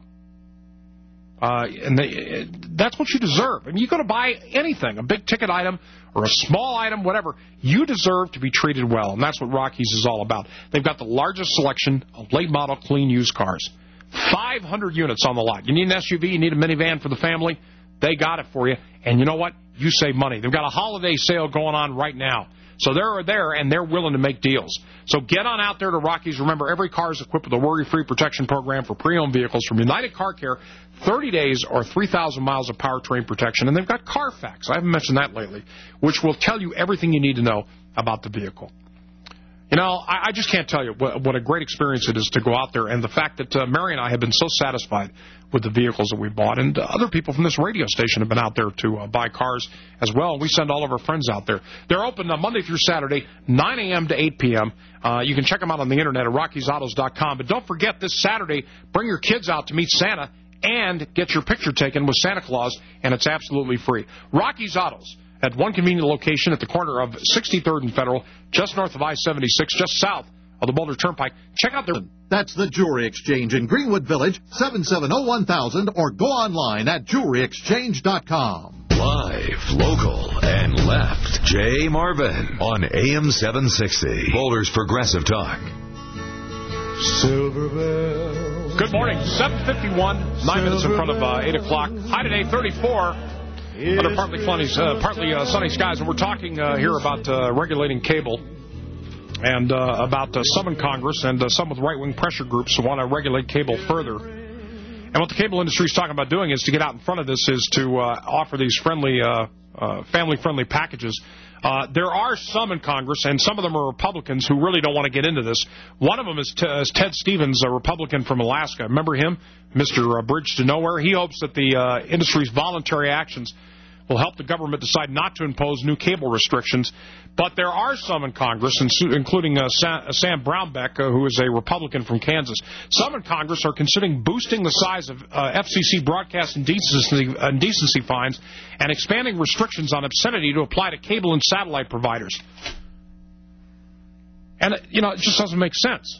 And that's what you deserve. I mean, you go to buy anything, a big-ticket item or a small item, whatever, you deserve to be treated well, and that's what Rockies is all about. They've got the largest selection of late-model clean used cars. 500 units on the lot. You need an SUV, you need a minivan for the family, they got it for you. And you know what? You save money. They've got a holiday sale going on right now. So they're there, and they're willing to make deals. So get on out there to Rockies. Remember, every car is equipped with a worry-free protection program for pre-owned vehicles from United Car Care, 30 days or 3,000 miles of powertrain protection. And they've got Carfax. I haven't mentioned that lately, which will tell you everything you need to know about the vehicle. You know, I just can't tell you what a great experience it is to go out there, and the fact that Mary and I have been so satisfied with the vehicles that we bought, and other people from this radio station have been out there to buy cars as well. We send all of our friends out there. They're open Monday through Saturday, 9 a.m. to 8 p.m. You can check them out on the internet at RockiesAutos.com. But don't forget, this Saturday, bring your kids out to meet Santa and get your picture taken with Santa Claus, and it's absolutely free. Rockies Autos, at one convenient location at the corner of 63rd and Federal, just north of I-76, just south of the Boulder Turnpike. Check out their... That's the Jewelry Exchange in Greenwood Village, 770-1000, or go online at jewelryexchange.com. Live, local, and left. Jay Marvin on AM 760. Boulder's Progressive Talk. Silver bells. Good morning. 7:51, 9 minutes in front of 8 o'clock. High today, 34. Under partly sunny skies, and we're talking here about regulating cable and about some in Congress and some with right-wing pressure groups who want to regulate cable further. And what the cable industry is talking about doing is to get out in front of this is to offer these friendly, family-friendly packages. There are some in Congress, and some of them are Republicans who really don't want to get into this. One of them is Ted Stevens, a Republican from Alaska. Remember him? Mr. Bridge to Nowhere. He hopes that the industry's voluntary actions will help the government decide not to impose new cable restrictions. But there are some in Congress, including Sam Brownback, who is a Republican from Kansas. Some in Congress are considering boosting the size of FCC broadcast indecency fines and expanding restrictions on obscenity to apply to cable and satellite providers. And, you know, it just doesn't make sense.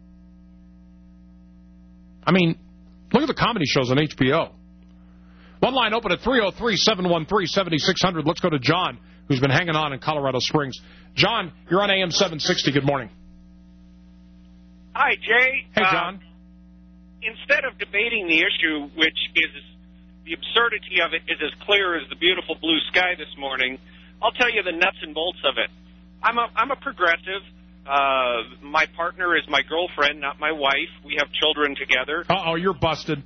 I mean, look at the comedy shows on HBO. One line open at 303-713-7600. Let's go to John, who's been hanging on in Colorado Springs. John, you're on AM 760. Good morning. Hi, Jay. Hey, John. Instead of debating the issue, which is the absurdity of it is as clear as the beautiful blue sky this morning, I'll tell you the nuts and bolts of it. I'm a progressive. My partner is my girlfriend, not my wife. We have children together. Uh-oh, you're busted.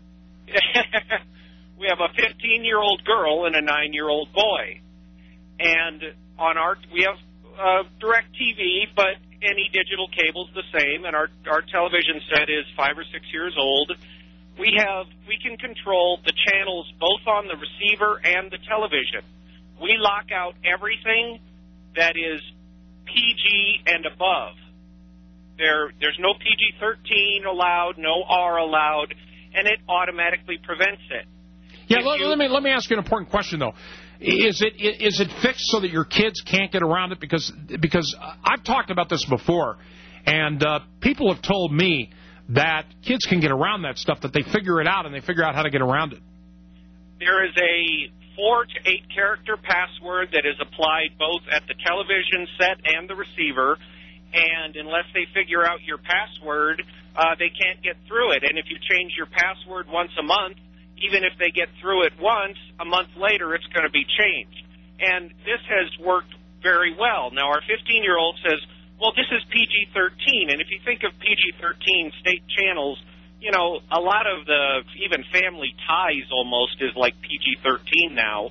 We have a 15-year-old girl and a 9-year-old boy. And we have direct TV, but any digital cable's the same, and our television set is 5 or 6 years old. We can control the channels both on the receiver and the television. We lock out everything that is PG and above. There's no PG-13 allowed, no R allowed, and it automatically prevents it. Yeah, let me ask you an important question, though. Is it fixed so that your kids can't get around it? Because I've talked about this before, and people have told me that kids can get around that stuff, that they figure it out, and they figure out how to get around it. There is a 4 to 8 character password that is applied both at the television set and the receiver, and unless they figure out your password, they can't get through it. And if you change your password once a month, even if they get through it once, a month later it's going to be changed. And this has worked very well. Now, our 15-year-old says, well, this is PG-13. And if you think of PG-13 state channels, you know, a lot of even Family Ties almost is like PG-13 now.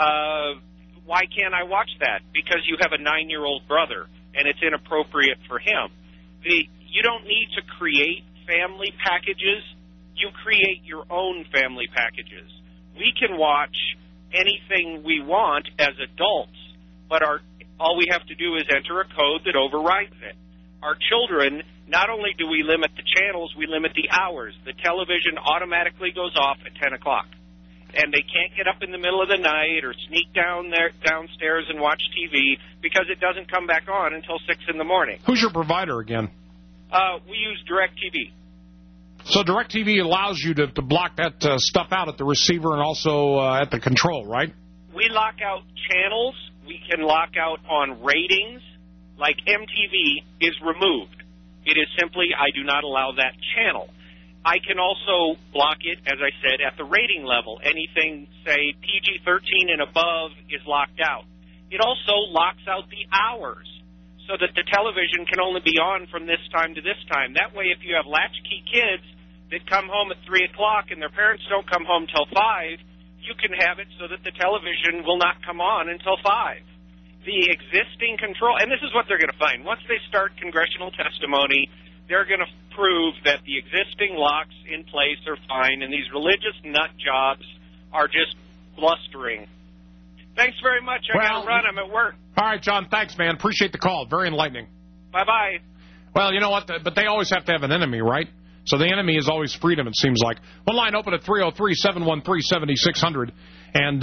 Why can't I watch that? Because you have a 9-year-old brother, and it's inappropriate for him. You don't need to create family packages. You create your own family packages. We can watch anything we want as adults, but all we have to do is enter a code that overrides it. Our children, not only do we limit the channels, we limit the hours. The television automatically goes off at 10 o'clock, and they can't get up in the middle of the night or sneak downstairs and watch TV because it doesn't come back on until 6 in the morning. Who's your provider again? We use DirecTV. So DirecTV allows you to block that stuff out at the receiver and also at the control, right? We lock out channels. We can lock out on ratings. Like MTV is removed. It is simply, I do not allow that channel. I can also block it, as I said, at the rating level. Anything, say, PG-13 and above is locked out. It also locks out the hours so that the television can only be on from this time to this time. That way, if you have latchkey kids that come home at 3 o'clock and their parents don't come home till 5, you can have it so that the television will not come on until 5. The existing control, and this is what they're going to find. Once they start congressional testimony, they're going to prove that the existing locks in place are fine, and these religious nut jobs are just blustering. Thanks very much. I got to run. I'm at work. All right, John, thanks, man. Appreciate the call. Very enlightening. Bye-bye. Well, you know what? But they always have to have an enemy, right? So the enemy is always freedom, it seems like. One line open at 303-713-7600. And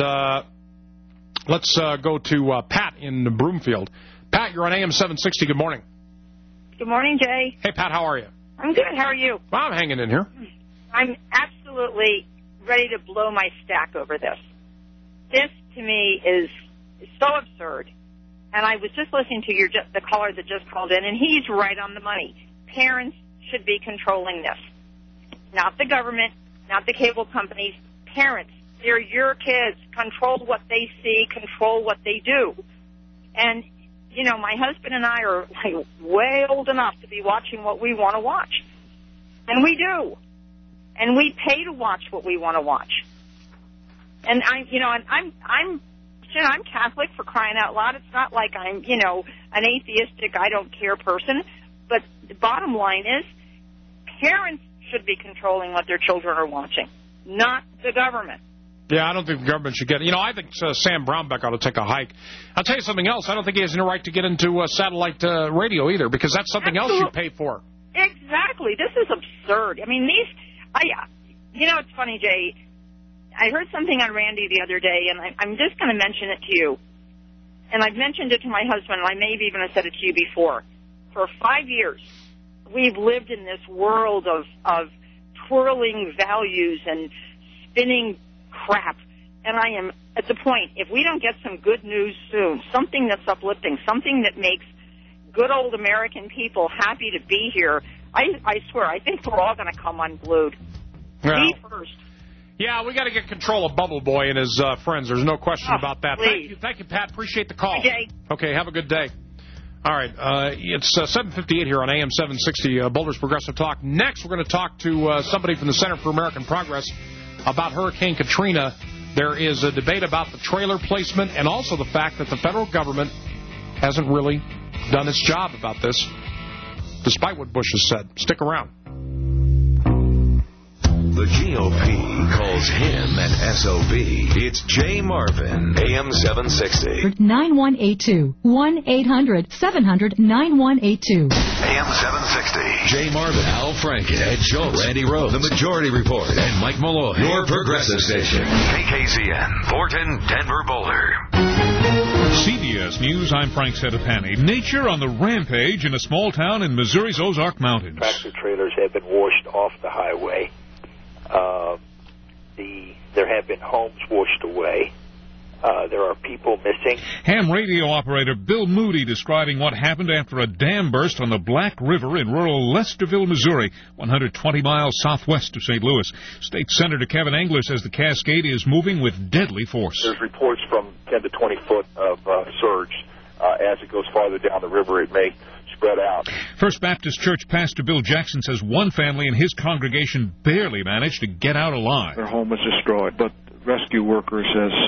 let's go to Pat in Broomfield. Pat, you're on AM 760. Good morning. Good morning, Jay. Hey, Pat, how are you? I'm good. How are you? Well, I'm hanging in here. I'm absolutely ready to blow my stack over this. This, to me, is so absurd. And I was just listening to the caller that just called in, and he's right on the money. Parents should be controlling this. Not the government, not the cable companies. Parents, they're your kids. Control what they see, control what they do. And, you know, my husband and I are like way old enough to be watching what we want to watch. And we do. And we pay to watch what we want to watch. And I'm Catholic, for crying out loud. It's not like I'm, an atheistic, I don't care person. But the bottom line is parents should be controlling what their children are watching, not the government. Yeah, I don't think the government should get it. I think Sam Brownback ought to take a hike. I'll tell you something else. I don't think he has any right to get into satellite radio either, because that's something else you pay for. Exactly. This is absurd. I mean, it's funny, Jay. I heard something on Randy the other day, and I'm just going to mention it to you. And I've mentioned it to my husband, and I may have even said it to you before. For 5 years, we've lived in this world of twirling values and spinning crap. And I am at the point, if we don't get some good news soon, something that's uplifting, something that makes good old American people happy to be here, I swear, I think we're all going to come unglued. Well, me first. Yeah, we got to get control of Bubble Boy and his friends. There's no question about that. Please. Thank you, Pat. Appreciate the call. Okay. Okay, have a good day. All right, it's 7:58 here on AM 760, Boulder's Progressive Talk. Next, we're going to talk to somebody from the Center for American Progress about Hurricane Katrina. There is a debate about the trailer placement and also the fact that the federal government hasn't really done its job about this, despite what Bush has said. Stick around. The GOP calls him an SOB. It's Jay Marvin, AM 760. 9182. 1-800-700-9182. AM 760. Jay Marvin, Al Franken, Ed Schultz, Randy Rhodes, The Majority Report, and Mike Malloy. Your progressive station. KKZN, Thornton, Denver, Boulder. CBS News, I'm Frank Sedapani. Nature on the rampage in a small town in Missouri's Ozark Mountains. Tractor trailers have been washed off the highway. There have been homes washed away. There are people missing. Ham radio operator Bill Moody describing what happened after a dam burst on the Black River in rural Lesterville, Missouri, 120 miles southwest of St. Louis. State Senator Kevin Engler says the cascade is moving with deadly force. There's reports from 10 to 20 foot of surge. As it goes farther down the river, it may spread out. First Baptist Church Pastor Bill Jackson says one family in his congregation barely managed to get out alive. Their home was destroyed, but rescue workers,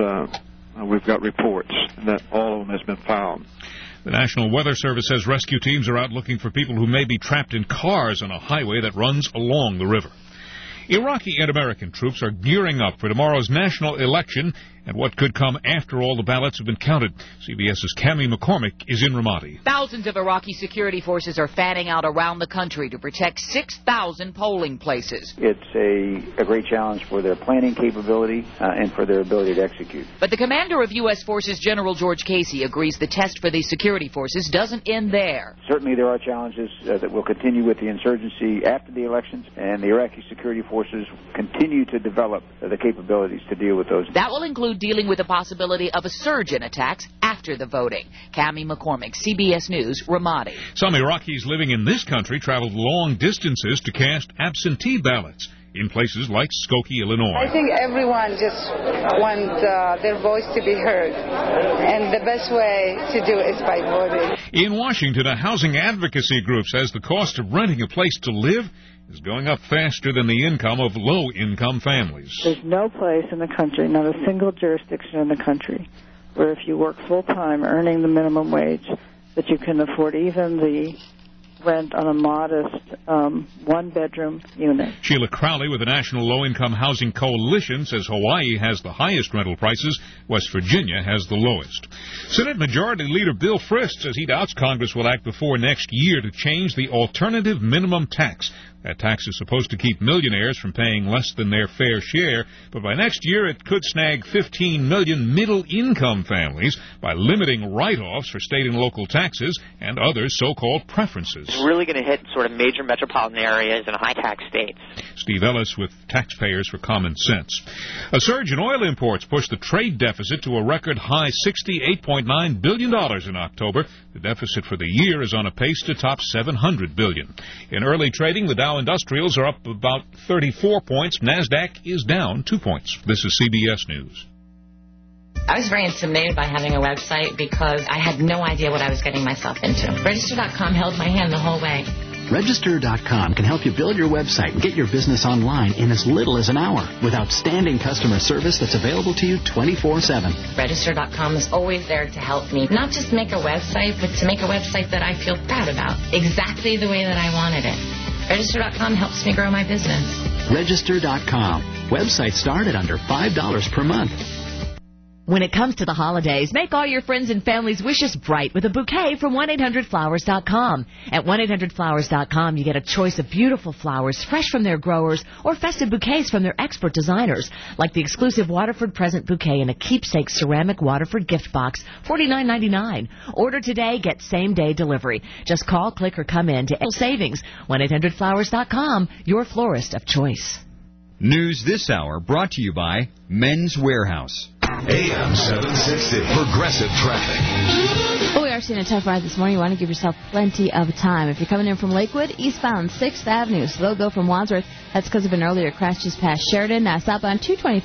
we've got reports that all of them has been found. The National Weather Service says rescue teams are out looking for people who may be trapped in cars on a highway that runs along the river. Iraqi and American troops are gearing up for tomorrow's national election and what could come after all the ballots have been counted. CBS's Cami McCormick is in Ramadi. Thousands of Iraqi security forces are fanning out around the country to protect 6,000 polling places. It's a great challenge for their planning capability and for their ability to execute. But the commander of U.S. Forces, General George Casey, agrees the test for these security forces doesn't end there. Certainly there are challenges that will continue with the insurgency after the elections, and the Iraqi security forces continue to develop the capabilities to deal with those. That will include dealing with the possibility of a surge in attacks after the voting. Cami McCormick, CBS News, Ramadi. Some Iraqis living in this country traveled long distances to cast absentee ballots in places like Skokie, Illinois. I think everyone just wants their voice to be heard, and the best way to do it is by voting. In Washington, a housing advocacy group says the cost of renting a place to live is going up faster than the income of low-income families. There's no place in the country, not a single jurisdiction in the country, where if you work full-time earning the minimum wage, that you can afford even the rent on a modest one-bedroom unit. Sheila Crowley with the National Low-Income Housing Coalition says Hawaii has the highest rental prices. West Virginia has the lowest. Senate Majority Leader Bill Frist says he doubts Congress will act before next year to change the alternative minimum tax. That tax is supposed to keep millionaires from paying less than their fair share, but by next year it could snag 15 million middle-income families by limiting write-offs for state and local taxes and other so-called preferences. It's really going to hit sort of major metropolitan areas and high-tax states. Steve Ellis with Taxpayers for Common Sense. A surge in oil imports pushed the trade deficit to a record high $68.9 billion in October. The deficit for the year is on a pace to top $700 billion. In early trading, the Dow Industrials are up about 34 points. NASDAQ is down 2 points. This is CBS News. I was very intimidated by having a website because I had no idea what I was getting myself into. Register.com held my hand the whole way. Register.com can help you build your website and get your business online in as little as an hour with outstanding customer service that's available to you 24/7. Register.com is always there to help me, not just make a website, but to make a website that I feel proud about, exactly the way that I wanted it. Register.com helps me grow my business. Register.com. Websites start at under $5 per month. When it comes to the holidays, make all your friends and family's wishes bright with a bouquet from 1-800-Flowers.com. At 1-800-Flowers.com, you get a choice of beautiful flowers fresh from their growers or festive bouquets from their expert designers, like the exclusive Waterford present bouquet in a keepsake ceramic Waterford gift box, $49.99. Order today, get same-day delivery. Just call, click, or come in to Savings. 1-800-Flowers.com, your florist of choice. News this hour brought to you by Men's Warehouse. AM 760, Progressive Traffic. Oh, we are seeing a tough ride this morning. You want to give yourself plenty of time. If you're coming in from Lakewood, eastbound 6th Avenue, slow go from Wadsworth. That's because of an earlier crash just past Sheridan. Now southbound 225,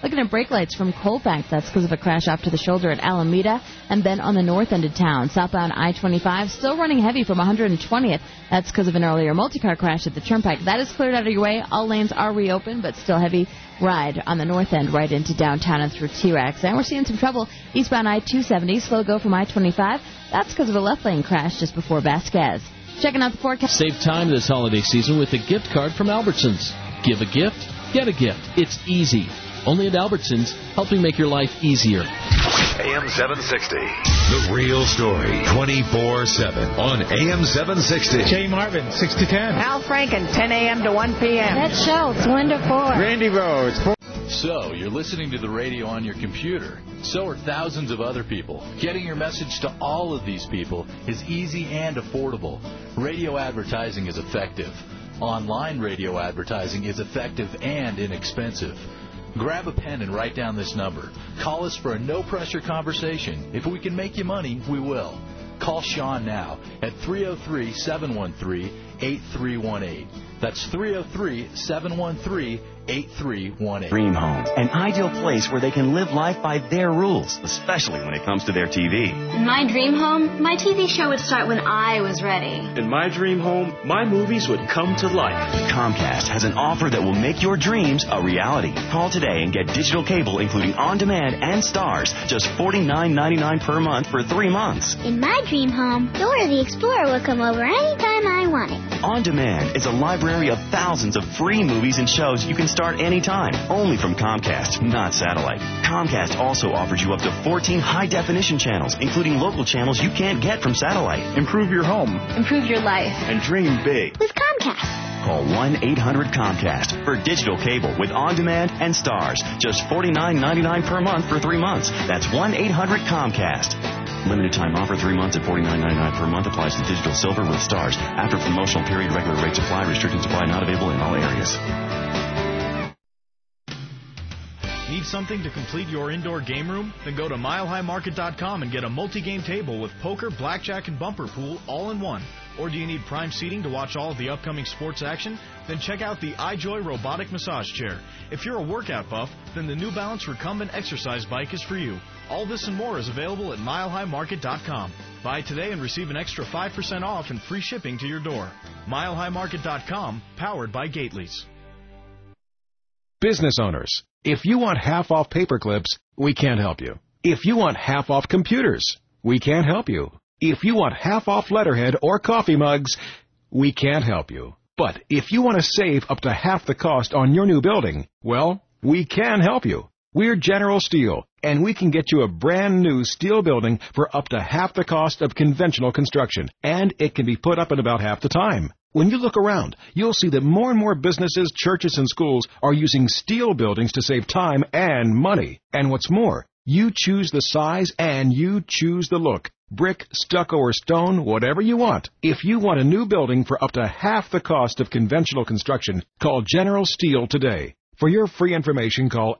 Looking at brake lights from Colfax. That's because of a crash off to the shoulder at Alameda. And then on the north end of town, southbound I-25, still running heavy from 120th. That's because of an earlier multi-car crash at the Turnpike. That is cleared out of your way. All lanes are reopened, but still heavy ride on the north end right into downtown and through T-Rex. And we're seeing some trouble eastbound I-270, slow go from I-25. That's because of a left lane crash just before Vasquez. Checking out the forecast. Save time this holiday season with a gift card from Albertsons. Give a gift, get a gift. It's easy. Only at Albertsons, helping make your life easier. AM 760. The real story. 24/7 on AM 760. Jay Marvin, 6 to 10. Al Franken, 10 a.m. to 1 p.m. Ed Schultz, 1 to 4. Randy Rhodes. So, you're listening to the radio on your computer. So are thousands of other people. Getting your message to all of these people is easy and affordable. Radio advertising is effective. Online radio advertising is effective and inexpensive. Grab a pen and write down this number. Call us for a no-pressure conversation. If we can make you money, we will. Call Sean now at 303-713-8318. That's 303-713-8318. Dream Home, an ideal place where they can live life by their rules, especially when it comes to their TV. In my dream home, my TV show would start when I was ready. In my dream home, my movies would come to life. Comcast has an offer that will make your dreams a reality. Call today and get digital cable including on-demand and stars, just $49.99 per month for 3 months. In my dream home, Dora the Explorer will come over anytime I want it. On Demand is a library of thousands of free movies and shows you can start anytime, only from Comcast, not satellite. Comcast also offers you up to 14 high-definition channels, including local channels you can't get from satellite. Improve your home. Improve your life. And dream big. With Comcast. Call 1-800-COMCAST for digital cable with on-demand and stars. Just $49.99 per month for 3 months. That's 1-800-COMCAST. Limited time offer, 3 months at $49.99 per month. Applies to digital silver with stars. After promotional period, regular rates apply. Restricted supply not available in all areas. Need something to complete your indoor game room? Then go to milehighmarket.com and get a multi-game table with poker, blackjack, and bumper pool all in one. Or do you need prime seating to watch all of the upcoming sports action? Then check out the iJoy robotic massage chair. If you're a workout buff, then the New Balance Recumbent exercise bike is for you. All this and more is available at milehighmarket.com. Buy today and receive an extra 5% off and free shipping to your door. milehighmarket.com, powered by Gately's. Business owners, if you want half off paper clips, we can't help you. If you want half off computers, we can't help you. If you want half off letterhead or coffee mugs, we can't help you. But if you want to save up to half the cost on your new building, well, we can help you. We're General Steel, and we can get you a brand new steel building for up to half the cost of conventional construction, and it can be put up in about half the time. When you look around, you'll see that more and more businesses, churches, and schools are using steel buildings to save time and money. And what's more, you choose the size and you choose the look. Brick, stucco, or stone, whatever you want. If you want a new building for up to half the cost of conventional construction, call General Steel today. For your free information, call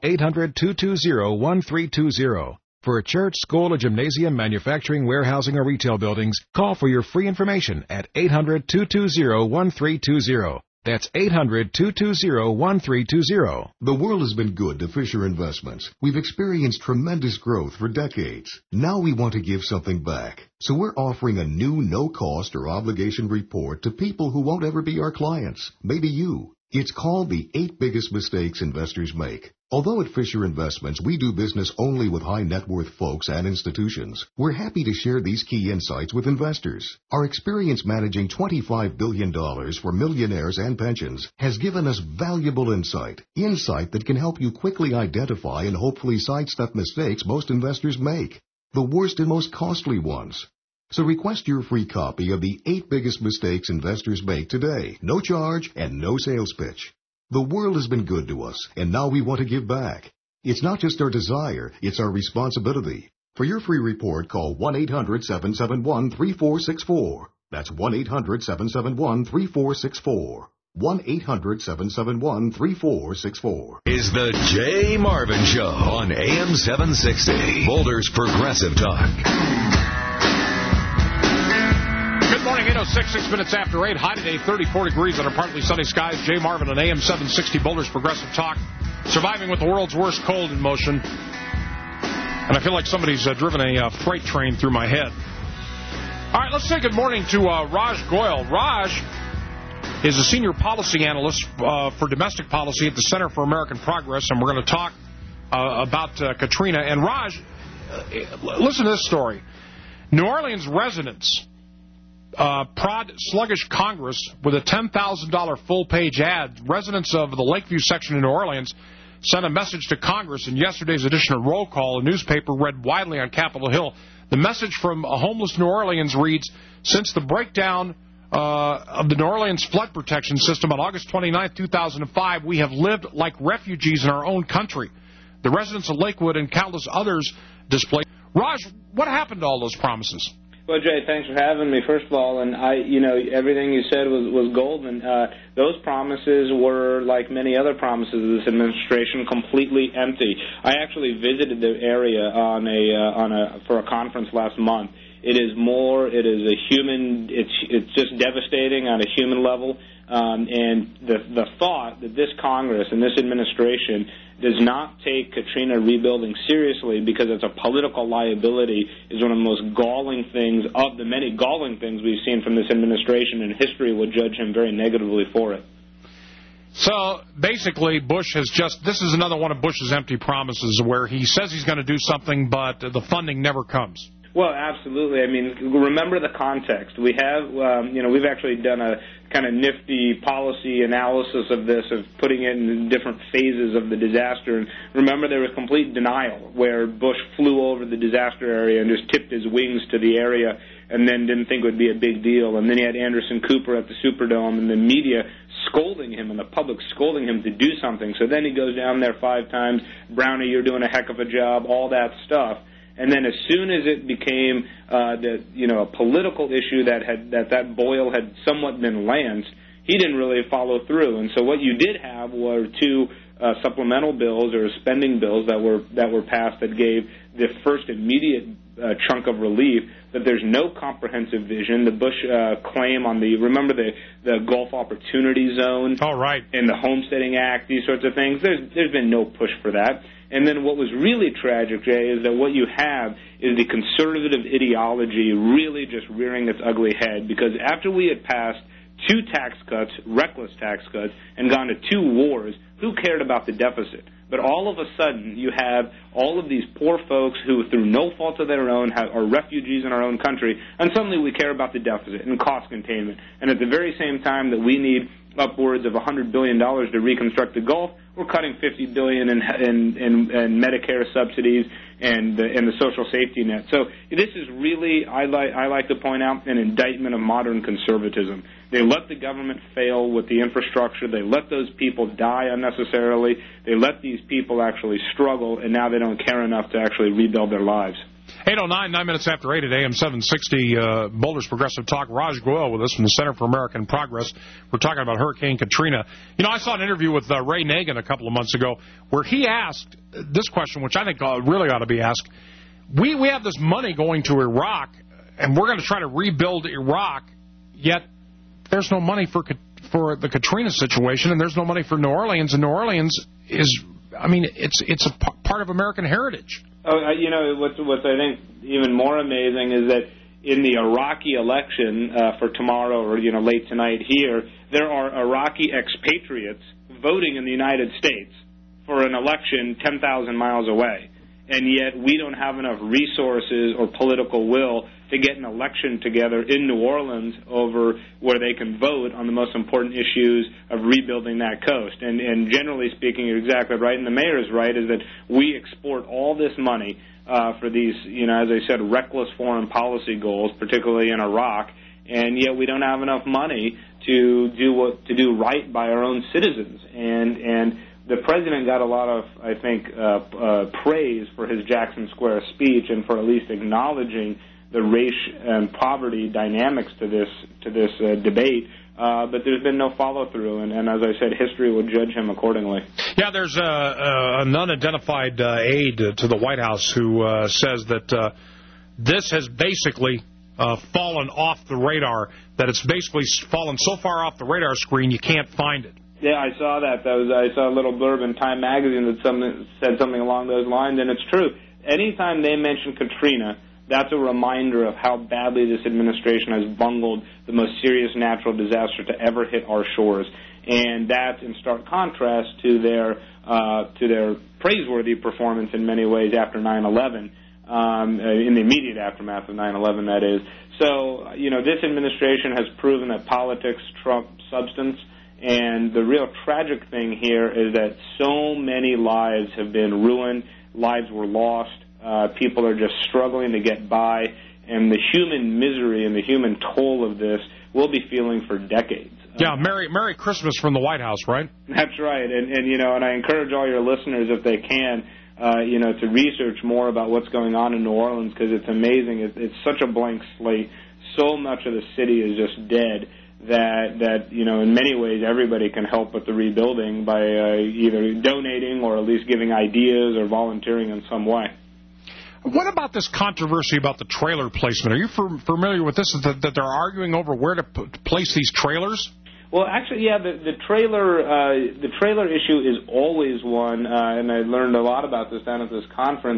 800-220-1320. For a church, school, a gymnasium, manufacturing, warehousing, or retail buildings, call for your free information at 800-220-1320. That's 800-220-1320. The world has been good to Fisher Investments. We've experienced tremendous growth for decades. Now we want to give something back. So we're offering a new no-cost or obligation report to people who won't ever be our clients. Maybe you. It's called the 8 Biggest Mistakes Investors Make. Although at Fisher Investments we do business only with high net worth folks and institutions, we're happy to share these key insights with investors. Our experience managing $25 billion for millionaires and pensions has given us valuable insight that can help you quickly identify and hopefully sidestep mistakes most investors make, the worst and most costly ones. So request your free copy of the 8 Biggest Mistakes Investors Make today. No charge and no sales pitch. The world has been good to us, and now we want to give back. It's not just our desire, it's our responsibility. For your free report, call 1-800-771-3464. That's 1-800-771-3464. 1-800-771-3464. Is the Jay Marvin Show on AM 760. Boulder's Progressive Talk. Good morning, 8:06, 6 minutes after 8. High today, 34 degrees under partly sunny skies. Jay Marvin on AM 760, Boulder's Progressive Talk. Surviving with the world's worst cold in motion. And I feel like somebody's driven a freight train through my head. All right, let's say good morning to Raj Goyal. Raj is a senior policy analyst for domestic policy at the Center for American Progress, and we're going to talk about Katrina. And Raj, listen to this story. New Orleans residents prod sluggish Congress with a $10,000 full-page ad. Residents of the Lakeview section in New Orleans sent a message to Congress in yesterday's edition of Roll Call, a newspaper read widely on Capitol Hill. The message from a homeless New Orleans reads, since the breakdown of the New Orleans flood protection system on August 29, 2005, we have lived like refugees in our own country. The residents of Lakewood and countless others displaced. Raj, what happened to all those promises? Well, Jay, thanks for having me, first of all. And everything you said was golden. Those promises were, like many other promises of this administration, completely empty. I actually visited the area for a conference last month. It's just devastating on a human level. And the thought that this Congress and this administration does not take Katrina rebuilding seriously because it's a political liability is one of the most galling things of the many galling things we've seen from this administration, and history would judge him very negatively for it. So basically, this is another one of Bush's empty promises where he says he's going to do something, but the funding never comes. Well, absolutely. I mean, remember the context. We have, we've actually done a kind of nifty policy analysis of this, of putting it in different phases of the disaster. And remember, there was complete denial where Bush flew over the disaster area and just tipped his wings to the area and then didn't think it would be a big deal. And then he had Anderson Cooper at the Superdome and the media scolding him and the public scolding him to do something. So then he goes down there 5 times, Brownie, you're doing a heck of a job, all that stuff. And then as soon as it became a political issue that boil had somewhat been lanced, he didn't really follow through. And so what you did have were 2 supplemental bills or spending bills that were passed that gave the first immediate chunk of relief, but there's no comprehensive vision. The Bush claim on remember the Gulf Opportunity Zone, and the Homesteading Act, these sorts of things. There's been no push for that. And then what was really tragic, Jay, is that what you have is the conservative ideology really just rearing its ugly head, because after we had passed 2 tax cuts, reckless tax cuts, and gone to 2 wars, who cared about the deficit? But all of a sudden, you have all of these poor folks who, through no fault of their own, are refugees in our own country, and suddenly we care about the deficit and cost containment. And at the very same time that we need upwards of $100 billion to reconstruct the Gulf, we're cutting $50 billion in Medicare subsidies and the social safety net. So this is really, I like to point out, an indictment of modern conservatism. They let the government fail with the infrastructure. They let those people die unnecessarily. They let these people actually struggle, and now they don't care enough to actually rebuild their lives. 8:09, 9 minutes after 8 at AM 760, Boulder's Progressive Talk. Raj Goyal with us from the Center for American Progress. We're talking about Hurricane Katrina. I saw an interview with Ray Nagin a couple of months ago where he asked this question, which I think really ought to be asked. We have this money going to Iraq, and we're going to try to rebuild Iraq, yet there's no money for the Katrina situation, and there's no money for New Orleans, and New Orleans is, it's a part of American heritage. Oh, what's I think even more amazing is that in the Iraqi election for tomorrow or late tonight here, there are Iraqi expatriates voting in the United States for an election 10,000 miles away, and yet we don't have enough resources or political will to get an election together in New Orleans over where they can vote on the most important issues of rebuilding that coast. And generally speaking, you're exactly right, and the mayor's right, is that we export all this money for these, as I said, reckless foreign policy goals, particularly in Iraq, and yet we don't have enough money to do right by our own citizens. And the president got a lot of, I think, praise for his Jackson Square speech and for at least acknowledging the race and poverty dynamics to this debate. But there's been no follow-through, and as I said, history will judge him accordingly. Yeah, there's an unidentified aide to the White House who says that this has basically fallen off the radar, that it's basically fallen so far off the radar screen you can't find it. Yeah, I saw that. I saw a little blurb in Time magazine that said something along those lines, and it's true. Anytime they mention Katrina, that's a reminder of how badly this administration has bungled the most serious natural disaster to ever hit our shores. And that's in stark contrast to their praiseworthy performance in many ways after 9/11, in the immediate aftermath of 9/11, that is. So, this administration has proven that politics trump substance. And the real tragic thing here is that so many lives have been ruined, lives were lost, people are just struggling to get by, and the human misery and the human toll of this we'll be feeling for decades. Yeah, Merry Christmas from the White House, right? That's right, and I encourage all your listeners, if they can, to research more about what's going on in New Orleans, because it's amazing. It's such a blank slate. So much of the city is just dead. That in many ways everybody can help with the rebuilding by either donating or at least giving ideas or volunteering in some way. What about this controversy about the trailer placement? Are you familiar with this, that they're arguing over where to place these trailers? Well, actually, yeah, the trailer issue is always one, and I learned a lot about this down at this conference.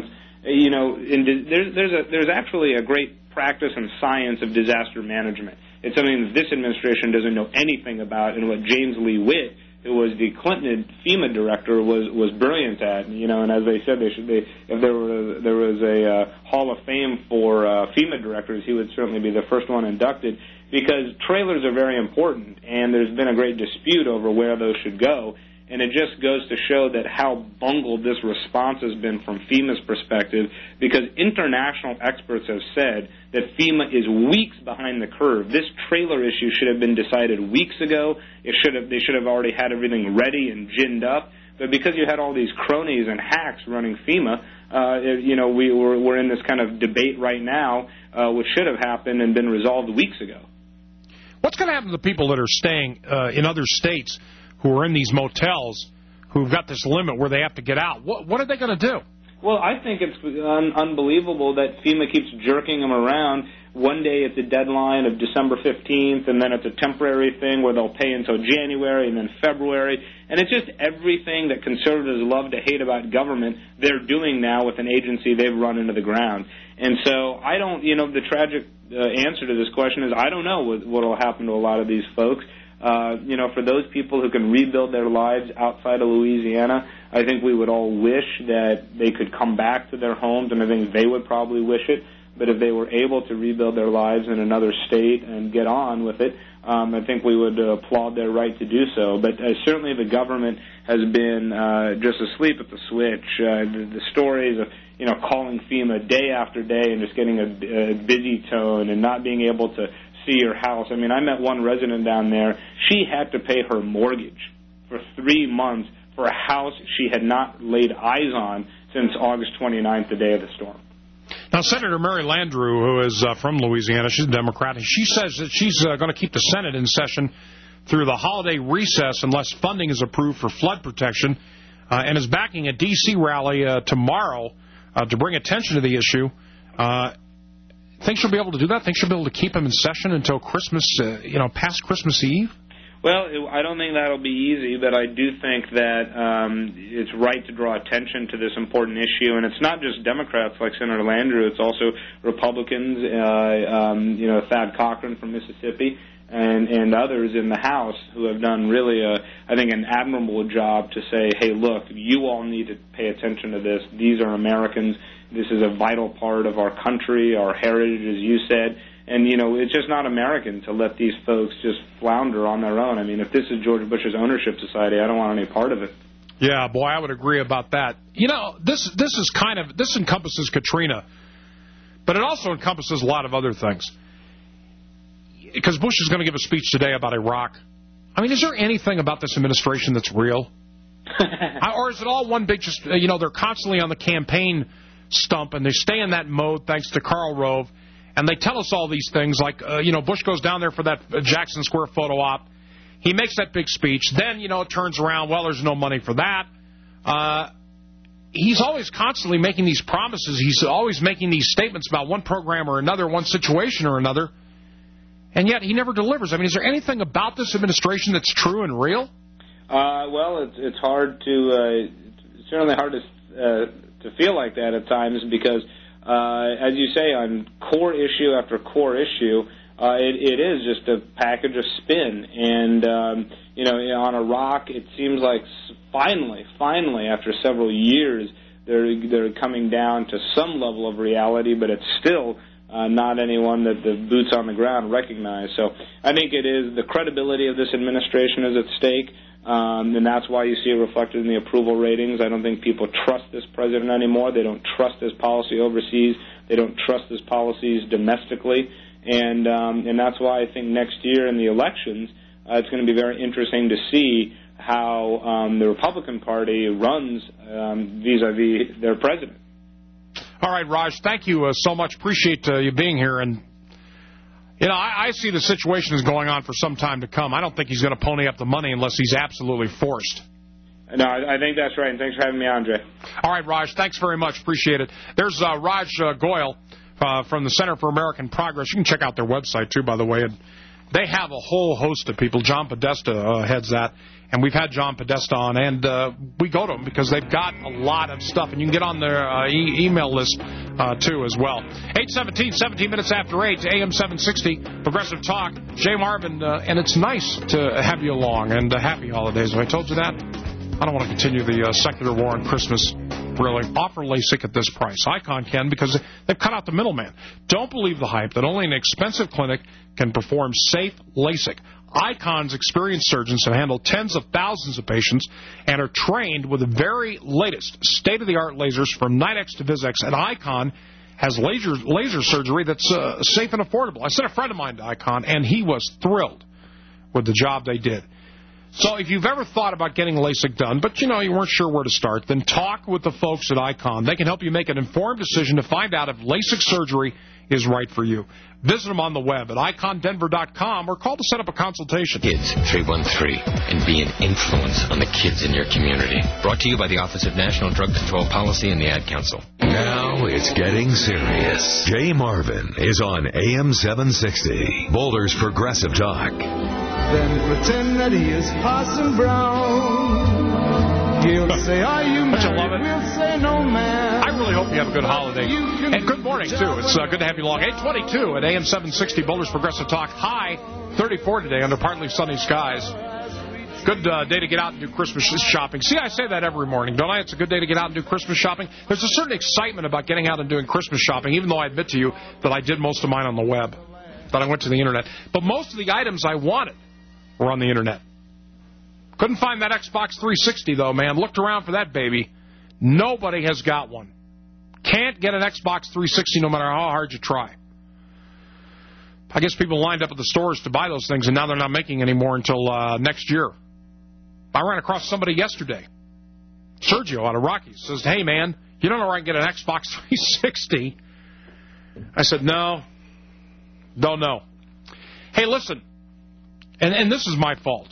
There's actually a great practice and science of disaster management. It's something that this administration doesn't know anything about, and what James Lee Witt, who was the Clinton FEMA director, was brilliant at. And as they said, if there was a Hall of Fame for FEMA directors, he would certainly be the first one inducted, because trailers are very important, and there's been a great dispute over where those should go. And it just goes to show that how bungled this response has been from FEMA's perspective, because international experts have said that FEMA is weeks behind the curve. This trailer issue should have been decided weeks ago. They should have already had everything ready and ginned up. But because you had all these cronies and hacks running FEMA, we're in this kind of debate right now, which should have happened and been resolved weeks ago. What's going to happen to the people that are staying in other states who are in these motels, who've got this limit where they have to get out? What are they going to do? Well, I think it's unbelievable that FEMA keeps jerking them around. One day it's a deadline of December 15th, and then it's a temporary thing where they'll pay until January and then February. And it's just everything that conservatives love to hate about government, they're doing now with an agency they've run into the ground. And so I don't, the tragic answer to this question is I don't know what will happen to a lot of these folks. For those people who can rebuild their lives outside of Louisiana, I think we would all wish that they could come back to their homes, and I think they would probably wish it. But if they were able to rebuild their lives in another state and get on with it, I think we would applaud their right to do so. But certainly the government has been just asleep at the switch. The stories of calling FEMA day after day and just getting a busy tone and not being able to see your house. I mean, I met one resident down there. She had to pay her mortgage for 3 months for a house she had not laid eyes on since August 29th, the day of the storm. Now, Senator Mary Landrieu, who is from Louisiana, she's a Democrat, she says that she's going to keep the Senate in session through the holiday recess unless funding is approved for flood protection, and is backing a D.C. rally tomorrow to bring attention to the issue. Think she'll be able to do that? Think she'll be able to keep him in session until Christmas, past Christmas Eve? Well, I don't think that'll be easy, but I do think that it's right to draw attention to this important issue. And it's not just Democrats like Senator Landrieu. It's also Republicans, Thad Cochran from Mississippi, and others in the House who have done really, I think, an admirable job to say, hey, look, you all need to pay attention to this. These are Americans. This is a vital part of our country, our heritage, as you said. And, it's just not American to let these folks just flounder on their own. I mean, if this is George Bush's ownership society, I don't want any part of it. Yeah, boy, I would agree about that. This encompasses Katrina, but it also encompasses a lot of other things. Because Bush is going to give a speech today about Iraq. I mean, is there anything about this administration that's real? Or is it all one big, they're constantly on the campaign stump, and they stay in that mode thanks to Karl Rove. And they tell us all these things like, Bush goes down there for that Jackson Square photo op. He makes that big speech. Then, it turns around, well, there's no money for that. He's always constantly making these promises. He's always making these statements about one program or another, one situation or another. And yet he never delivers. I mean, is there anything about this administration that's true and real? Well, it's hard to it's certainly hard to feel like that at times because, as you say, on core issue after core issue, it is just a package of spin. And on Iraq, it seems like finally, after several years, they're coming down to some level of reality, but it's still not anyone that the boots on the ground recognize. So I think it is the credibility of this administration is at stake, and that's why you see it reflected in the approval ratings. I don't think people trust this president anymore. They don't trust his policy overseas. They don't trust his policies domestically, and that's why I think next year in the elections, it's going to be very interesting to see how the Republican Party runs vis-a-vis their president. All right, Raj, thank you so much. Appreciate you being here. And, I see the situation is going on for some time to come. I don't think he's going to pony up the money unless he's absolutely forced. No, I think that's right. And thanks for having me on, Jay. All right, Raj, thanks very much. Appreciate it. There's Raj Goyal from the Center for American Progress. You can check out their website, too, by the way. And they have a whole host of people. John Podesta heads that. And we've had John Podesta on, and we go to them because they've got a lot of stuff. And you can get on their email list, too, as well. 8:17, 17 minutes after 8, AM 760, Progressive Talk. Jay Marvin, and it's nice to have you along, and happy holidays. Have I told you that? I don't want to continue the secular war on Christmas, really. Offer LASIK at this price. Icon can because they've cut out the middleman. Don't believe the hype that only an expensive clinic can perform safe LASIK. Icon's experienced surgeons have handled tens of thousands of patients and are trained with the very latest state-of-the-art lasers from NITEX to Vizx, and Icon has laser surgery that's safe and affordable. I sent a friend of mine to Icon, and he was thrilled with the job they did. So if you've ever thought about getting LASIK done, but you weren't sure where to start, then talk with the folks at Icon. They can help you make an informed decision to find out if LASIK surgery is right for you. Visit them on the web at icondenver.com or call to set up a consultation. Kids 313 and be an influence on the kids in your community. Brought to you by the Office of National Drug Control Policy and the Ad Council. Now it's getting serious. Jay Marvin is on AM 760, Boulder's Progressive Talk. Then pretend that he is Parson Brown. He'll say, are you married? We'll say, no, man. I really hope you have a good holiday. And good morning, too. It's good to have you along. 8:22 at AM 760, Boulder's Progressive Talk. High 34 today under partly sunny skies. Good day to get out and do Christmas shopping. See, I say that every morning, don't I? It's a good day to get out and do Christmas shopping. There's a certain excitement about getting out and doing Christmas shopping, even though I admit to you that I did most of mine on the web, that I went to the Internet. But most of the items I wanted were on the Internet. Couldn't find that Xbox 360, though, man. Looked around for that baby. Nobody has got one. Can't get an Xbox 360 no matter how hard you try. I guess people lined up at the stores to buy those things, and now they're not making any more until next year. I ran across somebody yesterday. Sergio out of Rockies says, hey, man, you don't know where I can get an Xbox 360. I said, no, don't know. Hey, listen, and this is my fault.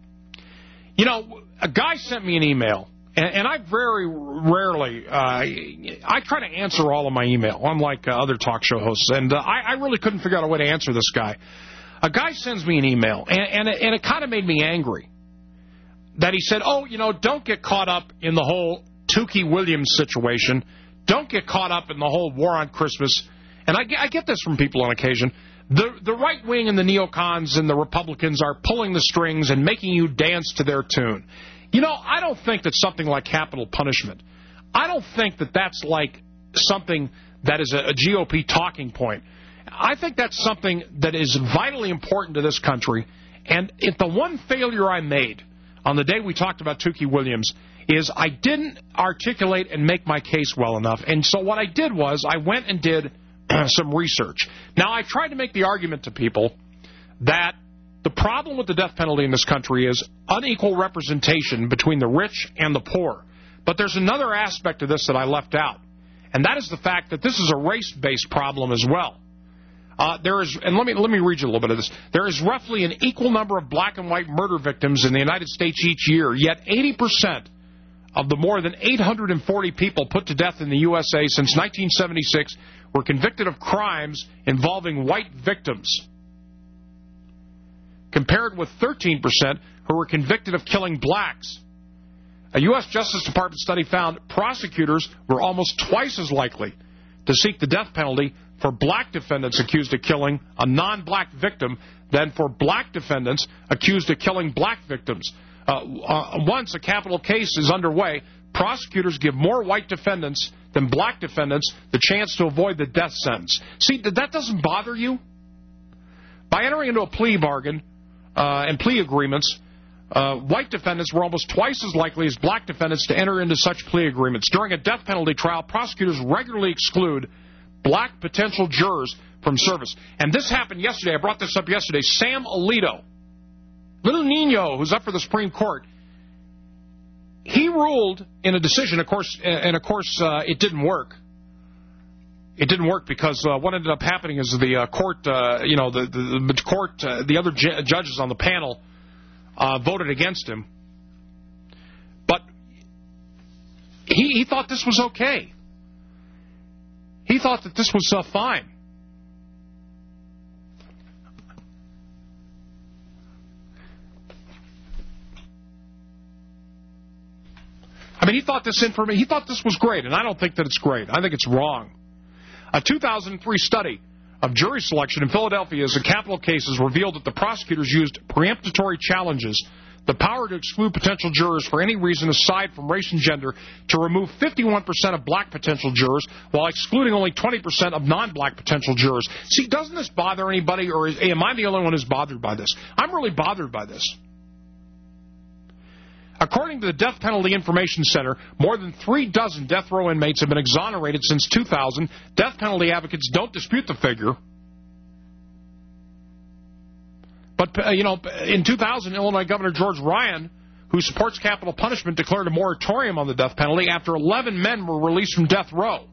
A guy sent me an email, and I very rarely, I try to answer all of my email, unlike other talk show hosts, and I really couldn't figure out a way to answer this guy. A guy sends me an email, and it kind of made me angry, that he said, don't get caught up in the whole Tukey Williams situation. Don't get caught up in the whole war on Christmas. And I get this from people on occasion. The right wing and the neocons and the Republicans are pulling the strings and making you dance to their tune. I don't think that something like capital punishment, I don't think that that's like something that is a GOP talking point. I think that's something that is vitally important to this country. And if the one failure I made on the day we talked about Tukey Williams is I didn't articulate and make my case well enough. And so what I did was I went and did some research. Now, I tried to make the argument to people that the problem with the death penalty in this country is unequal representation between the rich and the poor. But there's another aspect of this that I left out, and that is the fact that this is a race-based problem as well. And let me read you a little bit of this. There is roughly an equal number of black and white murder victims in the United States each year, yet 80% of the more than 840 people put to death in the USA since 1976 were convicted of crimes involving white victims. compared with 13% who were convicted of killing blacks. A U.S. Justice Department study found prosecutors were almost twice as likely to seek the death penalty for black defendants accused of killing a non-black victim than for black defendants accused of killing black victims. Once a capital case is underway, prosecutors give more white defendants than black defendants the chance to avoid the death sentence. See, that doesn't bother you? By entering into a plea bargain and plea agreements, white defendants were almost twice as likely as black defendants to enter into such plea agreements. During a death penalty trial, prosecutors regularly exclude black potential jurors from service. And this happened yesterday. I brought this up yesterday. Sam Alito, little Nino, who's up for the Supreme Court, he ruled in a decision, of course, it didn't work. It didn't work because what ended up happening is the court, the other judges on the panel voted against him. But he thought this was okay. He thought that this was fine. I mean, he thought this was great, and I don't think that it's great. I think it's wrong. A 2003 study of jury selection in Philadelphia's capital cases revealed that the prosecutors used preemptory challenges, the power to exclude potential jurors for any reason aside from race and gender, to remove 51% of black potential jurors while excluding only 20% of non-black potential jurors. See, doesn't this bother anybody, or am I the only one who's bothered by this? I'm really bothered by this. According to the Death Penalty Information Center, more than 36 death row inmates have been exonerated since 2000. Death penalty advocates don't dispute the figure. But, in 2000, Illinois Governor George Ryan, who supports capital punishment, declared a moratorium on the death penalty after 11 men were released from death row.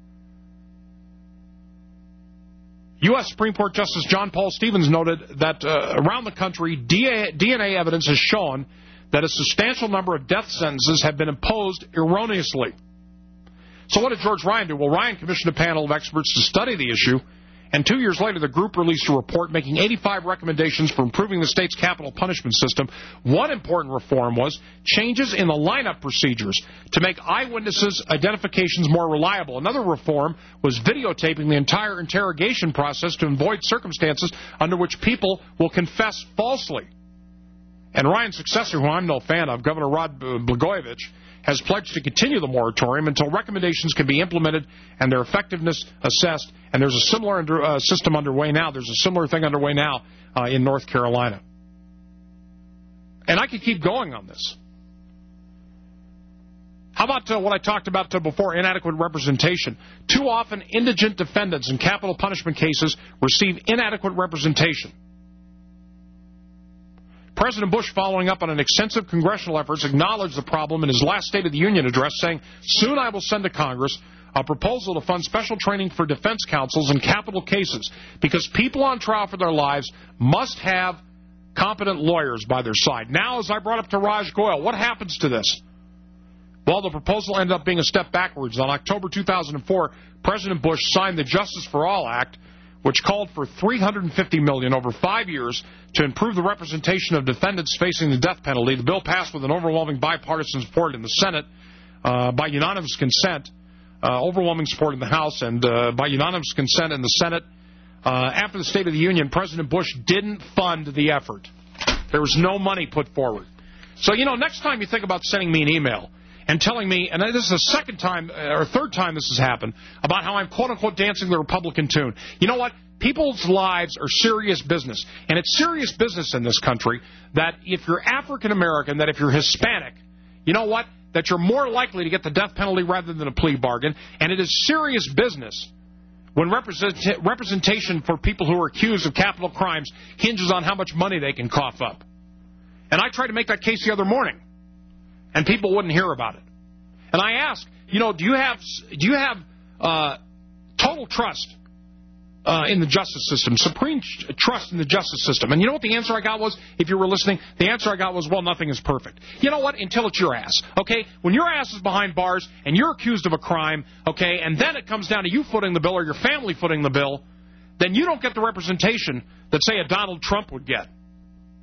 U.S. Supreme Court Justice John Paul Stevens noted that around the country, DNA evidence has shown that a substantial number of death sentences have been imposed erroneously. So what did George Ryan do? Well, Ryan commissioned a panel of experts to study the issue, and 2 years later the group released a report making 85 recommendations for improving the state's capital punishment system. One important reform was changes in the lineup procedures to make eyewitnesses' identifications more reliable. Another reform was videotaping the entire interrogation process to avoid circumstances under which people will confess falsely. And Ryan's successor, who I'm no fan of, Governor Rod Blagojevich, has pledged to continue the moratorium until recommendations can be implemented and their effectiveness assessed. And there's a similar system underway now. There's a similar thing underway now in North Carolina. And I could keep going on this. How about what I talked about before, inadequate representation? Too often, indigent defendants in capital punishment cases receive inadequate representation. President Bush, following up on an extensive congressional efforts, acknowledged the problem in his last State of the Union address, saying, "Soon I will send to Congress a proposal to fund special training for defense counsels in capital cases, because people on trial for their lives must have competent lawyers by their side." Now, as I brought up to Raj Goyal, what happens to this? Well, the proposal ended up being a step backwards. On October 2004, President Bush signed the Justice for All Act, which called for $350 million over 5 years to improve the representation of defendants facing the death penalty. The bill passed with an overwhelming bipartisan support in the Senate by unanimous consent, overwhelming support in the House, and by unanimous consent in the Senate. After the State of the Union, President Bush didn't fund the effort. There was no money put forward. So, next time you think about sending me an email and telling me, and this is the second time or third time this has happened, about how I'm quote-unquote dancing the Republican tune. You know what? People's lives are serious business. And it's serious business in this country that if you're African-American, that if you're Hispanic, you know what? That you're more likely to get the death penalty rather than a plea bargain. And it is serious business when representation for people who are accused of capital crimes hinges on how much money they can cough up. And I tried to make that case the other morning, and people wouldn't hear about it. And I asked, do you have total trust in the justice system, supreme trust in the justice system? And you know what the answer I got was? If you were listening, the answer I got was, well, nothing is perfect. You know what? Until it's your ass, okay? When your ass is behind bars and you're accused of a crime, okay, and then it comes down to you footing the bill or your family footing the bill, then you don't get the representation that, say, a Donald Trump would get.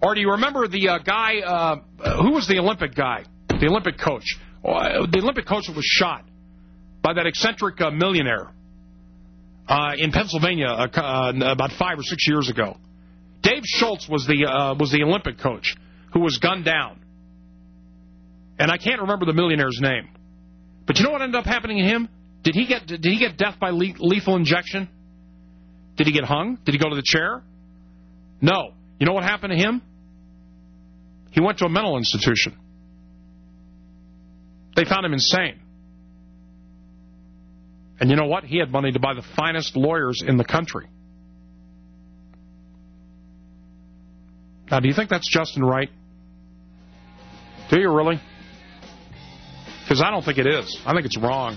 Or do you remember the guy, who was the Olympic guy, the Olympic coach? The Olympic coach that was shot by that eccentric millionaire in Pennsylvania about 5 or 6 years ago. Dave Schultz was the Olympic coach who was gunned down. And I can't remember the millionaire's name. But you know what ended up happening to him? Did he get death by lethal injection? Did he get hung? Did he go to the chair? No. You know what happened to him? He went to a mental institution. They found him insane. And you know what? He had money to buy the finest lawyers in the country. Now, do you think that's just and right? Do you really? Because I don't think it is. I think it's wrong.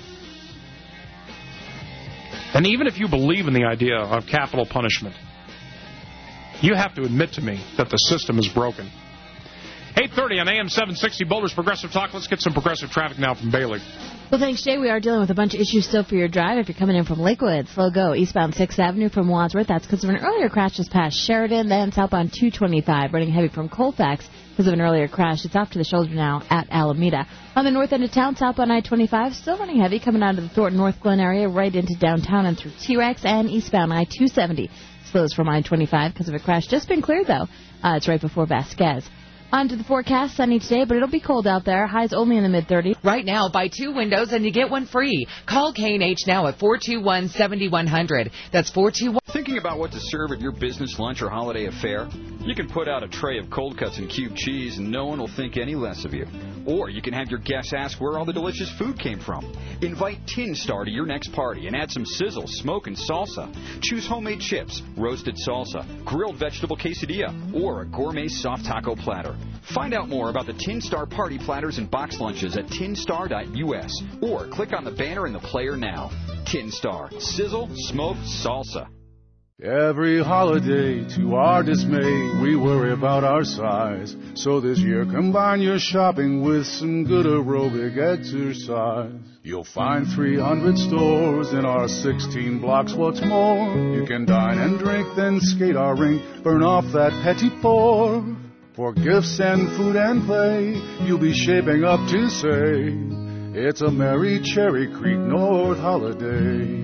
And even if you believe in the idea of capital punishment, you have to admit to me that the system is broken. 8:30 on AM 760 Boulder's Progressive Talk. Let's get some progressive traffic now from Bailey. Well, thanks, Jay. We are dealing with a bunch of issues still for your drive. If you're coming in from Lakewood, slow go. Eastbound 6th Avenue from Wadsworth. That's because of an earlier crash just past Sheridan. Then southbound 225, running heavy from Colfax because of an earlier crash. It's off to the shoulder now at Alameda. On the north end of town, southbound I-25, still running heavy coming out of the Thornton North Glen area right into downtown and through T-Rex, and eastbound I-270. Slows from I-25 because of a crash. Just been cleared, though. It's right before Vasquez. On to the forecast, sunny today, but it'll be cold out there. Highs only in the mid-30s. Right now, buy 2 windows and you get 1 free. Call K&H now at 421-7100. That's 421. Thinking about what to serve at your business lunch or holiday affair? You can put out a tray of cold cuts and cubed cheese and no one will think any less of you. Or you can have your guests ask where all the delicious food came from. Invite Tin Star to your next party and add some sizzle, smoke, and salsa. Choose homemade chips, roasted salsa, grilled vegetable quesadilla, or a gourmet soft taco platter. Find out more about the Tin Star party platters and box lunches at tinstar.us or click on the banner in the player now. Tin Star. Sizzle, smoke, salsa. Every holiday, to our dismay, we worry about our size. So this year, combine your shopping with some good aerobic exercise. You'll find 300 stores in our 16 blocks. What's more, you can dine and drink, then skate our rink, burn off that petit four. For gifts and food and play, you'll be shaping up to say, it's a merry Cherry Creek North holiday.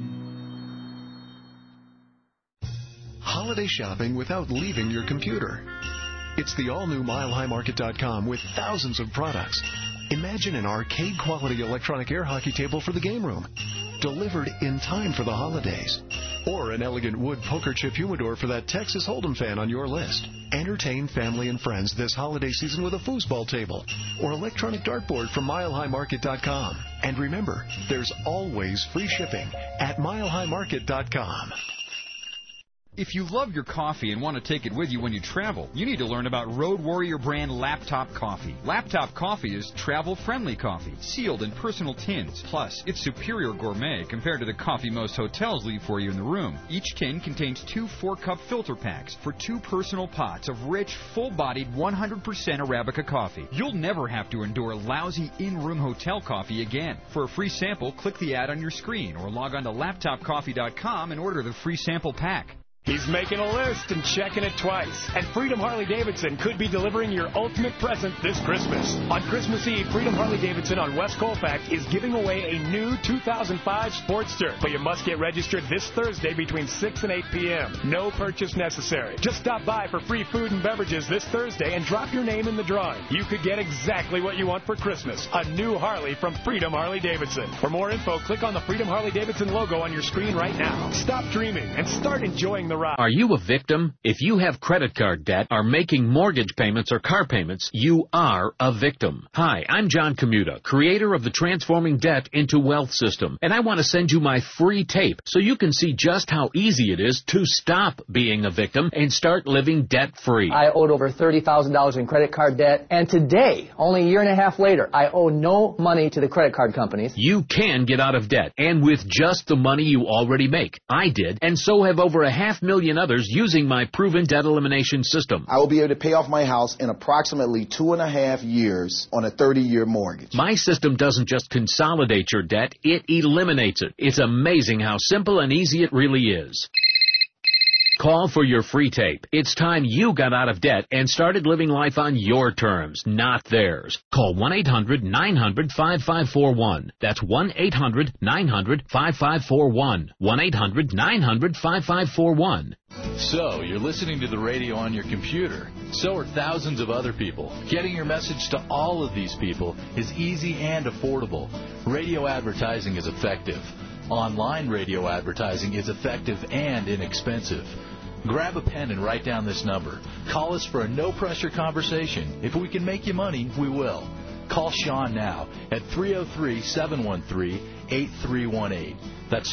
Holiday shopping without leaving your computer. It's the all-new MileHighMarket.com with thousands of products. Imagine an arcade-quality electronic air hockey table for the game room, delivered in time for the holidays. Or an elegant wood poker chip humidor for that Texas Hold'em fan on your list. Entertain family and friends this holiday season with a foosball table or electronic dartboard from MileHighMarket.com. And remember, there's always free shipping at MileHighMarket.com. If you love your coffee and want to take it with you when you travel, you need to learn about Road Warrior brand Laptop Coffee. Laptop Coffee is travel-friendly coffee, sealed in personal tins. Plus, it's superior gourmet compared to the coffee most hotels leave for you in the room. Each tin contains 2 4-cup filter packs for 2 personal pots of rich, full-bodied 100% Arabica coffee. You'll never have to endure lousy in-room hotel coffee again. For a free sample, click the ad on your screen or log on to laptopcoffee.com and order the free sample pack. He's making a list and checking it twice. And Freedom Harley-Davidson could be delivering your ultimate present this Christmas. On Christmas Eve, Freedom Harley-Davidson on West Colfax is giving away a new 2005 Sportster. But you must get registered this Thursday between 6 and 8 p.m. No purchase necessary. Just stop by for free food and beverages this Thursday and drop your name in the drawing. You could get exactly what you want for Christmas. A new Harley from Freedom Harley-Davidson. For more info, click on the Freedom Harley-Davidson logo on your screen right now. Stop dreaming and start enjoying the ride. Are you a victim? If you have credit card debt, are making mortgage payments or car payments, you are a victim. Hi, I'm John Commuta, creator of the Transforming Debt into Wealth system, and I want to send you my free tape so you can see just how easy it is to stop being a victim and start living debt-free. I owed over $30,000 in credit card debt, and today, only a year and a half later, I owe no money to the credit card companies. You can get out of debt, and with just the money you already make. I did, and so have over 500,000 others using my proven debt elimination system. I will be able to pay off my house in approximately 2.5 years on a 30-year mortgage. My system doesn't just consolidate your debt, it eliminates it. It's amazing how simple and easy it really is. Call for your free tape. It's time you got out of debt and started living life on your terms, not theirs. Call 1-800-900-5541. That's 1-800-900-5541. 1-800-900-5541. So, you're listening to the radio on your computer. So are thousands of other people. Getting your message to all of these people is easy and affordable. Radio advertising is effective. Online radio advertising is effective and inexpensive. Grab a pen and write down this number. Call us for a no-pressure conversation. If we can make you money, we will. Call Sean now at 303-713-8318. That's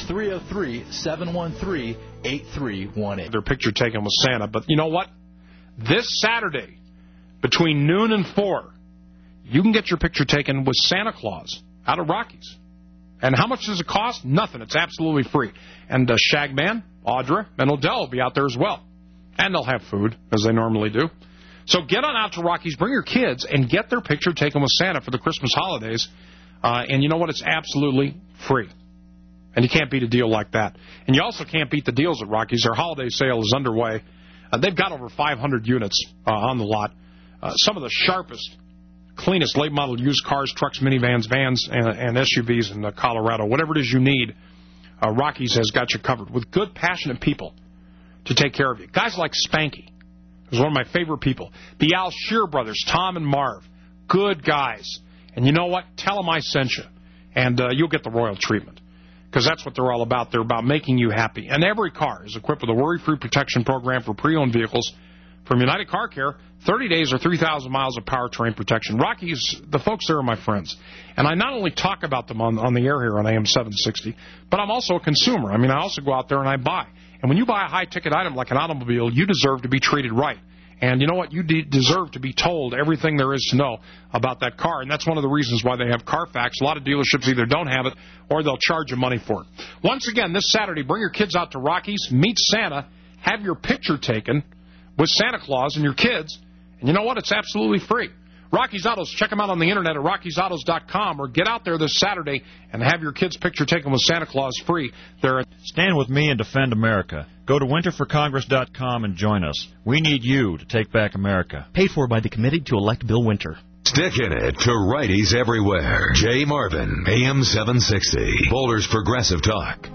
303-713-8318. Their picture taken with Santa. But you know what? This Saturday, between noon and 4, you can get your picture taken with Santa Claus out of Rockies. And how much does it cost? Nothing. It's absolutely free. And Shagman, Audra, and Odell will be out there as well. And they'll have food, as they normally do. So get on out to Rockies, bring your kids, and get their picture taken with Santa for the Christmas holidays. And you know what? It's absolutely free. And you can't beat a deal like that. And you also can't beat the deals at Rockies. Their holiday sale is underway. They've got over 500 units on the lot. Some of the sharpest, cleanest late-model used cars, trucks, minivans, vans, and SUVs in Colorado. Whatever it is you need, Rockies has got you covered with good, passionate people to take care of you. Guys like Spanky, who's one of my favorite people. The Al Shear brothers, Tom and Marv, good guys. And you know what? Tell them I sent you, and you'll get the royal treatment. Because that's what they're all about. They're about making you happy. And every car is equipped with a worry-free protection program for pre-owned vehicles. From United Car Care, 30 days or 3,000 miles of powertrain protection. Rockies, the folks there are my friends. And I not only talk about them on the air here on AM 760, but I'm also a consumer. I mean, I also go out there and I buy. And when you buy a high-ticket item like an automobile, you deserve to be treated right. And you know what? You deserve to be told everything there is to know about that car. And that's one of the reasons why they have Carfax. A lot of dealerships either don't have it or they'll charge you money for it. Once again, this Saturday, bring your kids out to Rockies, meet Santa, have your picture taken with Santa Claus and your kids. And you know what? It's absolutely free. Rockies Autos, check them out on the internet at RockiesAutos.com or get out there this Saturday and have your kids' picture taken with Santa Claus free. Stand with me and defend America. Go to winterforcongress.com and join us. We need you to take back America. Paid for by the committee to elect Bill Winter. Stick in it to righties everywhere. Jay Marvin, AM 760, Boulder's Progressive Talk.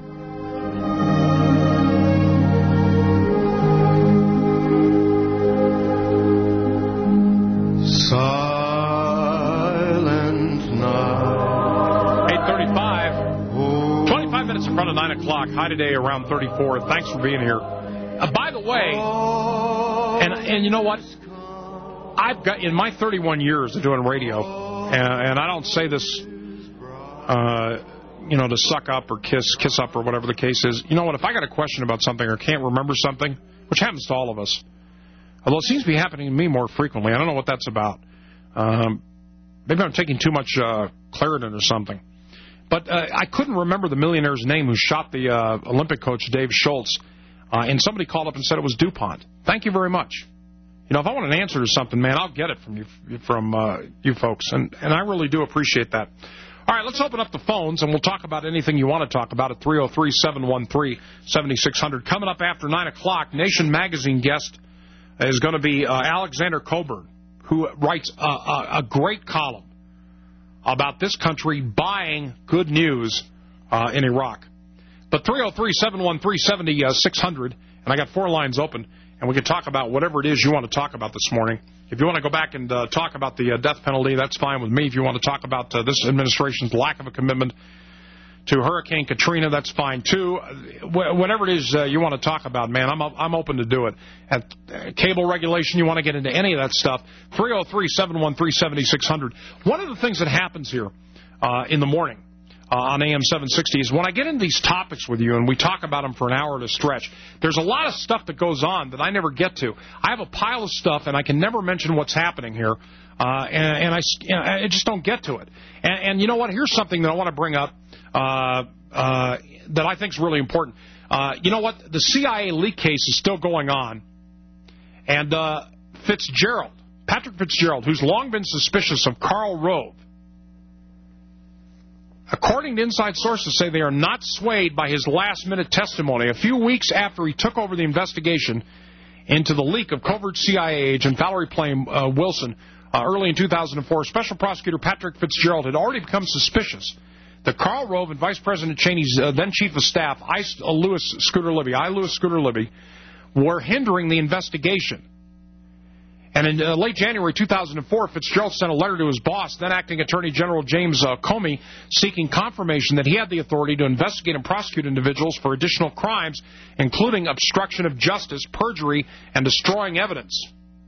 Silent night. 8:35. 25 minutes in front of 9 o'clock. High today around 34. Thanks for being here. By the way, and you know what? I've got, in my 31 years of doing radio, and I don't say this, to suck up or kiss up or whatever the case is. You know what? If I got a question about something or can't remember something, which happens to all of us, although it seems to be happening to me more frequently. I don't know what that's about. Maybe I'm taking too much Claritin or something. But I couldn't remember the millionaire's name who shot the Olympic coach, Dave Schultz, and somebody called up and said it was DuPont. Thank you very much. You know, if I want an answer to something, man, I'll get it from you folks, and I really do appreciate that. All right, let's open up the phones, and we'll talk about anything you want to talk about at 303-713-7600. Coming up after 9 o'clock, Nation Magazine guest is going to be Alexander Coburn, who writes a great column about this country buying good news in Iraq. But 303-713-7600, and I got 4 lines open, and we can talk about whatever it is you want to talk about this morning. If you want to go back and talk about the death penalty, that's fine with me. If you want to talk about this administration's lack of a commitment to Hurricane Katrina, that's fine too. Whatever it is you want to talk about, man, I'm open to do it. At cable regulation, you want to get into any of that stuff, 303-713-7600. One of the things that happens here in the morning on AM 760 is when I get into these topics with you and we talk about them for an hour at a stretch, there's a lot of stuff that goes on that I never get to. I have a pile of stuff, and I can never mention what's happening here, and I just don't get to it. And you know what? Here's something that I want to bring up that I think is really important. You know what? The CIA leak case is still going on, and Patrick Fitzgerald, who's long been suspicious of Karl Rove, According to inside sources say they are not swayed by his last-minute testimony. A few weeks after he took over the investigation into the leak of covert CIA agent Valerie Plame Wilson early in 2004, Special Prosecutor Patrick Fitzgerald had already become suspicious that Karl Rove and Vice President Cheney's then Chief of Staff, I. Louis Scooter Libby, were hindering the investigation. And in late January 2004, Fitzgerald sent a letter to his boss, then Acting Attorney General James Comey, seeking confirmation that he had the authority to investigate and prosecute individuals for additional crimes, including obstruction of justice, perjury, and destroying evidence.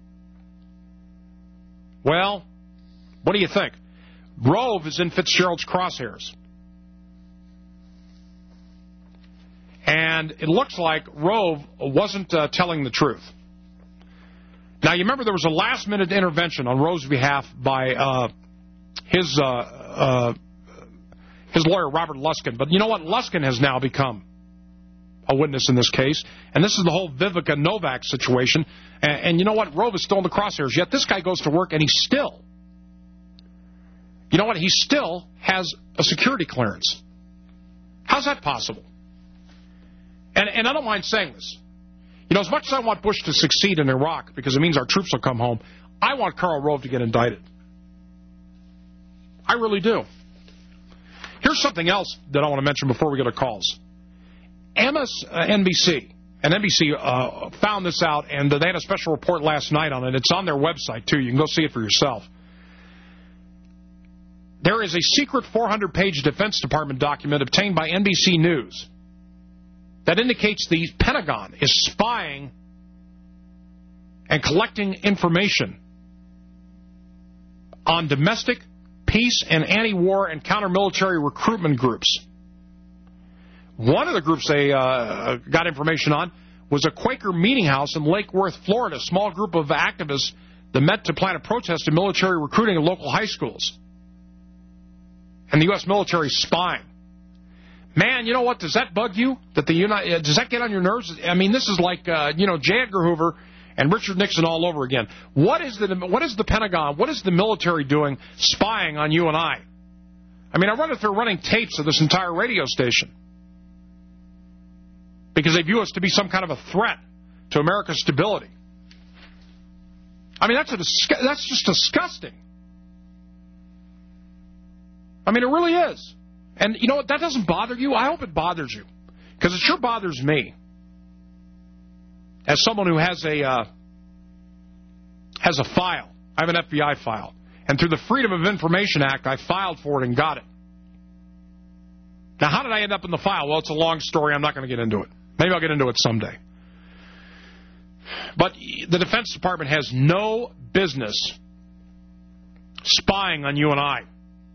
Well, what do you think? Rove is in Fitzgerald's crosshairs. And it looks like Rove wasn't telling the truth. Now, you remember there was a last-minute intervention on Rove's behalf by his lawyer, Robert Luskin. But you know what? Luskin has now become a witness in this case. And this is the whole Vivica Novak situation. And you know what? Rove is still in the crosshairs. Yet this guy goes to work, and he still has a security clearance. How's that possible? And I don't mind saying this. You know, as much as I want Bush to succeed in Iraq, because it means our troops will come home, I want Karl Rove to get indicted. I really do. Here's something else that I want to mention before we go to calls. MSNBC and NBC found this out, and they had a special report last night on it. It's on their website, too. You can go see it for yourself. There is a secret 400-page Defense Department document obtained by NBC News that indicates the Pentagon is spying and collecting information on domestic, peace, and anti-war and counter-military recruitment groups. One of the groups they got information on was a Quaker meeting house in Lake Worth, Florida, a small group of activists that met to plan a protest of military recruiting in local high schools. And the U.S. military spying. Man, you know what? Does that bug you? Does that get on your nerves? I mean, this is like, J. Edgar Hoover and Richard Nixon all over again. What is the Pentagon, what is the military doing spying on you and I? I mean, I wonder if they're running tapes of this entire radio station because they view us to be some kind of a threat to America's stability. I mean, that's just disgusting. I mean, it really is. And you know what? That doesn't bother you. I hope it bothers you, because it sure bothers me. As someone who has a file, I have an FBI file, and through the Freedom of Information Act, I filed for it and got it. Now, how did I end up in the file? Well, it's a long story. I'm not going to get into it. Maybe I'll get into it someday. But the Defense Department has no business spying on you and I.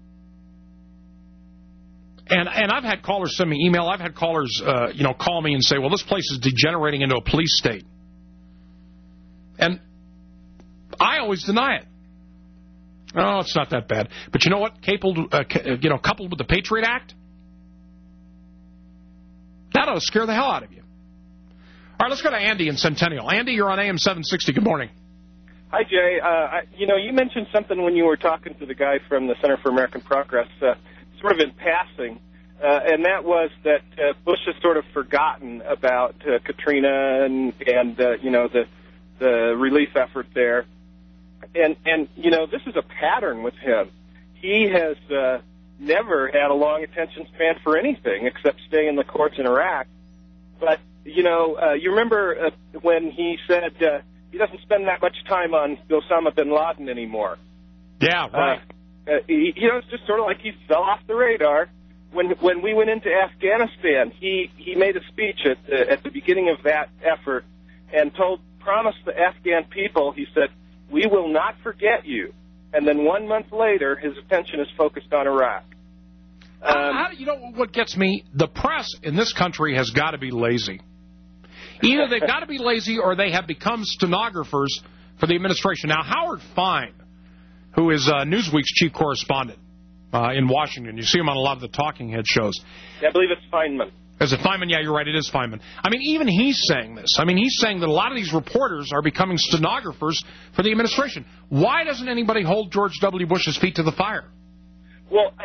And I've had callers send me email. I've had callers, call me and say, well, this place is degenerating into a police state. And I always deny it. Oh, it's not that bad. But you know what? Coupled with the Patriot Act, that ought to scare the hell out of you. All right, let's go to Andy in Centennial. Andy, you're on AM 760. Good morning. Hi, Jay. You mentioned something when you were talking to the guy from the Center for American Progress, sort of in passing, and that was that Bush has sort of forgotten about Katrina and the relief effort there. And this is a pattern with him. He has never had a long attention span for anything except staying in the courts in Iraq. But, you remember when he said he doesn't spend that much time on Osama bin Laden anymore. Yeah, right. It's just sort of like he fell off the radar. When we went into Afghanistan, he made a speech at the beginning of that effort and promised the Afghan people, he said, we will not forget you. And then 1 month later, his attention is focused on Iraq. You know what gets me? The press in this country has got to be lazy. Either they've got to be lazy or they have become stenographers for the administration. Now, Howard Fine, who is Newsweek's chief correspondent in Washington. You see him on a lot of the talking head shows. Yeah, I believe it's Feynman. Is it Feynman? Yeah, you're right. It is Feynman. I mean, even he's saying this. I mean, he's saying that a lot of these reporters are becoming stenographers for the administration. Why doesn't anybody hold George W. Bush's feet to the fire? Well,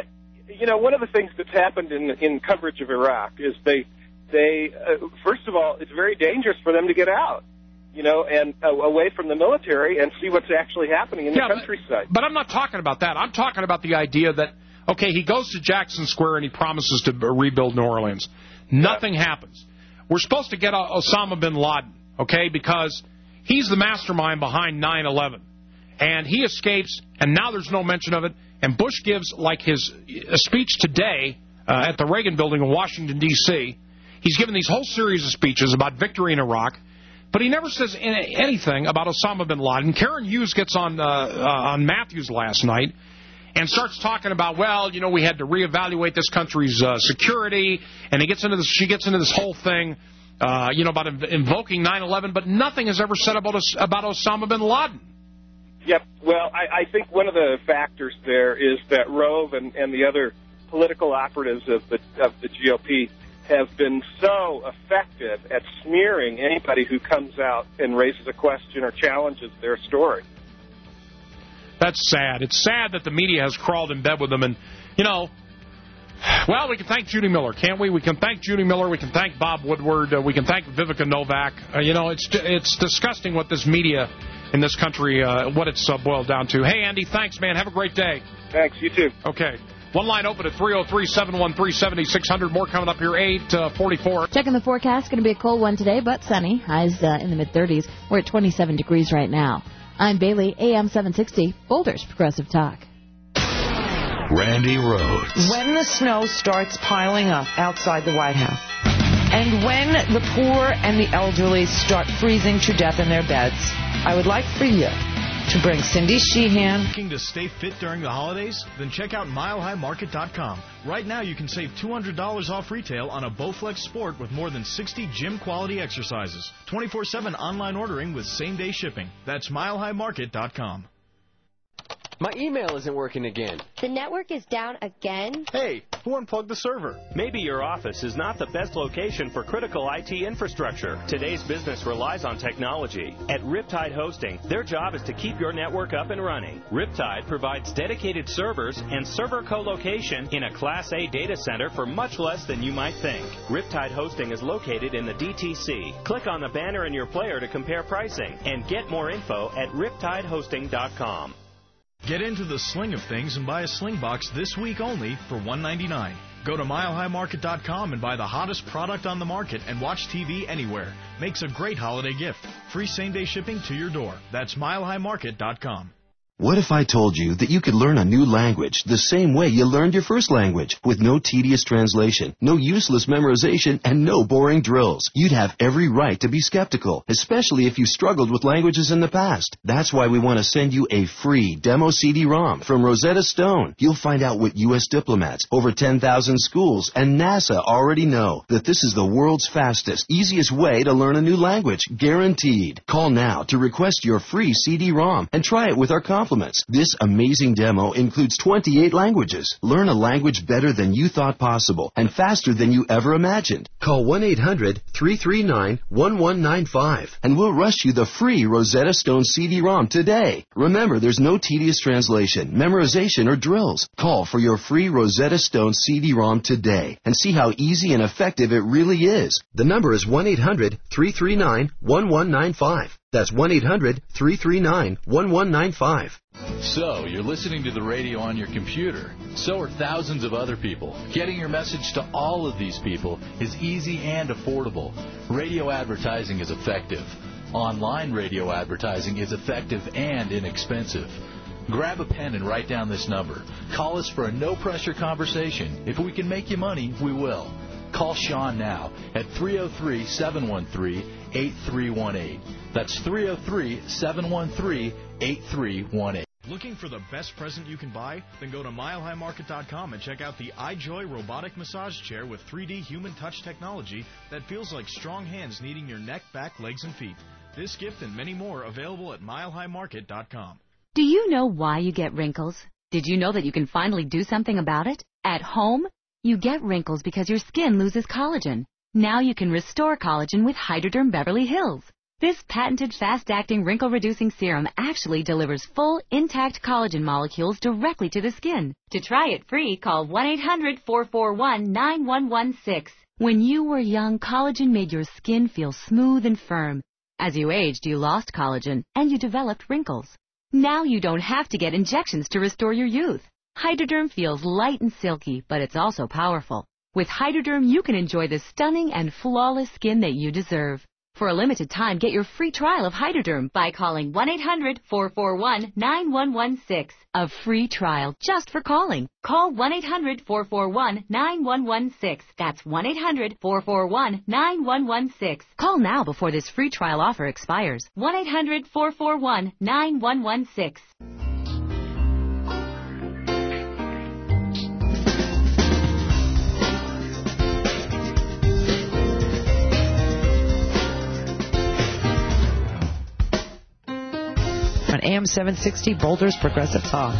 you know, one of the things that's happened in coverage of Iraq is they first of all, it's very dangerous for them to get out, you know, and away from the military and see what's actually happening in the countryside. But I'm not talking about that. I'm talking about the idea that, okay, he goes to Jackson Square and he promises to rebuild New Orleans. Nothing happens. We're supposed to get Osama bin Laden, okay, because he's the mastermind behind 9/11. And he escapes, and now there's no mention of it. And Bush gives, like, his speech today at the Reagan Building in Washington, D.C. He's given these whole series of speeches about victory in Iraq, but he never says anything about Osama bin Laden. Karen Hughes gets on Matthews last night and starts talking about, well, you know, we had to reevaluate this country's security, and she gets into this whole thing, you know, about invoking 9/11, but nothing is ever said about Osama bin Laden. Yep. Well, I think one of the factors there is that Rove and the other political operatives of the GOP have been so effective at smearing anybody who comes out and raises a question or challenges their story. That's sad. It's sad that the media has crawled in bed with them. And, you know, well, we can thank Judy Miller, can't we? We can thank Judy Miller. We can thank Bob Woodward. We can thank Vivica Novak. You know, it's disgusting what this media in this country, what it's boiled down to. Hey, Andy, thanks, man. Have a great day. Thanks. You too. Okay. One line open at 303-713-7600. More coming up here, 8:44. Checking the forecast. Going to be a cold one today, but sunny. Highs in the mid-30s. We're at 27 degrees right now. I'm Bailey, AM 760, Boulder's Progressive Talk. Randy Rhodes. When the snow starts piling up outside the White House, and when the poor and the elderly start freezing to death in their beds, I would like for you to bring Cindy Sheehan. Looking to stay fit during the holidays? Then check out MileHighMarket.com. Right now you can save $200 off retail on a Bowflex Sport with more than 60 gym-quality exercises. 24/7 online ordering with same-day shipping. That's MileHighMarket.com. My email isn't working again. The network is down again? Hey, who unplugged the server? Maybe your office is not the best location for critical IT infrastructure. Today's business relies on technology. At Riptide Hosting, their job is to keep your network up and running. Riptide provides dedicated servers and server co-location in a Class A data center for much less than you might think. Riptide Hosting is located in the DTC. Click on the banner in your player to compare pricing and get more info at riptidehosting.com. Get into the sling of things and buy a sling box this week only for $1.99. Go to MileHighMarket.com and buy the hottest product on the market and watch TV anywhere. Makes a great holiday gift. Free same-day shipping to your door. That's MileHighMarket.com. What if I told you that you could learn a new language the same way you learned your first language, with no tedious translation, no useless memorization, and no boring drills? You'd have every right to be skeptical, especially if you struggled with languages in the past. That's why we want to send you a free demo CD-ROM from Rosetta Stone. You'll find out what U.S. diplomats, over 10,000 schools, and NASA already know, that this is the world's fastest, easiest way to learn a new language, guaranteed. Call now to request your free CD-ROM and try it with our compliments. This amazing demo includes 28 languages. Learn a language better than you thought possible and faster than you ever imagined. Call 1-800-339-1195 and we'll rush you the free Rosetta Stone CD-ROM today. Remember, there's no tedious translation, memorization, or drills. Call for your free Rosetta Stone CD-ROM today and see how easy and effective it really is. The number is 1-800-339-1195. That's 1-800-339-1195. So, you're listening to the radio on your computer. So are thousands of other people. Getting your message to all of these people is easy and affordable. Radio advertising is effective. Online radio advertising is effective and inexpensive. Grab a pen and write down this number. Call us for a no-pressure conversation. If we can make you money, we will. Call Sean now at 303-713-8318. That's 303-713-8318. Looking for the best present you can buy? Then go to MileHighMarket.com and check out the iJoy robotic massage chair with 3D human touch technology that feels like strong hands kneading your neck, back, legs, and feet. This gift and many more available at MileHighMarket.com. Do you know why you get wrinkles? Did you know that you can finally do something about it? At home, you get wrinkles because your skin loses collagen. Now you can restore collagen with Hydroderm Beverly Hills. This patented fast-acting wrinkle-reducing serum actually delivers full, intact collagen molecules directly to the skin. To try it free, call 1-800-441-9116. When you were young, collagen made your skin feel smooth and firm. As you aged, you lost collagen, and you developed wrinkles. Now you don't have to get injections to restore your youth. Hydraderm feels light and silky, but it's also powerful. With Hydraderm, you can enjoy the stunning and flawless skin that you deserve. For a limited time, get your free trial of Hydraderm by calling 1-800-441-9116. A free trial just for calling. Call 1-800-441-9116. That's 1-800-441-9116. Call now before this free trial offer expires. 1-800-441-9116. On AM 760, Boulder's Progressive Talk.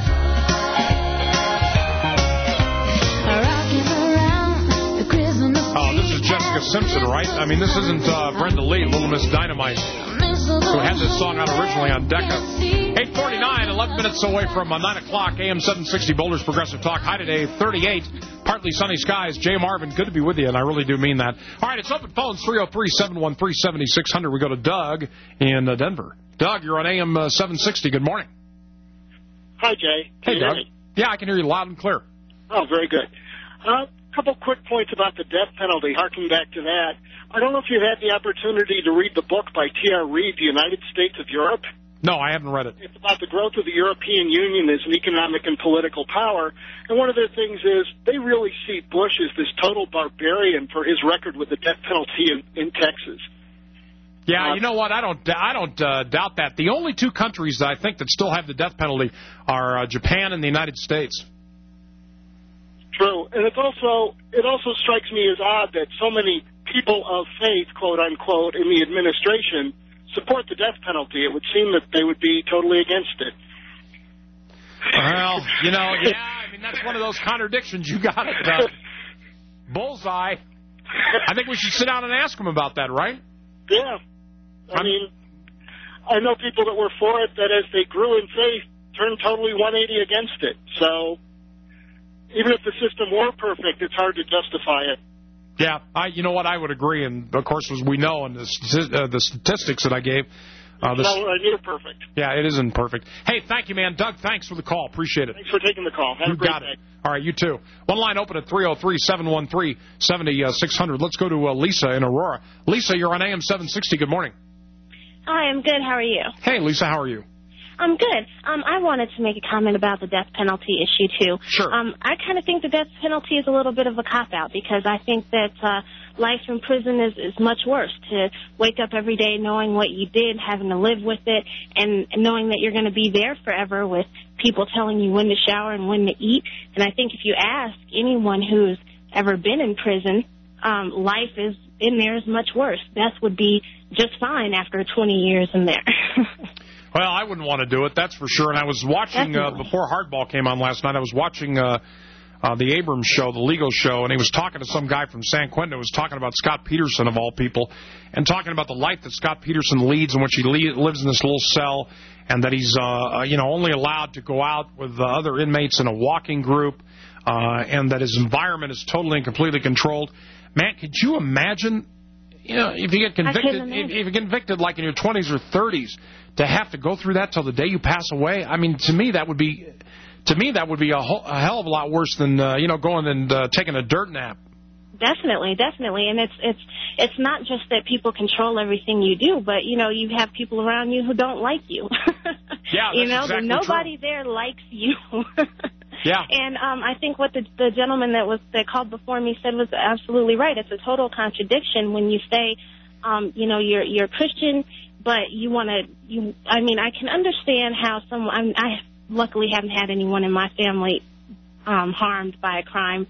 Oh, this is Jessica Simpson, right? I mean, this isn't Brenda Lee, Little Miss Dynamite, who had this song out originally on Decca. 8:49, 11 minutes away from 9 o'clock, AM 760, Boulder's Progressive Talk. High today, 38, partly sunny skies. Jay Marvin, good to be with you, and I really do mean that. All right, it's open phones, 303-713-7600. We go to Doug in Denver. Doug, you're on AM 760. Good morning. Hi, Jay. Hey, Doug. Yeah, I can hear you loud and clear. Oh, very good. A couple quick points about the death penalty, harking back to that. I don't know if you've had the opportunity to read the book by T.R. Reid, The United States of Europe. No, I haven't read it. It's about the growth of the European Union as an economic and political power. And one of their things is they really see Bush as this total barbarian for his record with the death penalty in Texas. Yeah, you know what? I don't doubt that. The only two countries that I think that still have the death penalty are Japan and the United States. True, and it also strikes me as odd that so many people of faith, quote unquote, in the administration support the death penalty. It would seem that they would be totally against it. Well, yeah, I mean that's one of those contradictions. You got it, bullseye. I think we should sit down and ask them about that, right? Yeah. I mean, I know people that were for it that as they grew in faith turned totally 180 against it. So even if the system were perfect, it's hard to justify it. Yeah, you know what? I would agree. And, of course, as we know in the statistics that I gave. Near perfect. Yeah, it isn't perfect. Hey, thank you, man. Doug, thanks for the call. Appreciate it. Thanks for taking the call. Have a great day. All right, you too. One line open at 303-713-7600. Let's go to Lisa in Aurora. Lisa, you're on AM 760. Good morning. Hi, I'm good. How are you? Hey, Lisa, how are you? I'm good. I wanted to make a comment about the death penalty issue, too. Sure. I kind of think the death penalty is a little bit of a cop-out because I think that life in prison is much worse. To wake up every day knowing what you did, having to live with it, and knowing that you're going to be there forever with people telling you when to shower and when to eat. And I think if you ask anyone who's ever been in prison, life is in there is much worse. Death would be just fine after 20 years in there. Well, I wouldn't want to do it, that's for sure. And I was watching, before Hardball came on last night, I was watching the Abrams show, the legal show, and he was talking to some guy from San Quentin who was talking about Scott Peterson, of all people, and talking about the life that Scott Peterson leads in which he lives in this little cell, and that he's only allowed to go out with other inmates in a walking group, and that his environment is totally and completely controlled. Man, could you imagine, if you get convicted, if you get convicted like in your 20s or 30s, to have to go through that till the day you pass away? I mean, to me that would be a hell of a lot worse than going and taking a dirt nap. Definitely, and it's not just that people control everything you do, but you have people around you who don't like you. Yeah, that's exactly nobody true. there likes you. Yeah. And I think what the gentleman that called before me said was absolutely right. It's a total contradiction when you say, you're a Christian, but you want to. I mean, I can understand how I luckily haven't had anyone in my family harmed by a crime,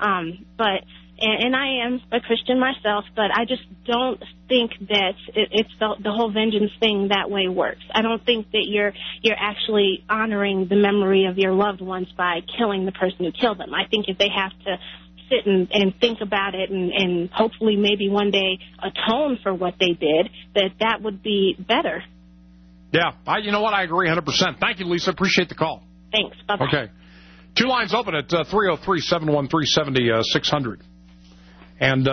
and I am a Christian myself, but I just don't think that it's the whole vengeance thing that way works. I don't think that you're actually honoring the memory of your loved ones by killing the person who killed them. I think if they have to sit and think about it and hopefully maybe one day atone for what they did, that would be better. Yeah, you know what? I agree 100%. Thank you, Lisa. Appreciate the call. Thanks. Bye-bye. Okay. Two lines open at 303-713-7600. And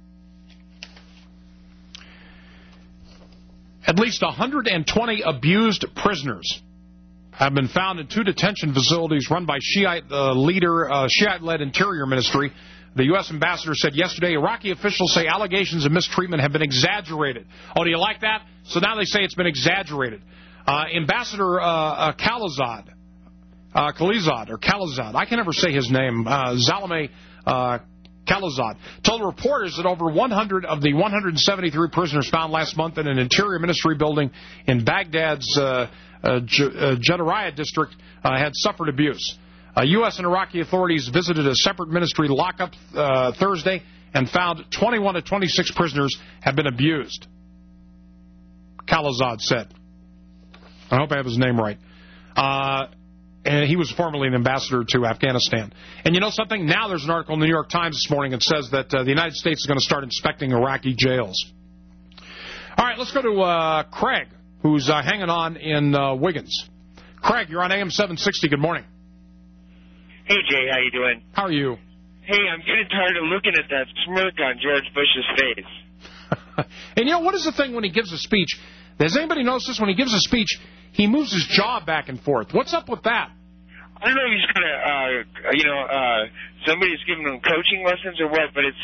at least 120 abused prisoners have been found in 2 detention facilities run by Shiite-led Interior Ministry. The U.S. ambassador said yesterday Iraqi officials say allegations of mistreatment have been exaggerated. Oh, do you like that? So now they say it's been exaggerated. Ambassador Khalilzad, I can never say his name, Zalmay Khalilzad, told reporters that over 100 of the 173 prisoners found last month in an Interior Ministry building in Baghdad's Jadariya district had suffered abuse. U.S. and Iraqi authorities visited a separate ministry lockup Thursday and found 21 to 26 prisoners have been abused, Khalilzad said. I hope I have his name right. And he was formerly an ambassador to Afghanistan. And you know something? Now there's an article in the New York Times this morning that says that the United States is going to start inspecting Iraqi jails. All right, let's go to Craig, who's hanging on in Wiggins. Craig, you're on AM 760. Good morning. Hey, Jay, how you doing? How are you? Hey, I'm getting tired of looking at that smirk on George Bush's face. And you know, what is the thing when he gives a speech? Does anybody notice this? When he gives a speech, he moves his jaw back and forth. What's up with that? I don't know if he's going to, somebody's giving him coaching lessons or what, but it's,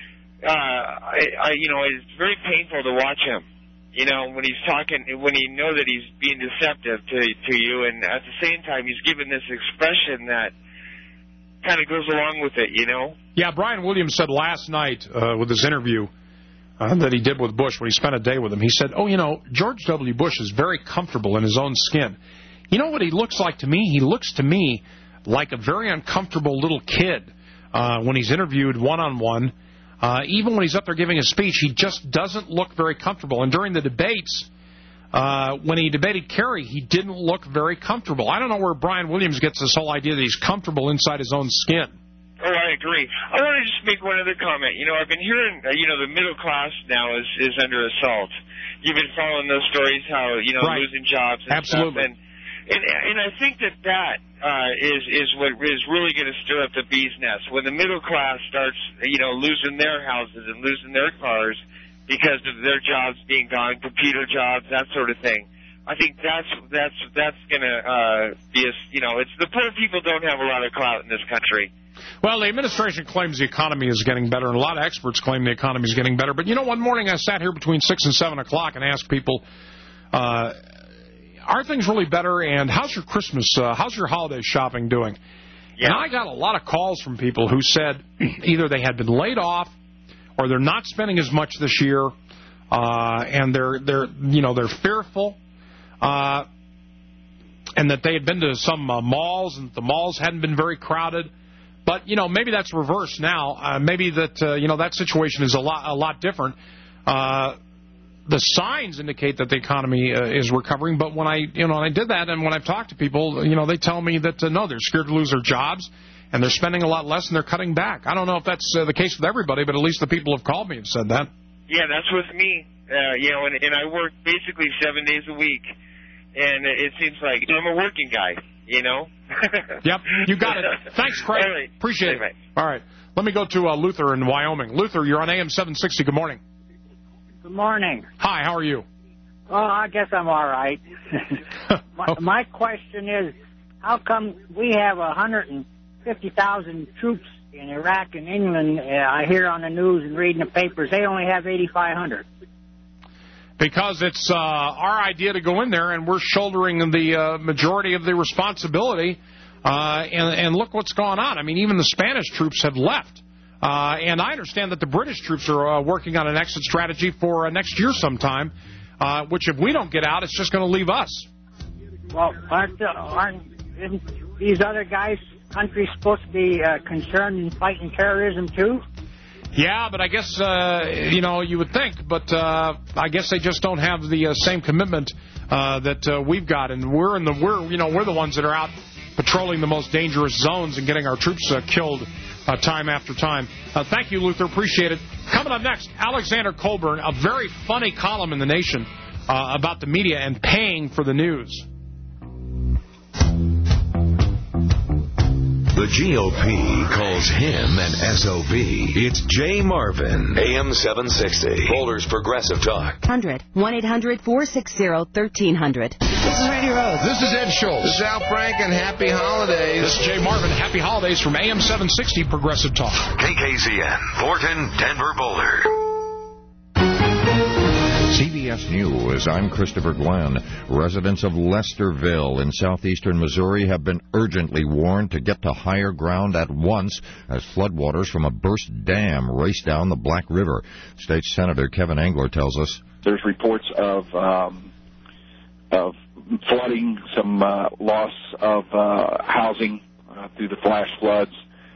it's very painful to watch him. You know, when he's talking, when you know that he's being deceptive to you, and at the same time he's giving this expression that kind of goes along with it, you know? Yeah, Brian Williams said last night with his interview that he did with Bush when he spent a day with him, he said, George W. Bush is very comfortable in his own skin. You know what he looks like to me? He looks to me like a very uncomfortable little kid when he's interviewed one-on-one. Even when he's up there giving a speech, he just doesn't look very comfortable. And during the debates, when he debated Kerry, he didn't look very comfortable. I don't know where Brian Williams gets this whole idea that he's comfortable inside his own skin. Oh, I agree. I want to just make one other comment. You know, I've been hearing, the middle class now is under assault. You've been following those stories, how, right. Losing jobs and Absolutely. stuff. And I think that is what is really going to stir up the bee's nest. When the middle class starts, losing their houses and losing their cars because of their jobs being gone, computer jobs, that sort of thing. I think that's going to be it's the poor people don't have a lot of clout in this country. Well, the administration claims the economy is getting better, and a lot of experts claim the economy is getting better. But, one morning I sat here between 6 and 7 o'clock and asked people, are things really better, and how's your Christmas, how's your holiday shopping doing? Yeah. And I got a lot of calls from people who said either they had been laid off or they're not spending as much this year, and they're fearful, and that they had been to some malls and the malls hadn't been very crowded. But, maybe that's reversed now. Maybe that, that situation is a lot different. The signs indicate that the economy is recovering, but when I did that and when I've talked to people, they tell me that, no, they're scared to lose their jobs and they're spending a lot less and they're cutting back. I don't know if that's the case with everybody, but at least the people who have called me have said that. Yeah, that's with me. And I work basically 7 days a week, and it seems like I'm a working guy, Yep, you got it. Thanks, Craig. All right. Appreciate it. All right. Let me go to Luther in Wyoming. Luther, you're on AM 760. Good morning. Good morning. Hi, how are you? Well, I guess I'm all right. My question is, how come we have 150,000 troops in Iraq and England? I hear on the news and reading the papers, they only have 8,500. Because it's our idea to go in there, and we're shouldering the majority of the responsibility. And look what's going on. I mean, even the Spanish troops have left. And I understand that the British troops are working on an exit strategy for next year sometime, which if we don't get out, it's just going to leave us. Well, aren't these other countries supposed to be concerned in fighting terrorism too? Yeah, but I guess, you would think. But I guess they just don't have the same commitment that we've got. And we're the ones that are out patrolling the most dangerous zones and getting our troops killed time after time. Thank you, Luther. Appreciate it. Coming up next, Alexander Colburn, a very funny column in The Nation about the media and paying for the news. The GOP calls him an SOB. It's Jay Marvin, AM 760. Boulder's Progressive Talk. 1-800-460-1300. This is Randy Rhodes. This is Ed Schultz. This is Al Franken. Happy holidays. This is Jay Marvin. Happy holidays from AM 760 Progressive Talk. KKZN, Thornton, Denver, Boulder. CBS News, I'm Christopher Glenn. Residents of Lesterville in southeastern Missouri have been urgently warned to get to higher ground at once as floodwaters from a burst dam race down the Black River. State Senator Kevin Engler tells us. There's reports of flooding, some loss of housing through the flash floods.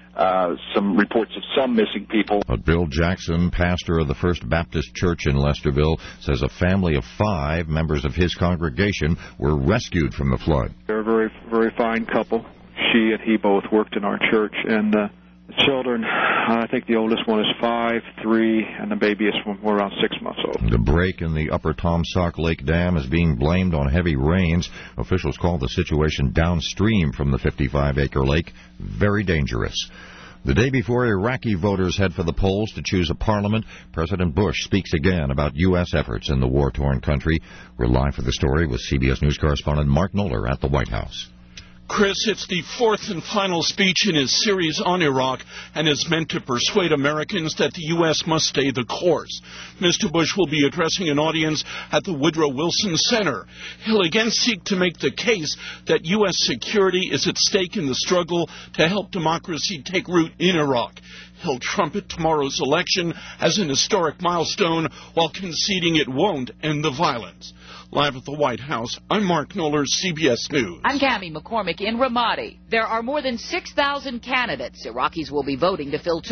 Some reports of some missing people. Bill Jackson, pastor of the First Baptist Church in Lesterville, says a family of 5 members of his congregation were rescued from the flood. They're a very, very fine couple. She and he both worked in our church, and the children, I think the oldest one is 5, 3, and the babyest one were around 6 months old. The break in the Upper Tom Sauk Lake Dam is being blamed on heavy rains. Officials call the situation downstream from the 55-acre lake very dangerous. The day before Iraqi voters head for the polls to choose a parliament, President Bush speaks again about U.S. efforts in the war-torn country. We're live for the story with CBS News correspondent Mark Knoller at the White House. Chris, it's the 4th and final speech in his series on Iraq and is meant to persuade Americans that the U.S. must stay the course. Mr. Bush will be addressing an audience at the Woodrow Wilson Center. He'll again seek to make the case that U.S. security is at stake in the struggle to help democracy take root in Iraq. He'll trumpet tomorrow's election as an historic milestone while conceding it won't end the violence. Live at the White House, I'm Mark Knoller, CBS News. I'm Cammie McCormick in Ramadi. There are more than 6,000 candidates. Iraqis will be voting to fill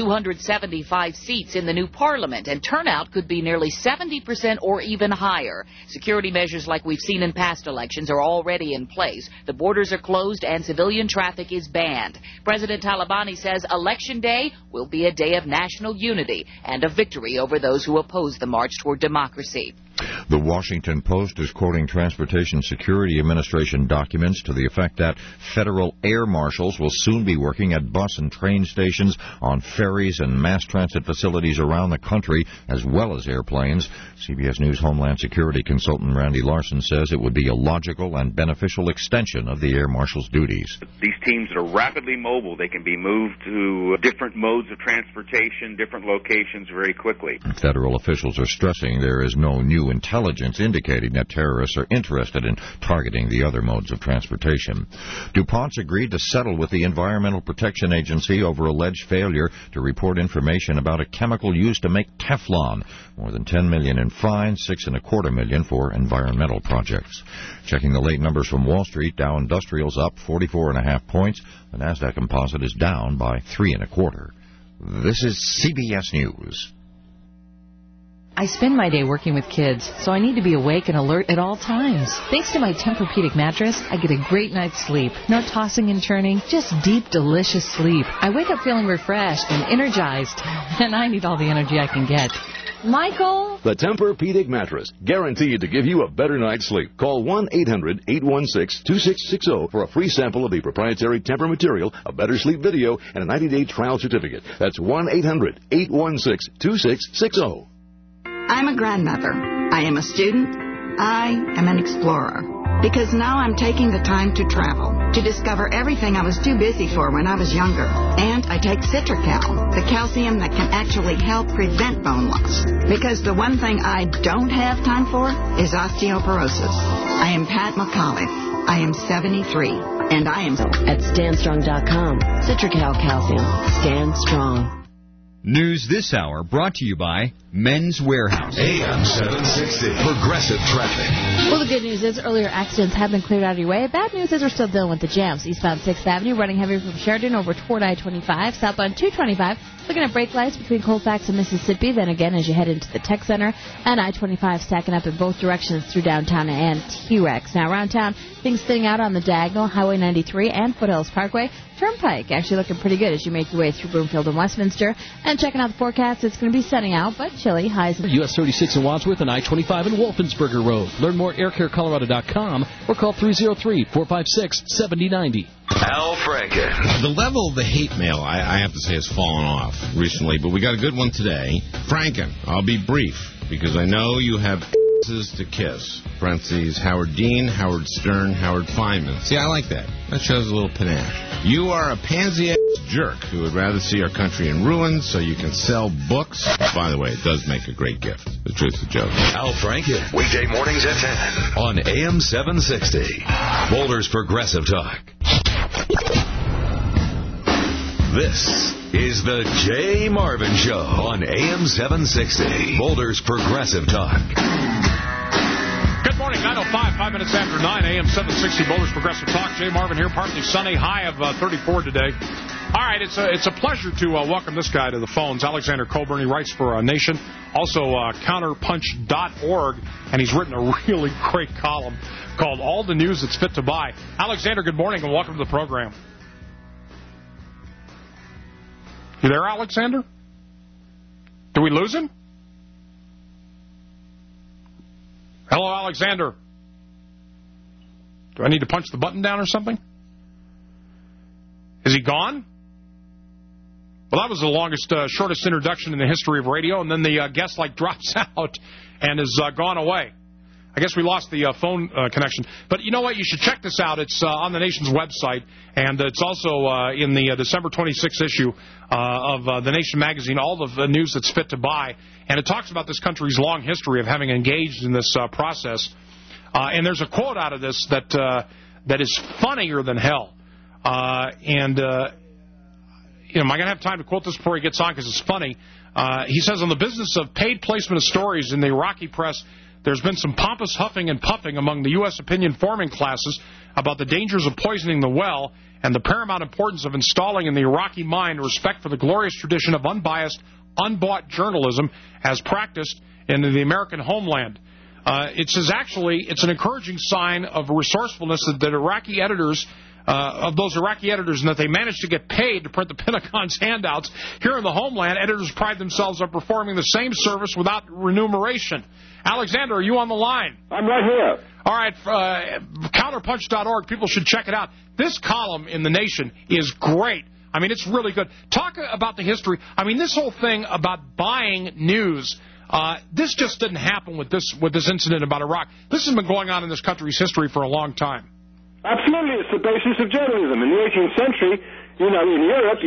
275 seats in the new parliament, and turnout could be nearly 70% or even higher. Security measures like we've seen in past elections are already in place. The borders are closed and civilian traffic is banned. President Talabani says Election Day will be a day of national unity and a victory over those who oppose the march toward democracy. The Washington Post is quoting Transportation Security Administration documents to the effect that federal air marshals will soon be working at bus and train stations, on ferries and mass transit facilities around the country, as well as airplanes. CBS News Homeland Security consultant Randy Larson says it would be a logical and beneficial extension of the air marshals' duties. These teams are rapidly mobile. They can be moved to different modes of transportation, different locations very quickly. Federal officials are stressing there is no new intelligence indicating that terrorists are interested in targeting the other modes of transportation. DuPont's agreed to settle with the Environmental Protection Agency over alleged failure to report information about a chemical used to make Teflon. More than $10 million in fines, $6.25 million for environmental projects. Checking the late numbers from Wall Street, Dow Industrial's up 44.5 points. The Nasdaq Composite is down by 3.25. This is CBS News. I spend my day working with kids, so I need to be awake and alert at all times. Thanks to my Tempur-Pedic mattress, I get a great night's sleep. No tossing and turning, just deep, delicious sleep. I wake up feeling refreshed and energized, and I need all the energy I can get. Michael? The Tempur-Pedic mattress, guaranteed to give you a better night's sleep. Call 1-800-816-2660 for a free sample of the proprietary Tempur material, a better sleep video, and a 90-day trial certificate. That's 1-800-816-2660. I'm a grandmother. I am a student. I am an explorer. Because now I'm taking the time to travel, to discover everything I was too busy for when I was younger. And I take Citracal, the calcium that can actually help prevent bone loss. Because the one thing I don't have time for is osteoporosis. I am Pat McAuliffe. I am 73. And I am at StandStrong.com. Citracal calcium. Stand strong. News this hour brought to you by Men's Warehouse. AM 760. Progressive Traffic. Well, the good news is earlier accidents have been cleared out of your way. Bad news is we're still dealing with the jams. Eastbound 6th Avenue running heavy from Sheridan over toward I-25. Southbound 225 looking at brake lights between Colfax and Mississippi. Then again, as you head into the Tech Center, and I-25 stacking up in both directions through downtown and T-Rex. Now, around town, things thinning out on the diagonal, Highway 93 and Foothills Parkway. Turnpike actually looking pretty good as you make your way through Broomfield and Westminster. And checking out the forecast, it's going to be sunny out, but chilly. Highs. US 36 in Wadsworth and I-25 in Wolfensberger Road. Learn more at aircarecolorado.com or call 303-456-7090. Al Franken. The level of the hate mail, I have to say, has fallen off recently, but we got a good one today. Franken, I'll be brief, because I know you have to kiss. Parentheses, Howard Dean, Howard Stern, Howard Feynman. See, I like that. That shows a little panache. You are a pansy-ass jerk who would rather see our country in ruins so you can sell books. By the way, it does make a great gift. The truth's a joke. Al Franken. Weekday mornings at 10 on AM 760. Boulder's Progressive Talk. This is the Jay Marvin Show on AM 760. Boulder's Progressive Talk. Good morning, 9:05, 5 minutes after 9, AM 760, Boulder's Progressive Talk. Jay Marvin here, partly sunny, high of 34 today. All right, it's a pleasure to welcome this guy to the phones. Alexander Coburn, he writes for Nation, also counterpunch.org, and he's written a really great column called All the News That's Fit to Buy. Alexander, good morning, and welcome to the program. You there, Alexander? Did we lose him? Hello, Alexander. Do I need to punch the button down or something? Is he gone? Well, that was the longest, shortest introduction in the history of radio, and then the guest, drops out and is gone away. I guess we lost the phone connection. But you know what? You should check this out. It's on the Nation's website, and it's also in the December 26th issue of the Nation magazine, all of the news that's fit to buy. And it talks about this country's long history of having engaged in this process. And there's a quote out of this that is funnier than hell. Am I going to have time to quote this before he gets on because it's funny? He says, on the business of paid placement of stories in the Iraqi press, there's been some pompous huffing and puffing among the U.S. opinion-forming classes about the dangers of poisoning the well and the paramount importance of installing in the Iraqi mind respect for the glorious tradition of unbiased, unbought journalism as practiced in the American homeland. It says, actually, it's an encouraging sign of resourcefulness that Iraqi editors and that they managed to get paid to print the Pentagon's handouts. Here in the homeland, editors pride themselves on performing the same service without remuneration. Alexander, are you on the line? I'm right here. All right, counterpunch.org. People should check it out. This column in The Nation is great. I mean, it's really good. Talk about the history. I mean, this whole thing about buying news, this just didn't happen with this incident about Iraq. This has been going on in this country's history for a long time. Absolutely. It's the basis of journalism. In the 18th century, in Europe,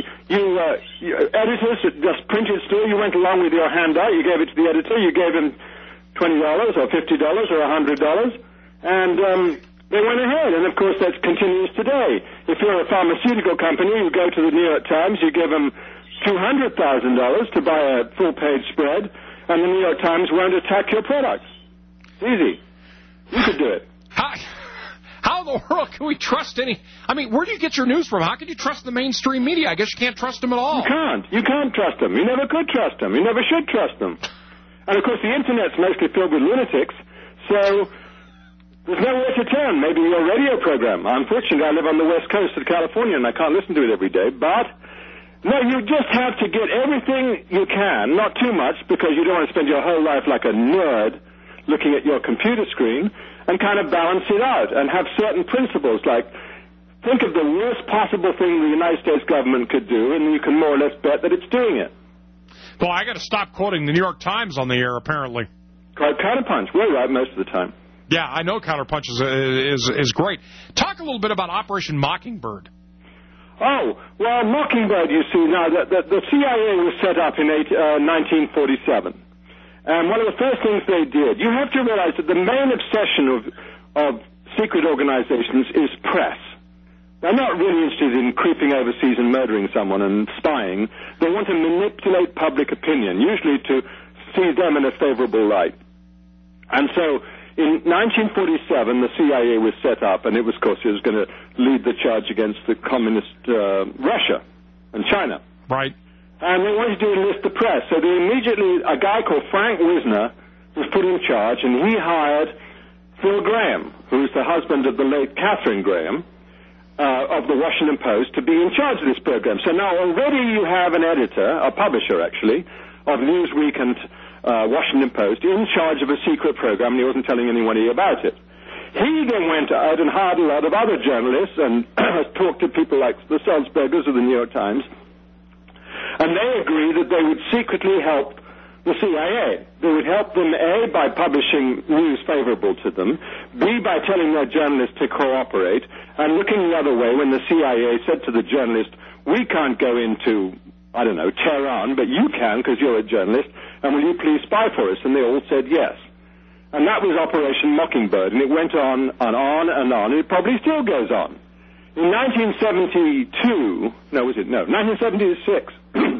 editors just printed still. You went along with your handout. You gave it to the editor. You gave him $20 or $50 or $100. And they went ahead. And, of course, that continues today. If you're a pharmaceutical company, you go to the New York Times, you give them $200,000 to buy a full-page spread, and the New York Times won't attack your products. It's easy. You could do it. How in the world can we trust any... I mean, where do you get your news from? How can you trust the mainstream media? I guess you can't trust them at all. You can't. You can't trust them. You never could trust them. You never should trust them. And, of course, the Internet's mostly filled with lunatics, so there's nowhere to turn. Maybe your radio program. Unfortunately, I live on the west coast of California, and I can't listen to it every day. But, no, you just have to get everything you can, not too much, because you don't want to spend your whole life like a nerd looking at your computer screen, and kind of balance it out and have certain principles, like think of the worst possible thing the United States government could do, and you can more or less bet that it's doing it. Well, I got to stop quoting the New York Times on the air, apparently. Counterpunch. We're right most of the time. Yeah, I know Counterpunch is great. Talk a little bit about Operation Mockingbird. Oh, well, Mockingbird, you see, now, the CIA was set up in 1947. And one of the first things they did, you have to realize that the main obsession of secret organizations is press. They're not really interested in creeping overseas and murdering someone and spying. They want to manipulate public opinion, usually to sees them in a favorable light. And so in 1947, the CIA was set up, and it was, of course, it was going to lead the charge against the communist Russia and China. Right. And they wanted to enlist the press. So they immediately, a guy called Frank Wisner was put in charge, and he hired Phil Graham, who's the husband of the late Katharine Graham, of the Washington Post, to be in charge of this program. So now already you have an editor, a publisher actually, of Newsweek and Washington Post in charge of a secret program, and he wasn't telling anybody about it. He then went out and hired a lot of other journalists and talked to people like the Sulzbergers of the New York Times, and they agreed that they would secretly help the CIA. They would help them, A, by publishing news favorable to them, B, by telling their journalists to cooperate, and looking the other way when the CIA said to the journalist, we can't go into, I don't know, Tehran, but you can because you're a journalist, and will you please spy for us? And they all said yes. And that was Operation Mockingbird, and it went on and on and on, and it probably still goes on. In 1976,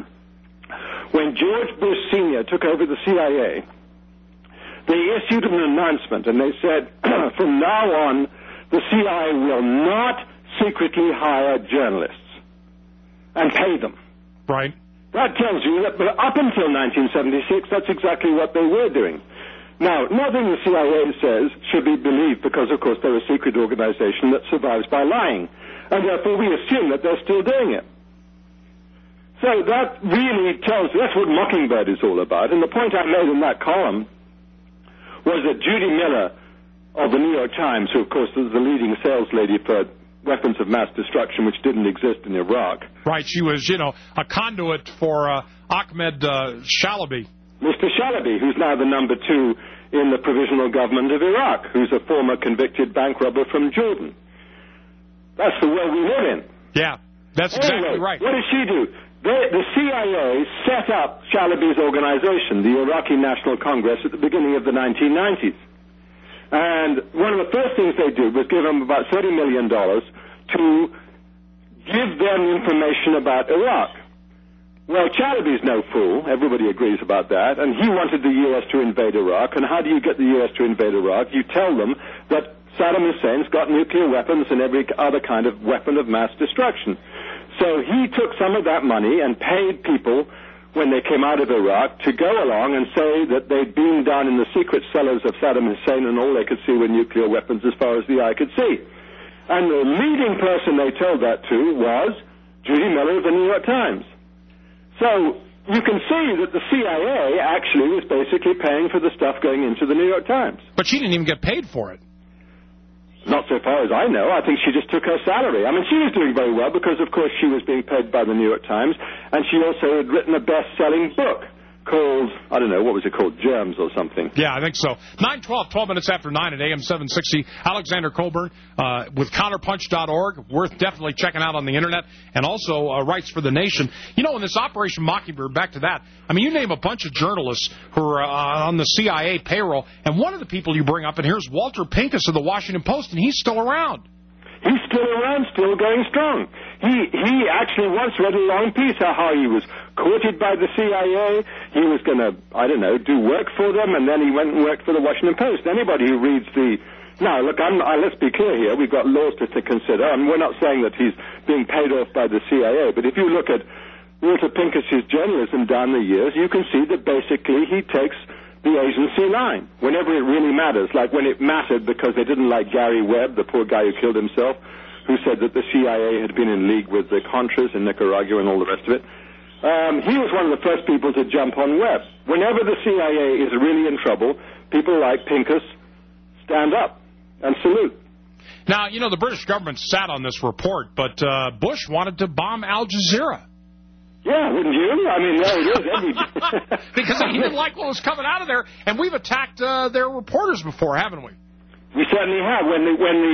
when George Bush Sr. took over the CIA, they issued an announcement, and they said, from now on, the CIA will not secretly hire journalists and pay them. Right. That tells you that up until 1976, that's exactly what they were doing. Now, nothing the CIA says should be believed because, of course, they're a secret organization that survives by lying. And therefore, we assume that they're still doing it. So that really tells, that's what Mockingbird is all about. And the point I made in that column was that Judy Miller of the New York Times, who, of course, is the leading sales lady for weapons of mass destruction, which didn't exist in Iraq. Right. She was, a conduit for Ahmed Shalaby. Mr. Shalaby, who's now the number 2 in the provisional government of Iraq, who's a former convicted bank robber from Jordan. That's the world we live in. Yeah, that's exactly right. What did she do? The CIA set up Shalaby's organization, the Iraqi National Congress, at the beginning of the 1990s. And one of the first things they did was give them about $30 million to give them information about Iraq. Well, Shalaby's no fool. Everybody agrees about that. And he wanted the U.S. to invade Iraq. And how do you get the U.S. to invade Iraq? You tell them that Saddam Hussein's got nuclear weapons and every other kind of weapon of mass destruction. So he took some of that money and paid people when they came out of Iraq to go along and say that they'd been down in the secret cellars of Saddam Hussein and all they could see were nuclear weapons as far as the eye could see. And the leading person they told that to was Judy Miller of the New York Times. So you can see that the CIA actually was basically paying for the stuff going into the New York Times. But she didn't even get paid for it. Not so far as I know. I think she just took her salary. I mean, she was doing very well because, of course, she was being paid by the New York Times, and she also had written a best-selling book called, I don't know, what was it called, Germs or something. Yeah, I think so. 9:12, 12 minutes after 9 at AM 760. Alexander Colburn with Counterpunch.org. Worth definitely checking out on the Internet. And also writes for The Nation. You know, in this Operation Mockingbird, back to that, I mean, you name a bunch of journalists who are on the CIA payroll, and one of the people you bring up in here is Walter Pincus of the Washington Post, and he's still around. He's still around, still going strong. He actually once read a long piece of how he was courted by the CIA. He was going to, I don't know, do work for them, and then he went and worked for the Washington Post. Anybody who reads the... Now, look, let's be clear here. We've got laws to consider, and we're not saying that he's being paid off by the CIA, but if you look at Walter Pincus's journalism down the years, you can see that basically he takes the agency line whenever it really matters, like when it mattered because they didn't like Gary Webb, the poor guy who killed himself, who said that the CIA had been in league with the Contras in Nicaragua and all the rest of it. He was one of the first people to jump on Webb. Whenever the CIA is really in trouble, people like Pincus stand up and salute. Now, you know, the British government sat on this report, but Bush wanted to bomb Al Jazeera. Yeah, wouldn't you? I mean, there it is. Because he didn't like what was coming out of there, and we've attacked their reporters before, haven't we? We certainly have. When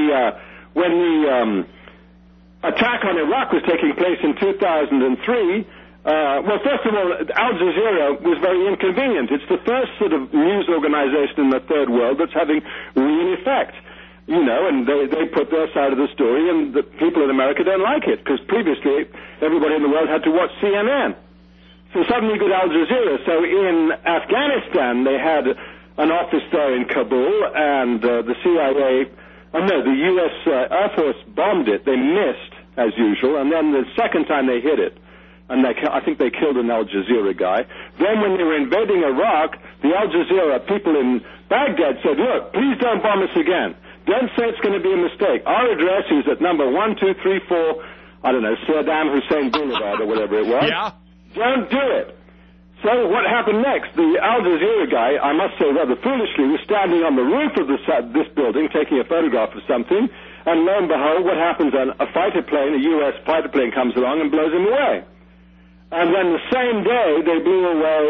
the attack on Iraq was taking place in 2003, well, first of all, Al Jazeera was very inconvenient. It's the first sort of news organization in the third world that's having real effect. You know, and they put their side of the story, and the people in America don't like it, because previously everybody in the world had to watch CNN. So suddenly you got Al Jazeera. So in Afghanistan, they had an office there in Kabul, and the CIA, the U.S. Air Force bombed it. They missed, as usual, and then the second time they hit it, and I think they killed an Al Jazeera guy. Then when they were invading Iraq, the Al Jazeera people in Baghdad said, look, please don't bomb us again. Don't say it's going to be a mistake. Our address is at number 1234, I don't know, Saddam Hussein Boulevard or whatever it was. Yeah. Don't do it. So what happened next? The Al Jazeera guy, I must say rather foolishly, was standing on the roof of this building taking a photograph of something, and lo and behold, what happens? A fighter plane, a U.S. fighter plane comes along and blows him away. And then the same day, they blew away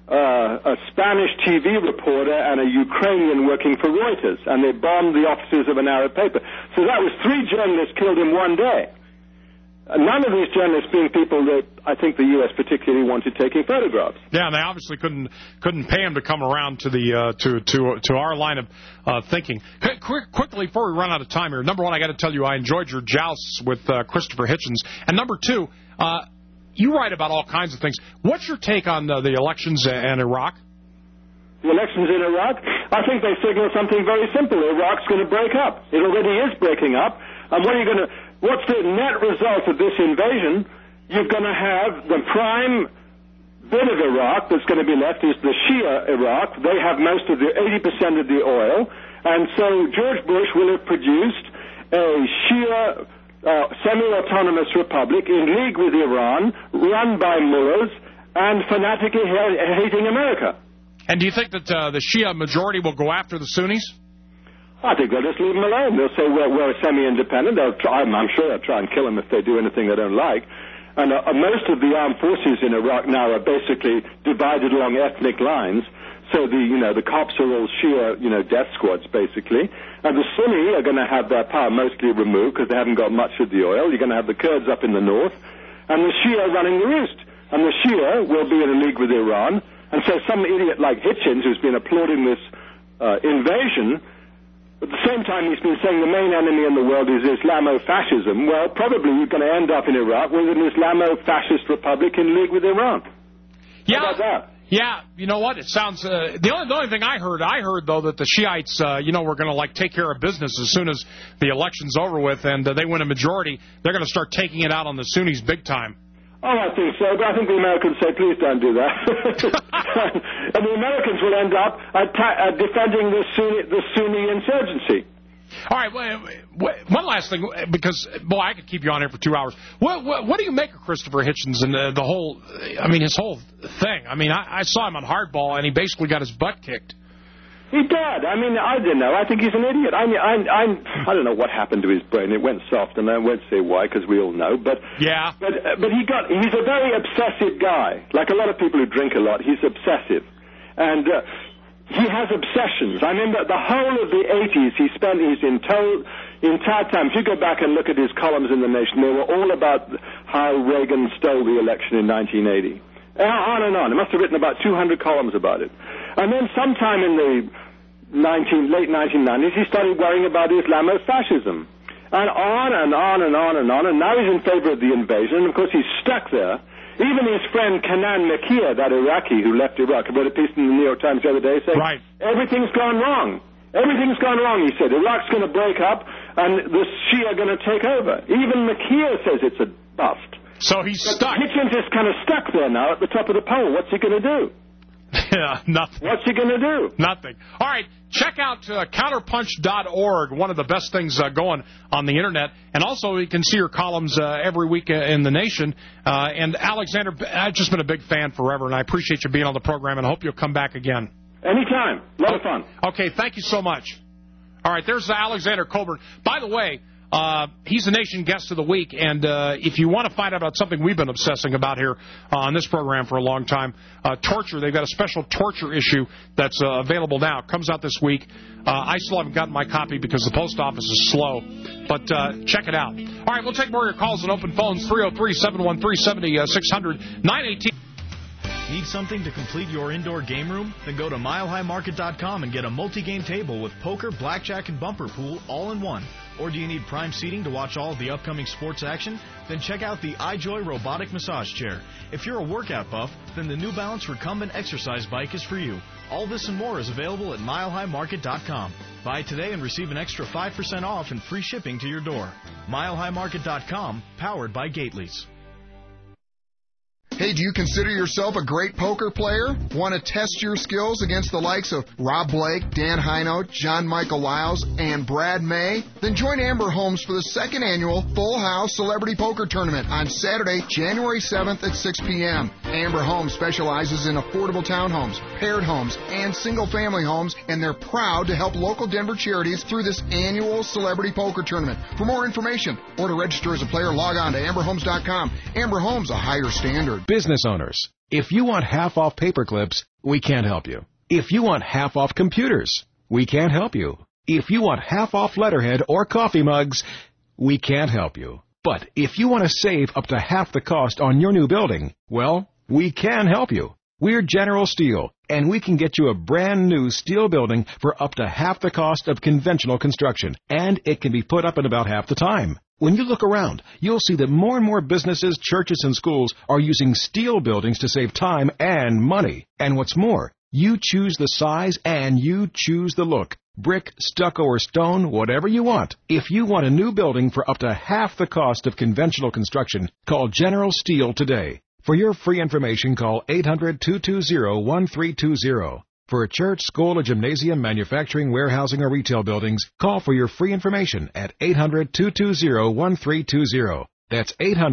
a Spanish TV reporter and a Ukrainian working for Reuters, and they bombed the offices of an Arab paper. So that was 3 journalists killed in one day. None of these journalists being people that I think the U.S. particularly wanted taking photographs. Yeah, and they obviously couldn't pay him to come around to the to our line of thinking. Quickly, before we run out of time here, number one, I got to tell you, I enjoyed your jousts with Christopher Hitchens, and number two, you write about all kinds of things. What's your take on the elections in Iraq? The elections in Iraq, I think they signal something very simple. Iraq's going to break up. It already is breaking up. And what's the net result of this invasion? You're going to have the prime bit of Iraq that's going to be left is the Shia Iraq. They have most of the 80% of the oil. And so George Bush will have produced a Shia semi-autonomous republic in league with Iran, run by mullahs and fanatically hating America. And do you think that the Shia majority will go after the Sunnis? I think they'll just leave them alone. They'll say, we're semi-independent. I'm sure they'll try and kill them if they do anything they don't like. And most of the armed forces in Iraq now are basically divided along ethnic lines. So the cops are all Shia, death squads, basically. And the Sunni are going to have their power mostly removed because they haven't got much of the oil. You're going to have the Kurds up in the north. And the Shia running the roost. And the Shia will be in a league with Iran. And so some idiot like Hitchens, who's been applauding this invasion, at the same time he's been saying the main enemy in the world is Islamo-fascism. Well, probably you're going to end up in Iraq with an Islamo-fascist republic in league with Iran. Yeah. How about that? Yeah, you know what? It sounds... the only thing I heard, though, that the Shiites, were going to, take care of business as soon as the election's over with and they win a majority. They're going to start taking it out on the Sunnis big time. Oh, I think so, but I think the Americans say, please don't do that. And the Americans will end up defending the Sunni insurgency. All right, one last thing, because, boy, I could keep you on here for 2 hours. What do you make of Christopher Hitchens and the whole, his whole thing? I saw him on Hardball, and he basically got his butt kicked. He did. I don't know. I think he's an idiot. I don't know what happened to his brain. It went soft, and I won't say why, because we all know. But yeah. But he's a very obsessive guy. Like a lot of people who drink a lot, he's obsessive. And he has obsessions. I remember the whole of the 80s, he spent his entire time. If you go back and look at his columns in The Nation, they were all about how Reagan stole the election in 1980. On and on. He must have written about 200 columns about it. And then sometime in the late 1990s, he started worrying about Islamo-fascism. And on and on and on and on. And now he's in favor of the invasion. And, of course, he's stuck there. Even his friend Kanan Makir, that Iraqi who left Iraq, wrote a piece in the New York Times the other day saying, right, everything's gone wrong. Everything's gone wrong, he said. Iraq's going to break up, and the Shia are going to take over. Even Makir says it's a bust. So he's stuck. Hitchens is kind of stuck there now at the top of the pole. What's he going to do? Yeah, nothing. What's he going to do? Nothing. All right, check out counterpunch.org, one of the best things going on the Internet. And also, you can see your columns every week in The Nation. And Alexander, I've just been a big fan forever, and I appreciate you being on the program, and I hope you'll come back again. Anytime. A lot of fun. Okay, thank you so much. All right, there's Alexander Coburn. By the way, he's the Nation Guest of the Week, and if you want to find out about something we've been obsessing about here on this program for a long time, torture. They've got a special torture issue that's available now. It comes out this week. I still haven't gotten my copy because the post office is slow, but check it out. All right, we'll take more of your calls and open phones, 303-713-7600, 918. Need something to complete your indoor game room? Then go to milehighmarket.com and get a multi-game table with poker, blackjack, and bumper pool all in one. Or do you need prime seating to watch all of the upcoming sports action? Then check out the iJoy robotic massage chair. If you're a workout buff, then the New Balance Recumbent exercise bike is for you. All this and more is available at milehighmarket.com. Buy today and receive an extra 5% off and free shipping to your door. milehighmarket.com, powered by Gately's. Hey, do you consider yourself a great poker player? Want to test your skills against the likes of Rob Blake, Dan Hino, John Michael Lyles, and Brad May? Then join Amber Holmes for the second annual Full House Celebrity Poker Tournament on Saturday, January 7th at 6 p.m. Amber Holmes specializes in affordable townhomes, paired homes, and single-family homes, and they're proud to help local Denver charities through this annual Celebrity Poker Tournament. For more information or to register as a player, log on to amberhomes.com. Amber Holmes, a higher standard. Business owners, if you want half off paper clips, we can't help you. If you want half off computers, we can't help you. If you want half off letterhead or coffee mugs, we can't help you. But if you want to save up to half the cost on your new building, well, we can help you. We're General Steel, and we can get you a brand new steel building for up to half the cost of conventional construction, and it can be put up in about half the time. When you look around, you'll see that more and more businesses, churches, and schools are using steel buildings to save time and money. And what's more, you choose the size and you choose the look. Brick, stucco, or stone, whatever you want. If you want a new building for up to half the cost of conventional construction, call General Steel today. For your free information, call 800-220-1320. For a church, school, a gymnasium, manufacturing, warehousing, or retail buildings, call for your free information at 800-220-1320. That's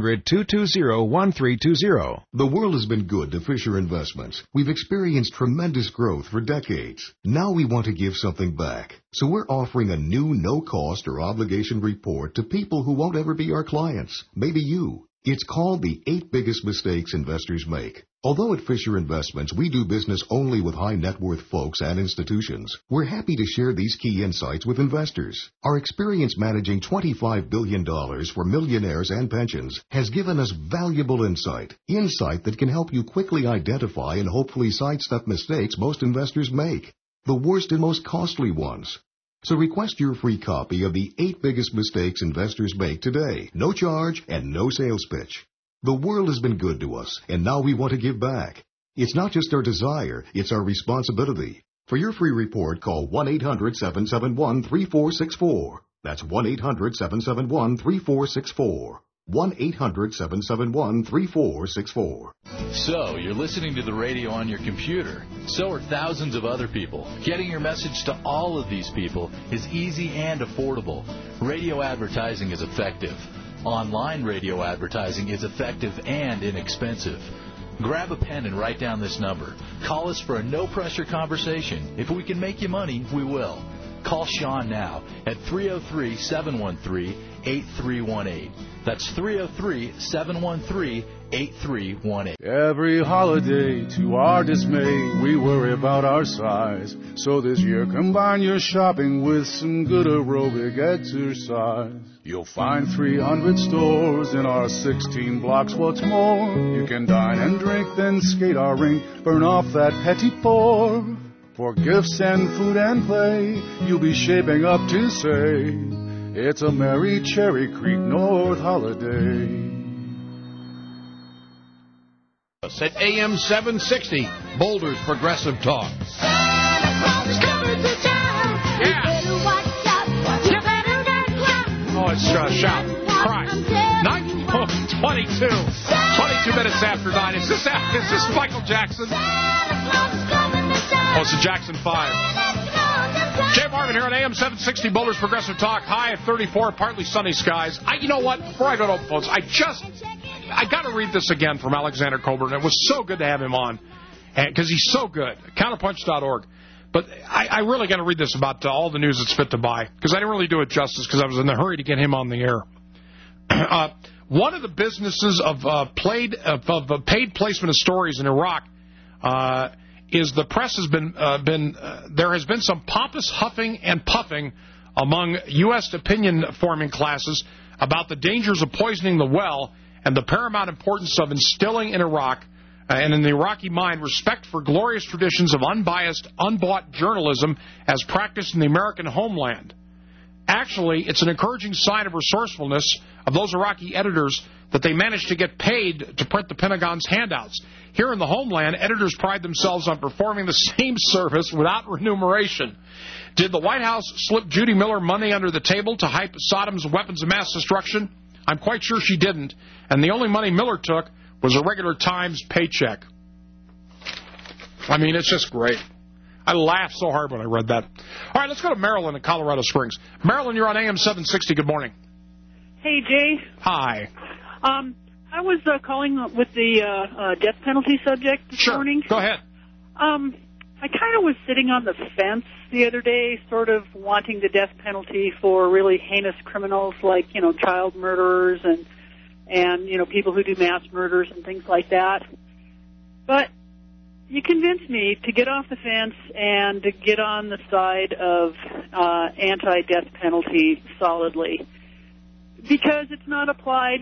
800-220-1320. The world has been good to Fisher Investments. We've experienced tremendous growth for decades. Now we want to give something back. So we're offering a new no-cost or obligation report to people who won't ever be our clients. Maybe you. It's called the 8 Biggest Mistakes Investors Make. Although at Fisher Investments we do business only with high net worth folks and institutions, we're happy to share these key insights with investors. Our experience managing $25 billion for millionaires and pensions has given us valuable insight that can help you quickly identify and hopefully sidestep mistakes most investors make, the worst and most costly ones. So request your free copy of the 8 Biggest Mistakes Investors Make today. No charge and no sales pitch. The world has been good to us, and now we want to give back. It's not just our desire, it's our responsibility. For your free report, call 1-800-771-3464. That's 1-800-771-3464. 1-800-771-3464. So, you're listening to the radio on your computer. So are thousands of other people. Getting your message to all of these people is easy and affordable. Radio advertising is effective. Online radio advertising is effective and inexpensive. Grab a pen and write down this number. Call us for a no-pressure conversation. If we can make you money, we will. Call Sean now at 303-713-8318. That's 303-713-8318. Every holiday, to our dismay, we worry about our size. So this year, combine your shopping with some good aerobic exercise. You'll find 300 stores in our 16 blocks. What's more, you can dine and drink, then skate our rink, burn off that petty poor. For gifts and food and play, you'll be shaping up to say, it's a merry Cherry Creek North holiday. At AM 760, Boulder's Progressive Talk. Yeah. Oh, it's shout, cry. 22 minutes after 9. Is this Michael Jackson? Oh, it's the Jackson 5. Jay Marvin here on AM 760, Boulder's Progressive Talk. High at 34, partly sunny skies. You know what? Before I go to open phones, I got to read this again from Alexander Coburn. It was so good to have him on, because he's so good. Counterpunch.org. But I really got to read this about all the news that's fit to buy, because I didn't really do it justice because I was in a hurry to get him on the air. One of the businesses of paid placement of stories in Iraq is the press has been there has been some pompous huffing and puffing among U.S. opinion-forming classes about the dangers of poisoning the well and the paramount importance of instilling in Iraq and in the Iraqi mind respect for glorious traditions of unbiased, unbought journalism as practiced in the American homeland. Actually, it's an encouraging sign of resourcefulness of those Iraqi editors that they managed to get paid to print the Pentagon's handouts. Here in the homeland, editors pride themselves on performing the same service without remuneration. Did the White House slip Judy Miller money under the table to hype Saddam's weapons of mass destruction? I'm quite sure she didn't, and the only money Miller took was a regular Times paycheck. I mean, it's just great. I laughed so hard when I read that. All right, let's go to Marilyn in Colorado Springs. Marilyn, you're on AM 760. Good morning. Hey, Jay. Hi. I was calling with the death penalty subject this morning. Go ahead. I kind of was sitting on the fence the other day, sort of wanting the death penalty for really heinous criminals like, child murderers and people who do mass murders and things like that. But you convinced me to get off the fence and to get on the side of anti-death penalty solidly, because it's not applied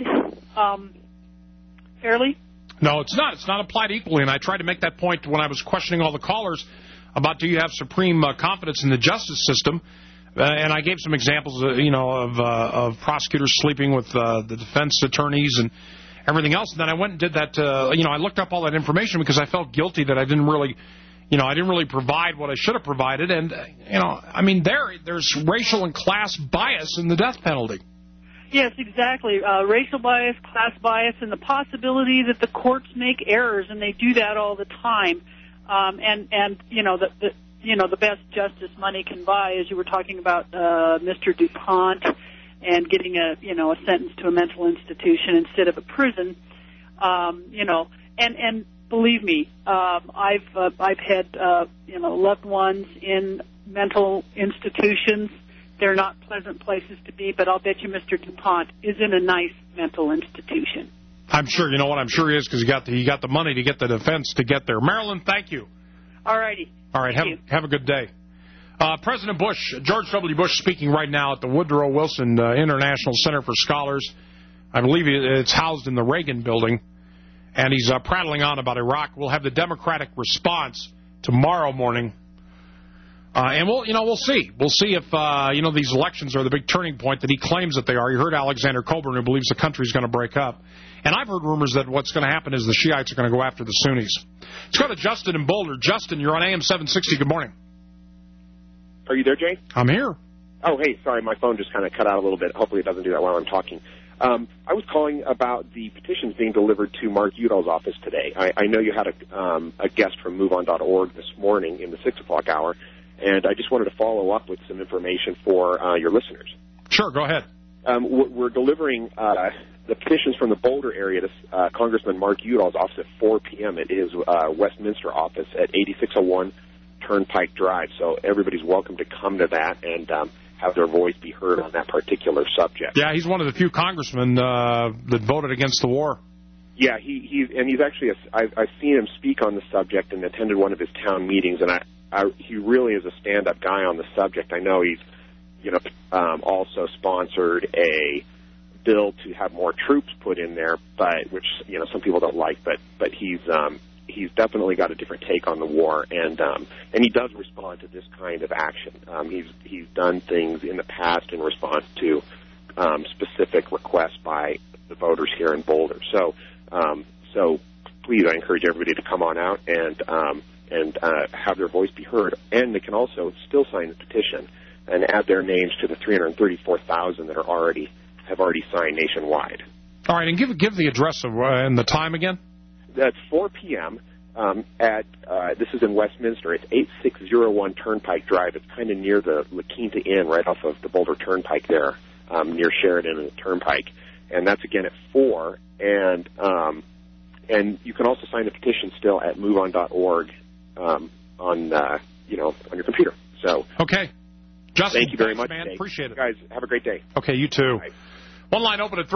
fairly. No, it's not. It's not applied equally, and I tried to make that point when I was questioning all the callers about do you have supreme confidence in the justice system, and I gave some examples, of prosecutors sleeping with the defense attorneys and everything else. And then I went and did that. I looked up all that information because I felt guilty that I didn't really provide what I should have provided. And there's racial and class bias in the death penalty. Yes, exactly. Racial bias, class bias, and the possibility that the courts make errors, and they do that all the time. The best justice money can buy, as you were talking about, Mr. DuPont, and getting a sentence to a mental institution instead of a prison. And believe me, I've had loved ones in mental institutions. They're not pleasant places to be, but I'll bet you Mr. DuPont is in a nice mental institution. I'm sure. You know what? I'm sure he is, because he got the money to get the defense to get there. Marilyn, thank you. All righty. All right. Have a good day. President Bush, George W. Bush, speaking right now at the Woodrow Wilson International Center for Scholars. I believe it's housed in the Reagan Building, and he's prattling on about Iraq. We'll have the Democratic response tomorrow morning. And we'll see. We'll see if, these elections are the big turning point that he claims that they are. You heard Alexander Coburn, who believes the country's going to break up. And I've heard rumors that what's going to happen is the Shiites are going to go after the Sunnis. Let's go to Justin in Boulder. Justin, you're on AM 760. Good morning. Are you there, Jay? I'm here. Oh, hey, sorry. My phone just kind of cut out a little bit. Hopefully it doesn't do that while I'm talking. I was calling about the petitions being delivered to Mark Udall's office today. I know you had a guest from MoveOn.org this morning in the 6 o'clock hour, and I just wanted to follow up with some information for your listeners. Sure, go ahead. We're delivering the petitions from the Boulder area to Congressman Mark Udall's office at 4 p.m. at his Westminster office at 8601 Turnpike Drive. So everybody's welcome to come to that and have their voice be heard on that particular subject. Yeah, he's one of the few congressmen that voted against the war. Yeah, he's actually I've seen him speak on the subject and attended one of his town meetings, and he really is a stand-up guy on the subject. I know he's also sponsored a bill to have more troops put in there, but which some people don't like, but he's definitely got a different take on the war, and he does respond to this kind of action. He's done things in the past in response to specific requests by the voters here in Boulder. So please, I encourage everybody to come on out and have their voice be heard, and they can also still sign the petition and add their names to the 334,000 that have already signed nationwide. All right, and give the address and the time again. That's 4 p.m. This is in Westminster. It's 8601 Turnpike Drive. It's kind of near the La Quinta Inn, right off of the Boulder Turnpike there, near Sheridan and the Turnpike. And that's again at 4. And you can also sign the petition still at MoveOn.org on your computer. So okay, Justin, thank you very much, man. Dave. Appreciate it, guys. Have a great day. Okay, you too. Bye. One line open at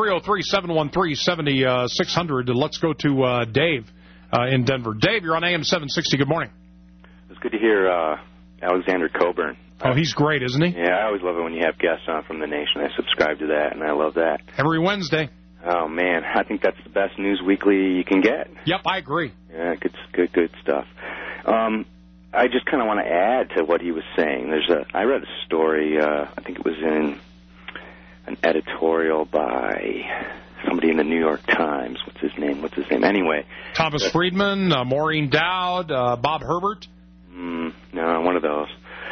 303-713-7600. Let's go to Dave in Denver. Dave, you're on AM 760. Good morning. It's good to hear Alexander Coburn. Oh, he's great, isn't he? Yeah, I always love it when you have guests on from the nation. I subscribe to that, and I love that. Every Wednesday. Oh, man, I think that's the best news weekly you can get. Yep, I agree. Yeah, good stuff. I just kind of want to add to what he was saying. I read a story, I think it was in an editorial by somebody in the New York Times. What's his name? Anyway. Thomas Friedman, Maureen Dowd, Bob Herbert? No, one of those.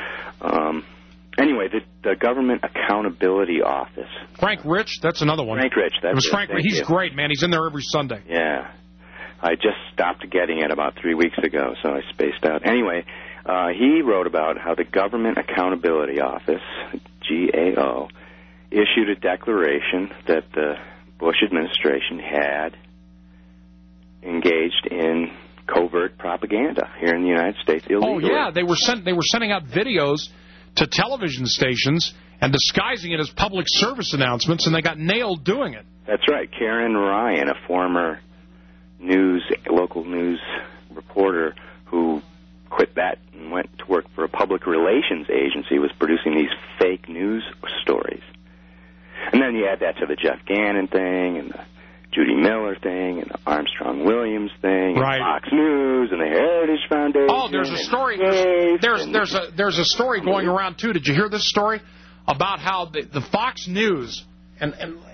Anyway, the Government Accountability Office. Frank Rich, that's another one. Frank Rich, that's it. It was Frank Rich. He's great, man. He's in there every Sunday. Yeah. I just stopped getting it about 3 weeks ago, so I spaced out. Anyway, he wrote about how the Government Accountability Office, GAO, issued a declaration that the Bush administration had engaged in covert propaganda here in the United States illegally. Oh, yeah. They were sending out videos to television stations and disguising it as public service announcements, and they got nailed doing it. That's right. Karen Ryan, a former local news reporter who quit that and went to work for a public relations agency, was producing these fake news stories. And then you add that to the Jeff Gannon thing and the Judy Miller thing and the Armstrong Williams thing, right. And Fox News and the Heritage Foundation. Oh, there's a story. There's a story going around too. Did you hear this story about how the Fox News and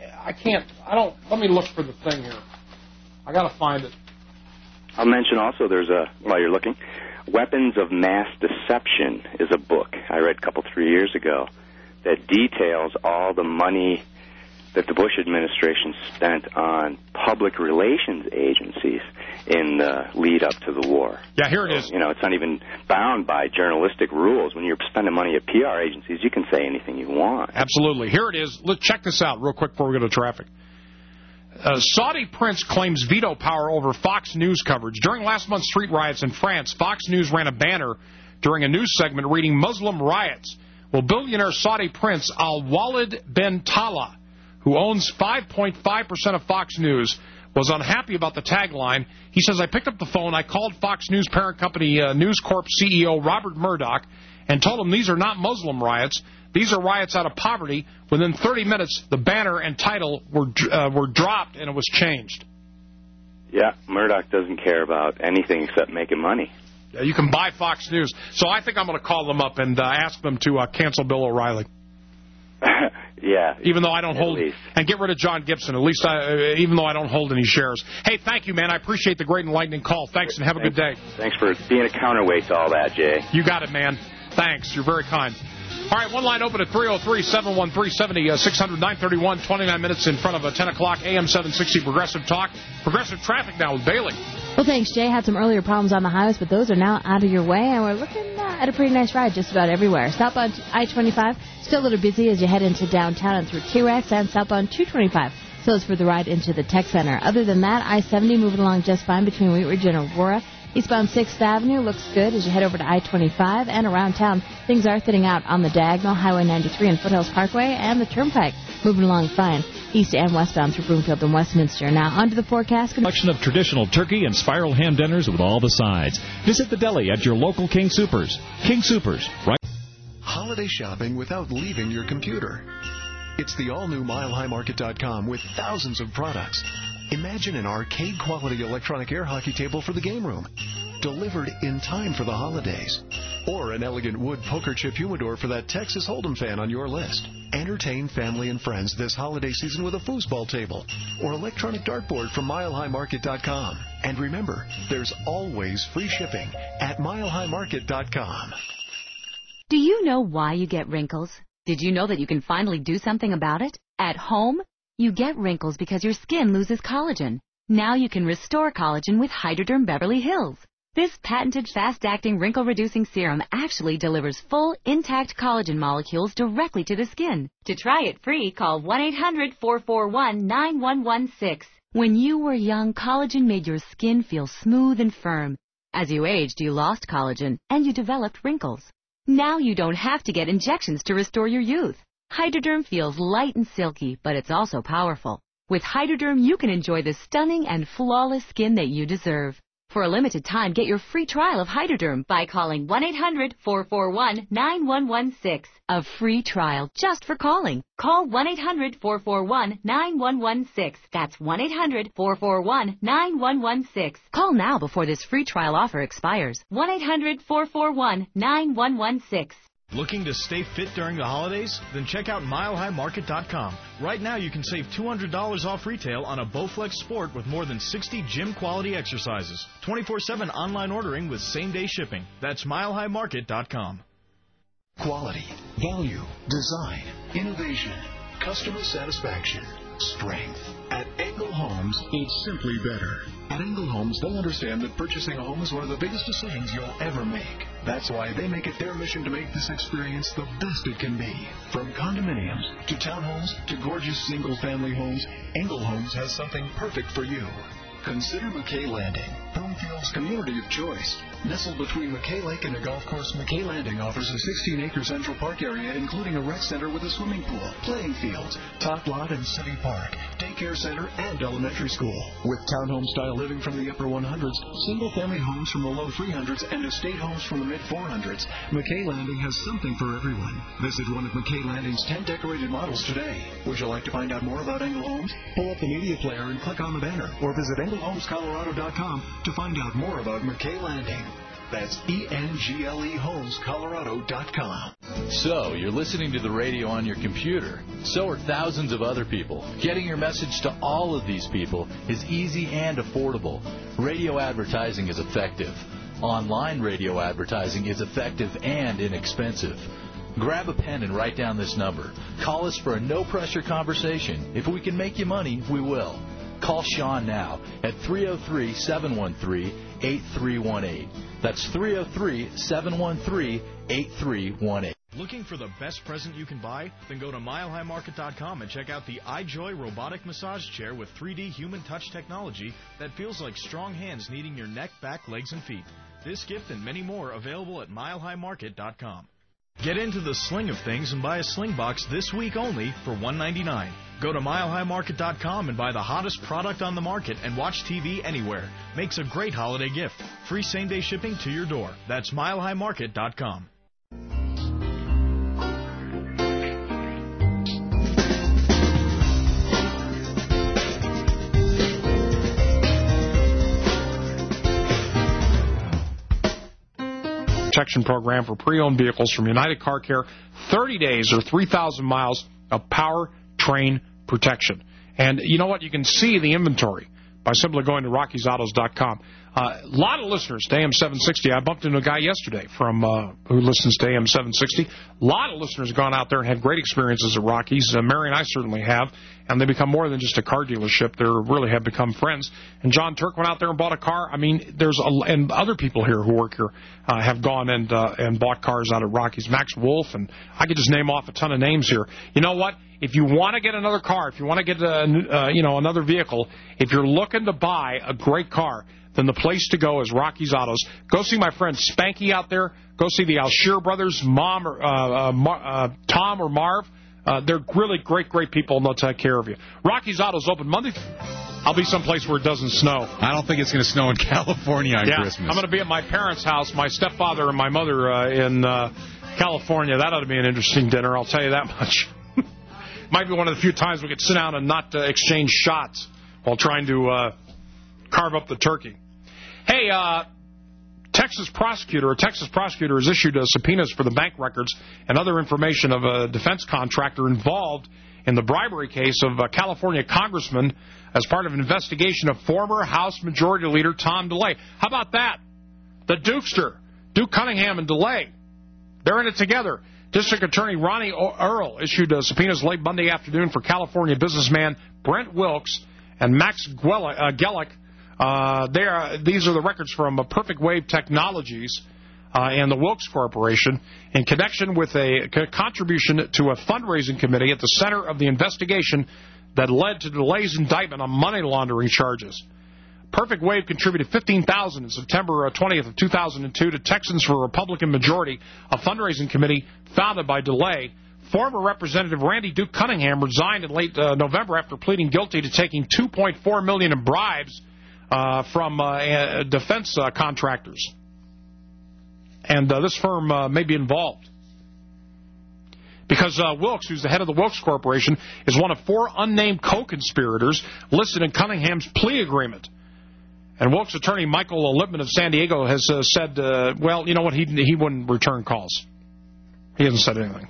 let me look for the thing here. I got to find it. I'll mention also while you're looking, Weapons of Mass Deception is a book I read 3 years ago that details all the money that the Bush administration spent on public relations agencies in the lead up to the war. Yeah, here it is. You know, it's not even bound by journalistic rules. When you're spending money at PR agencies, you can say anything you want. Absolutely. Here it is. Let's check this out real quick before we go to traffic. Saudi prince claims veto power over Fox News coverage. During last month's street riots in France, Fox News ran a banner during a news segment reading Muslim riots. Well, billionaire Saudi prince Al-Walid bin Talal, who owns 5.5% of Fox News, was unhappy about the tagline. He says, I picked up the phone, I called Fox News parent company News Corp CEO Robert Murdoch and told him these are not Muslim riots. These are riots out of poverty. Within 30 minutes, the banner and title were dropped and it was changed. Yeah, Murdoch doesn't care about anything except making money. You can buy Fox News. So I think I'm going to call them up and ask them to cancel Bill O'Reilly. Yeah. Even though I don't hold, and get rid of John Gibson, at least even though I don't hold any shares. Hey, thank you, man. I appreciate the great enlightening call. Thanks, and have a good day. Thanks for being a counterweight to all that, Jay. You got it, man. Thanks. You're very kind. All right, one line open at 303-713-70, 600-931, 29 minutes in front of 10 o'clock, AM 760 Progressive Talk. Progressive traffic now with Bailey. Well, thanks, Jay. Had some earlier problems on the highways, but those are now out of your way, and we're looking at a pretty nice ride just about everywhere. Southbound I-25, still a little busy as you head into downtown and through T-Rex, and southbound 225. So it's for the ride into the Tech Center. Other than that, I-70 moving along just fine between Wheat Ridge and Aurora. Eastbound 6th Avenue looks good as you head over to I-25, and around town, things are thinning out on the diagonal, Highway 93 and Foothills Parkway, and the Turnpike moving along fine, east and westbound through Broomfield and Westminster. Now, onto the forecast. Selection of traditional turkey and spiral ham dinners with all the sides. Visit the deli at your local King Soopers. King Soopers, right? Holiday shopping without leaving your computer. It's the all-new MileHighMarket.com with thousands of products. Imagine an arcade-quality electronic air hockey table for the game room, delivered in time for the holidays. Or an elegant wood poker chip humidor for that Texas Hold'em fan on your list. Entertain family and friends this holiday season with a foosball table or electronic dartboard from MileHighMarket.com. And remember, there's always free shipping at MileHighMarket.com. Do you know why you get wrinkles? Did you know that you can finally do something about it? At home? You get wrinkles because your skin loses collagen. Now you can restore collagen with Hydroderm Beverly Hills. This patented fast-acting wrinkle-reducing serum actually delivers full, intact collagen molecules directly to the skin. To try it free, call 1-800-441-9116. When you were young, collagen made your skin feel smooth and firm. As you aged, you lost collagen, and you developed wrinkles. Now you don't have to get injections to restore your youth. Hydroderm feels light and silky, but it's also powerful. With Hydroderm, you can enjoy the stunning and flawless skin that you deserve. For a limited time, get your free trial of Hyderderm by calling 1-800-441-9116. A free trial just for calling. Call 1-800-441-9116. That's 1-800-441-9116. Call now before this free trial offer expires. 1-800-441-9116. Looking to stay fit during the holidays? Then check out MileHighMarket.com. Right now, you can save $200 off retail on a Bowflex Sport with more than 60 gym-quality exercises. 24/7 online ordering with same-day shipping. That's MileHighMarket.com. Quality, value, design, innovation, customer satisfaction, strength. At Engel Homes, it's simply better. At Engel Homes, they'll understand that purchasing a home is one of the biggest decisions you'll ever make. That's why they make it their mission to make this experience the best it can be. From condominiums to townhomes to gorgeous single-family homes, Engel Homes has something perfect for you. Consider McKay Landing, Broomfield's community of choice. Nestled between McKay Lake and a golf course, McKay Landing offers a 16-acre Central Park area, including a rec center with a swimming pool, playing fields, top lot and city park, daycare center, and elementary school. With townhome-style living from the upper 100s, single-family homes from the low 300s, and estate homes from the mid-400s, McKay Landing has something for everyone. Visit one of McKay Landing's 10 decorated models today. Would you like to find out more about Engel Homes? Pull up the media player and click on the banner, or visit EngelHomesColorado.com to find out more about McKay Landing. That's ENGLEHomesColorado.com. So, you're listening to the radio on your computer. So are thousands of other people. Getting your message to all of these people is easy and affordable. Radio advertising is effective. Online radio advertising is effective and inexpensive. Grab a pen and write down this number. Call us for a no-pressure conversation. If we can make you money, we will. Call Sean now at 303-713-8318. That's 303-713-8318. Looking for the best present you can buy? Then go to MileHighMarket.com and check out the iJoy robotic massage chair with 3D human touch technology that feels like strong hands kneading your neck, back, legs, and feet. This gift and many more available at MileHighMarket.com. Get into the sling of things and buy a sling box this week only for $1.99. Go to MileHighMarket.com and buy the hottest product on the market and watch TV anywhere. Makes a great holiday gift. Free same-day shipping to your door. That's MileHighMarket.com. Protection program for pre-owned vehicles from United Car Care. 30 days or 3,000 miles of powertrain protection. And you know what? You can see the inventory by simply going to RockiesAutos.com. A lot of listeners to AM 760. I bumped into a guy yesterday from who listens to AM 760. A lot of listeners have gone out there and had great experiences at Rockies. Mary and I certainly have, and they become more than just a car dealership. They really have become friends. And John Turk went out there and bought a car. I mean, and other people here who work here have gone and bought cars out at Rockies. Max Wolf, and I could just name off a ton of names here. You know what? If you want to get another car, if you want to get another vehicle, if you're looking to buy a great car, then the place to go is Rockies Autos. Go see my friend Spanky out there. Go see the Alshear brothers, Tom or Marv. They're really great people, and they'll take care of you. Rockies Autos open Monday. I'll be someplace where it doesn't snow. I don't think it's going to snow in California on Christmas. I'm going to be at my parents' house, my stepfather and my mother in California. That ought to be an interesting dinner, I'll tell you that much. Might be one of the few times we could sit down and not exchange shots while trying to carve up the turkey. Hey, Texas prosecutor has issued subpoenas for the bank records and other information of a defense contractor involved in the bribery case of a California congressman as part of an investigation of former House Majority Leader Tom DeLay. How about that? The Dukester, Duke Cunningham and DeLay, they're in it together. District Attorney Ronnie Earl issued subpoenas late Monday afternoon for California businessman Brent Wilkes and Max Gellick. These are the records from Perfect Wave Technologies and the Wilkes Corporation in connection with a contribution to a fundraising committee at the center of the investigation that led to DeLay's indictment on money laundering charges. Perfect Wave contributed $15,000 in September 20th of 2002 to Texans for a Republican Majority, a fundraising committee founded by DeLay. Former Representative Randy Duke Cunningham resigned in late November after pleading guilty to taking $2.4 million in bribes from defense contractors. And this firm may be involved. Because Wilkes, who's the head of the Wilkes Corporation, is one of 4 unnamed co-conspirators listed in Cunningham's plea agreement. And Wilkes attorney Michael Lipman of San Diego has said, well, you know what, he wouldn't return calls. He hasn't said anything.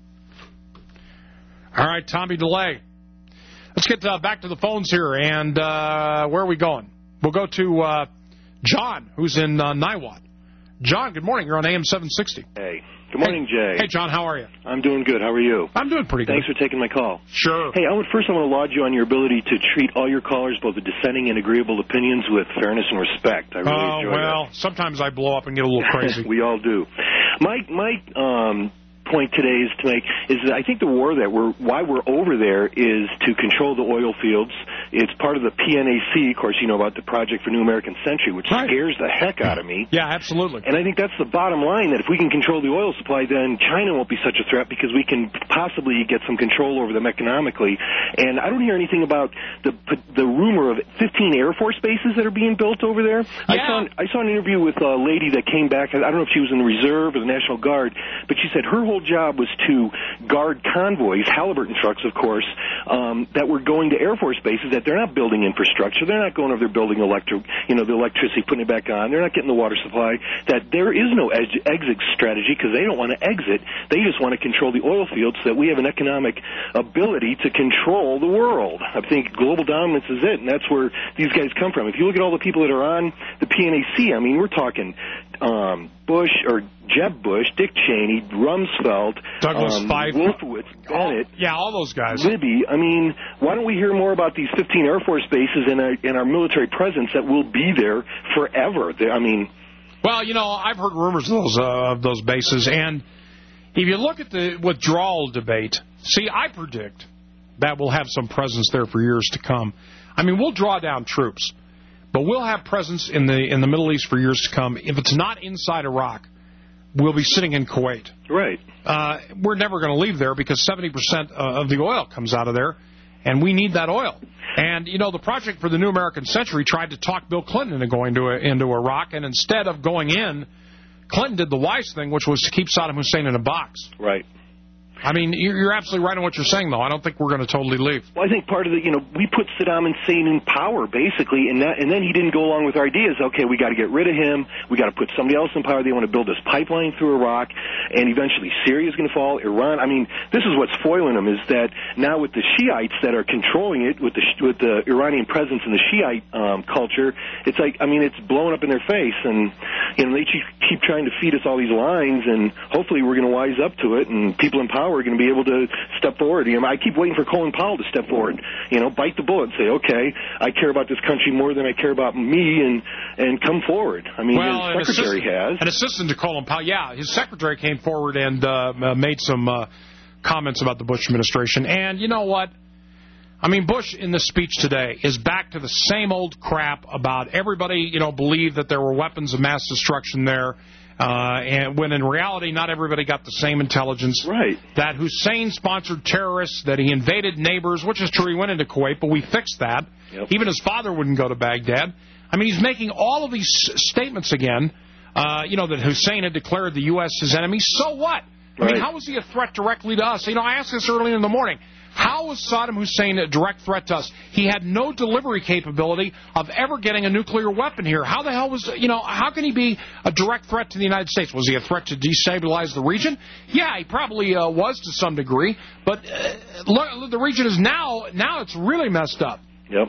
All right, Tommy DeLay. Let's get back to the phones here. And where are we going? We'll go to John, who's in Niwot. John, good morning. You're on AM 760. Hey. Good morning, Jay. Hey, John, how are you? I'm doing good. How are you? I'm doing pretty good. Thanks for taking my call. Sure. Hey, I want to laud you on your ability to treat all your callers, both the dissenting and agreeable opinions, with fairness and respect. I really enjoy that. Sometimes I blow up and get a little crazy. We all do. My point today is to make is that I think the war that why we're over there is to control the oil fields. It's part of the PNAC, of course, you know about the Project for New American Century, which scares the heck out of me. Yeah, absolutely. And I think that's the bottom line, that if we can control the oil supply, then China won't be such a threat because we can possibly get some control over them economically. And I don't hear anything about the rumor of 15 Air Force bases that are being built over there. Yeah. I saw an interview with a lady that came back. I don't know if she was in the Reserve or the National Guard, but she said her whole job was to guard convoys, Halliburton trucks, of course, that were going to Air Force bases, that they're not building infrastructure. They're not going over there building the electricity, putting it back on. They're not getting the water supply. That there is no exit strategy because they don't want to exit. They just want to control the oil fields so that we have an economic ability to control the world. I think global dominance is it, and that's where these guys come from. If you look at all the people that are on the PNAC, I mean, we're talking Bush or Jeb Bush, Dick Cheney, Rumsfeld, Douglas Feith, Wolfowitz, Bennett. All those guys. Libby. I mean, why don't we hear more about these 15 Air Force bases and our military presence that will be there forever? Well, I've heard rumors of those bases, and if you look at the withdrawal debate, I predict that we'll have some presence there for years to come. I mean, we'll draw down troops, but we'll have presence in the Middle East for years to come. If it's not inside Iraq, we'll be sitting in Kuwait. Right. We're never going to leave there because 70% of the oil comes out of there, and we need that oil. And, the Project for the New American Century tried to talk Bill Clinton into going into Iraq, and instead of going in, Clinton did the wise thing, which was to keep Saddam Hussein in a box. Right. I mean, you're absolutely right on what you're saying, though. I don't think we're going to totally leave. Well, I think part of we put Saddam Hussein in power, basically, and then he didn't go along with our ideas. Okay, we got to get rid of him. We got to put somebody else in power. They want to build this pipeline through Iraq, and eventually Syria's going to fall, Iran. I mean, this is what's foiling them, is that now with the Shiites that are controlling it, with the Iranian presence in the Shiite culture, it's like, it's blowing up in their face, and they keep trying to feed us all these lines, and hopefully we're going to wise up to it, and people in power are going to be able to step forward. I keep waiting for Colin Powell to step forward, bite the bullet and say, okay, I care about this country more than I care about me, and come forward. His secretary has. An assistant to Colin Powell, his secretary came forward and made some comments about the Bush administration. And you know what? Bush in this speech today is back to the same old crap about everybody, believed that there were weapons of mass destruction there. And when in reality, not everybody got the same intelligence. Right. That Hussein sponsored terrorists, that he invaded neighbors, which is true, he went into Kuwait, but we fixed that. Yep. Even his father wouldn't go to Baghdad. He's making all of these statements again, that Hussein had declared the U.S. his enemy. So what? Right. How was he a threat directly to us? I asked this early in the morning. How was Saddam Hussein a direct threat to us? He had no delivery capability of ever getting a nuclear weapon here. How the hell was, how can he be a direct threat to the United States? Was he a threat to destabilize the region? Yeah, he probably was to some degree. But look, the region is now it's really messed up. Yep.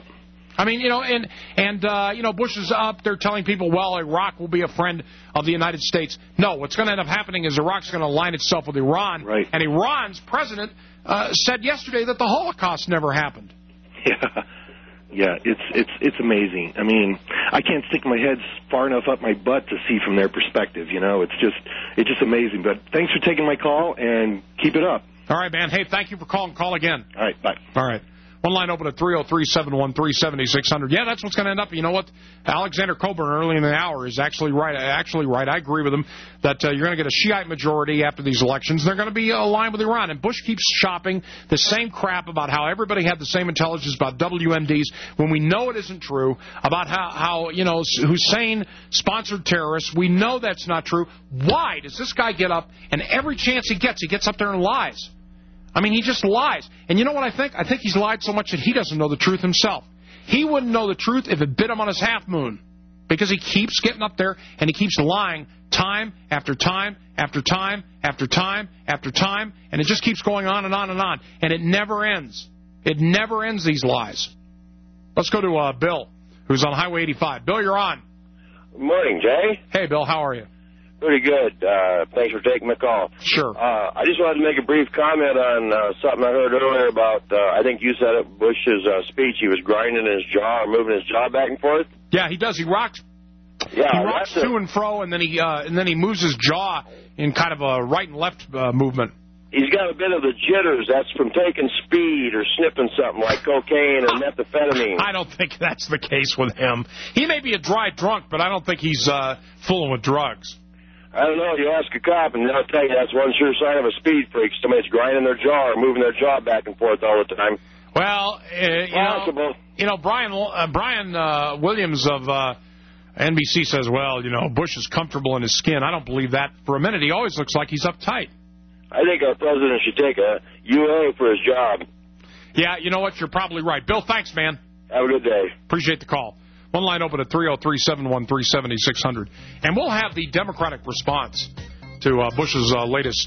Bush is up there telling people, well, Iraq will be a friend of the United States. No, what's going to end up happening is Iraq's going to align itself with Iran. Right. And Iran's president said yesterday that the Holocaust never happened. Yeah, it's amazing. I can't stick my head far enough up my butt to see from their perspective. It's just amazing. But thanks for taking my call, and keep it up. All right, man. Hey, thank you for calling. Call again. All right, bye. All right. One line open at 303-713-7600. Yeah, that's what's going to end up. You know what? Alexander Coburn early in the hour is actually right. I agree with him that you're going to get a Shiite majority after these elections. They're going to be aligned with Iran. And Bush keeps shopping the same crap about how everybody had the same intelligence about WMDs when we know it isn't true, about how Hussein sponsored terrorists. We know that's not true. Why does this guy get up and every chance he gets up there and lies? I mean, he just lies. And you know what I think? I think he's lied so much that he doesn't know the truth himself. He wouldn't know the truth if it bit him on his half moon, because he keeps getting up there and he keeps lying time after time after time after time after time, and it just keeps going on and on and on, and it never ends. It never ends, these lies. Let's go to Bill, who's on Highway 85. Bill, you're on. Good morning, Jay. Hey, Bill, how are you? Pretty good. Thanks for taking my call. Sure. I just wanted to make a brief comment on something I heard earlier about, I think you said it, Bush's speech. He was grinding his jaw or moving his jaw back and forth. Yeah, he does. He rocks. Yeah, he rocks to and fro, and then he moves his jaw in kind of a right and left movement. He's got a bit of the jitters. That's from taking speed or sniffing something like cocaine or methamphetamine. I don't think that's the case with him. He may be a dry drunk, but I don't think he's fooling with drugs. I don't know. You ask a cop, and they'll tell you that's one sure sign of a speed freak. Somebody's grinding their jaw or moving their jaw back and forth all the time. Well, Brian Williams of NBC says, well, Bush is comfortable in his skin. I don't believe that for a minute. He always looks like he's uptight. I think our president should take a UA for his job. Yeah, you know what? You're probably right. Bill, thanks, man. Have a good day. Appreciate the call. One line open at 303-713-7600. And we'll have the Democratic response to Bush's latest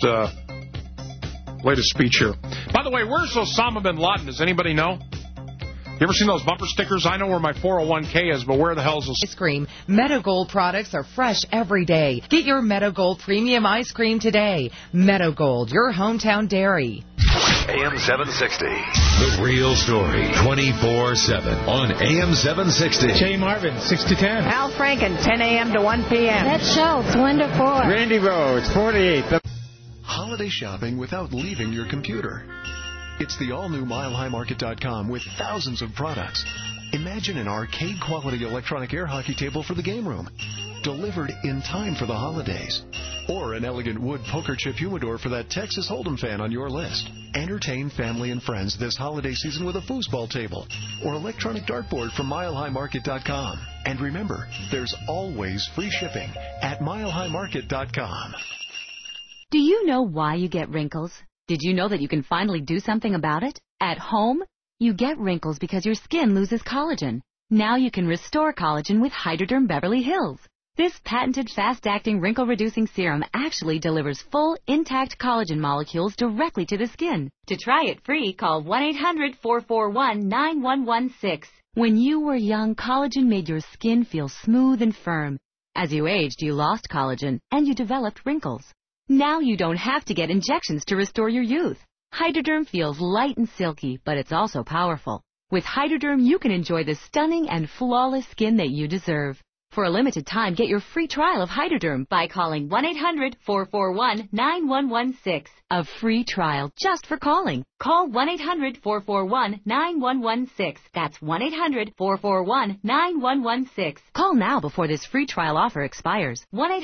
speech here. By the way, where's Osama bin Laden? Does anybody know? You ever seen those bumper stickers? I know where my 401k is, but where the hell's ice cream? Meadowgold products are fresh every day. Get your Meadowgold premium ice cream today. Meadowgold, your hometown dairy. AM 760. The real story, 24/7 on AM 760. Jay Marvin, 6 to 10. Al Franken, 10 a.m. to 1 p.m. Ed Schultz, 1 to 4. Randy Rhodes, 48. Holiday shopping without leaving your computer. It's the all-new MileHighMarket.com with thousands of products. Imagine an arcade-quality electronic air hockey table for the game room, delivered in time for the holidays. Or an elegant wood poker chip humidor for that Texas Hold'em fan on your list. Entertain family and friends this holiday season with a foosball table or electronic dartboard from MileHighMarket.com. And remember, there's always free shipping at MileHighMarket.com. Do you know why you get wrinkles? Did you know that you can finally do something about it? At home, you get wrinkles because your skin loses collagen. Now you can restore collagen with Hydroderm Beverly Hills. This patented fast-acting wrinkle-reducing serum actually delivers full, intact collagen molecules directly to the skin. To try it free, call 1-800-441-9116. When you were young, collagen made your skin feel smooth and firm. As you aged, you lost collagen, and you developed wrinkles. Now you don't have to get injections to restore your youth. Hydroderm feels light and silky, but it's also powerful. With Hydroderm, you can enjoy the stunning and flawless skin that you deserve. For a limited time, get your free trial of Hydroderm by calling 1-800-441-9116. A free trial just for calling. Call 1-800-441-9116. That's 1-800-441-9116. Call now before this free trial offer expires.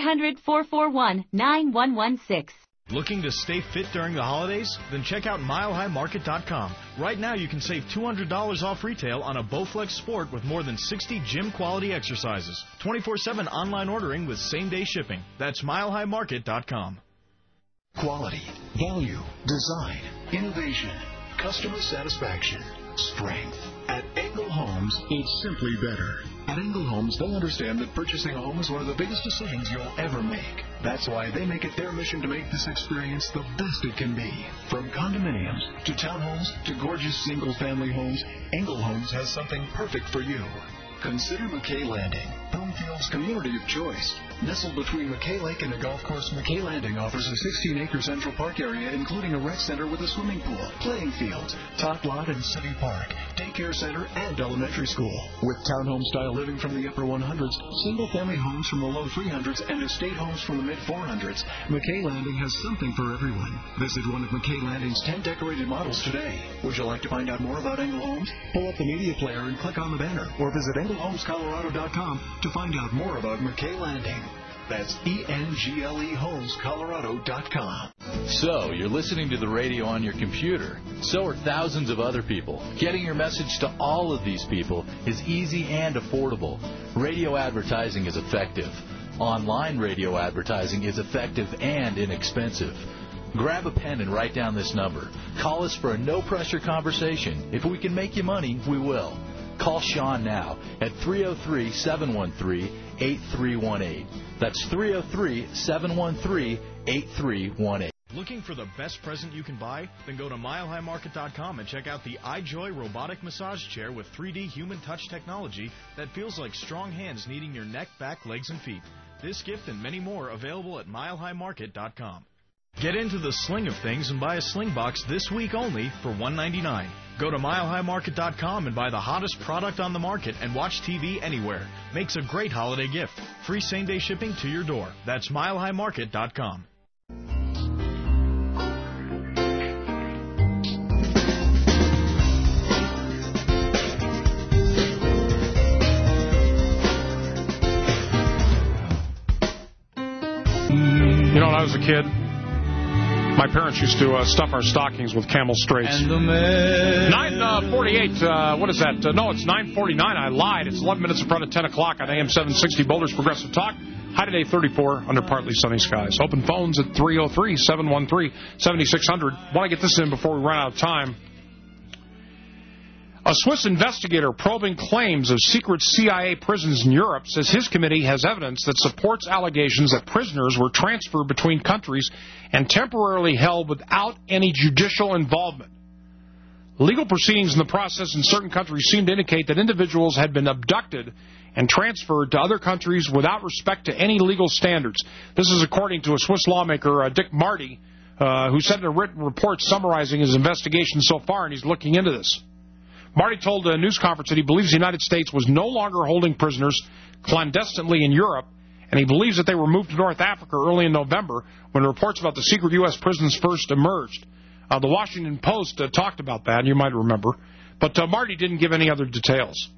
1-800-441-9116. Looking to stay fit during the holidays? Then check out MileHighMarket.com. Right now you can save $200 off retail on a Bowflex Sport with more than 60 gym-quality exercises. 24/7 online ordering with same-day shipping. That's MileHighMarket.com. Quality, value, design, innovation, customer satisfaction, strength. At Engel Homes, it's simply better. At Engel Homes, they'll understand that purchasing a home is one of the biggest decisions you'll ever make. That's why they make it their mission to make this experience the best it can be. From condominiums to townhomes to gorgeous single-family homes, Engel Homes has something perfect for you. Consider McKay Landing, Bromfield's community of choice. Nestled between McKay Lake and the golf course, McKay Landing offers a 16-acre central park area, including a rec center with a swimming pool, playing fields, top lot and city park, daycare center, and elementary school. With townhome-style living from the upper 100s, single-family homes from the low 300s, and estate homes from the mid-400s, McKay Landing has something for everyone. Visit one of McKay Landing's 10 decorated models today. Would you like to find out more about Engel Homes? Pull up the media player and click on the banner, or visit EngelHomesColorado.com to find out more about McKay Landing. That's ENGLEHomesColorado.com. So, you're listening to the radio on your computer. So are thousands of other people. Getting your message to all of these people is easy and affordable. Radio advertising is effective. Online radio advertising is effective and inexpensive. Grab a pen and write down this number. Call us for a no-pressure conversation. If we can make you money, we will. Call Sean now at 303-713-8318. That's 303-713-8318. Looking for the best present you can buy? Then go to milehighmarket.com and check out the iJoy robotic massage chair with 3D human touch technology that feels like strong hands kneading your neck, back, legs, and feet. This gift and many more available at milehighmarket.com. Get into the sling of things and buy a sling box this week only for $1.99. Go to milehighmarket.com and buy the hottest product on the market and watch TV anywhere. Makes a great holiday gift. Free same-day shipping to your door. That's milehighmarket.com. You know, when I was a kid, my parents used to stuff our stockings with Camel Straights. 9:48. What is that? No, it's 9:49. I lied. It's 11 minutes in front of 10 o'clock on AM 760 Boulder's Progressive Talk. High today, 34 under partly sunny skies. Open phones at 303-713-7600. Want to get this in before we run out of time. A Swiss investigator probing claims of secret CIA prisons in Europe says his committee has evidence that supports allegations that prisoners were transferred between countries and temporarily held without any judicial involvement. Legal proceedings in the process in certain countries seem to indicate that individuals had been abducted and transferred to other countries without respect to any legal standards. This is according to a Swiss lawmaker, Dick Marty, who sent a written report summarizing his investigation so far, and he's looking into this. Marty told a news conference that he believes the United States was no longer holding prisoners clandestinely in Europe, and he believes that they were moved to North Africa early in November when reports about the secret U.S. prisons first emerged. The Washington Post talked about that, and you might remember, but Marty didn't give any other details.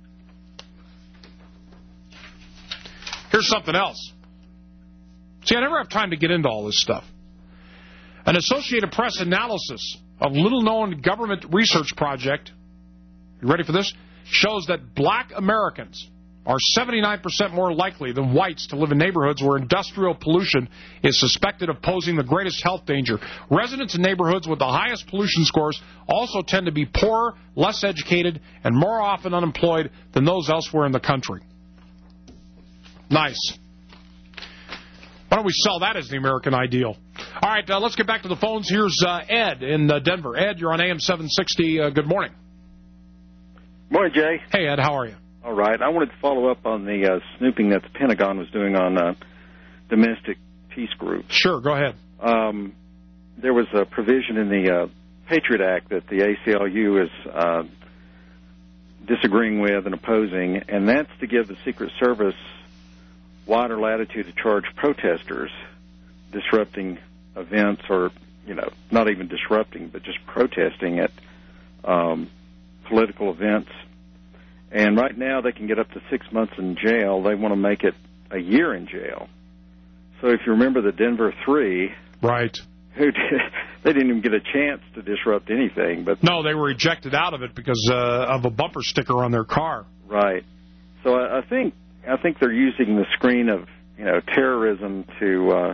Here's something else. See, I never have time to get into all this stuff. An Associated Press analysis of little-known government research project, you ready for this? Shows that black Americans are 79% more likely than whites to live in neighborhoods where industrial pollution is suspected of posing the greatest health danger. Residents in neighborhoods with the highest pollution scores also tend to be poorer, less educated, and more often unemployed than those elsewhere in the country. Nice. Why don't we sell that as the American ideal? All right, let's get back to the phones. Here's Ed in Denver. Ed, you're on AM 760. Good morning. Morning, Jay. Hey, Ed, how are you? All right. I wanted to follow up on the snooping that the Pentagon was doing on domestic peace groups. Sure, go ahead. There was a provision in the Patriot Act that the ACLU is disagreeing with and opposing, and that's to give the Secret Service wider latitude to charge protesters disrupting events or, not even disrupting, but just protesting at political events. And right now they can get up to 6 months in jail. They want to make it a year in jail. So if you remember the Denver Three, right, they didn't even get a chance to disrupt anything. But no, they were ejected out of it because of a bumper sticker on their car. Right. So I think they're using the screen of terrorism to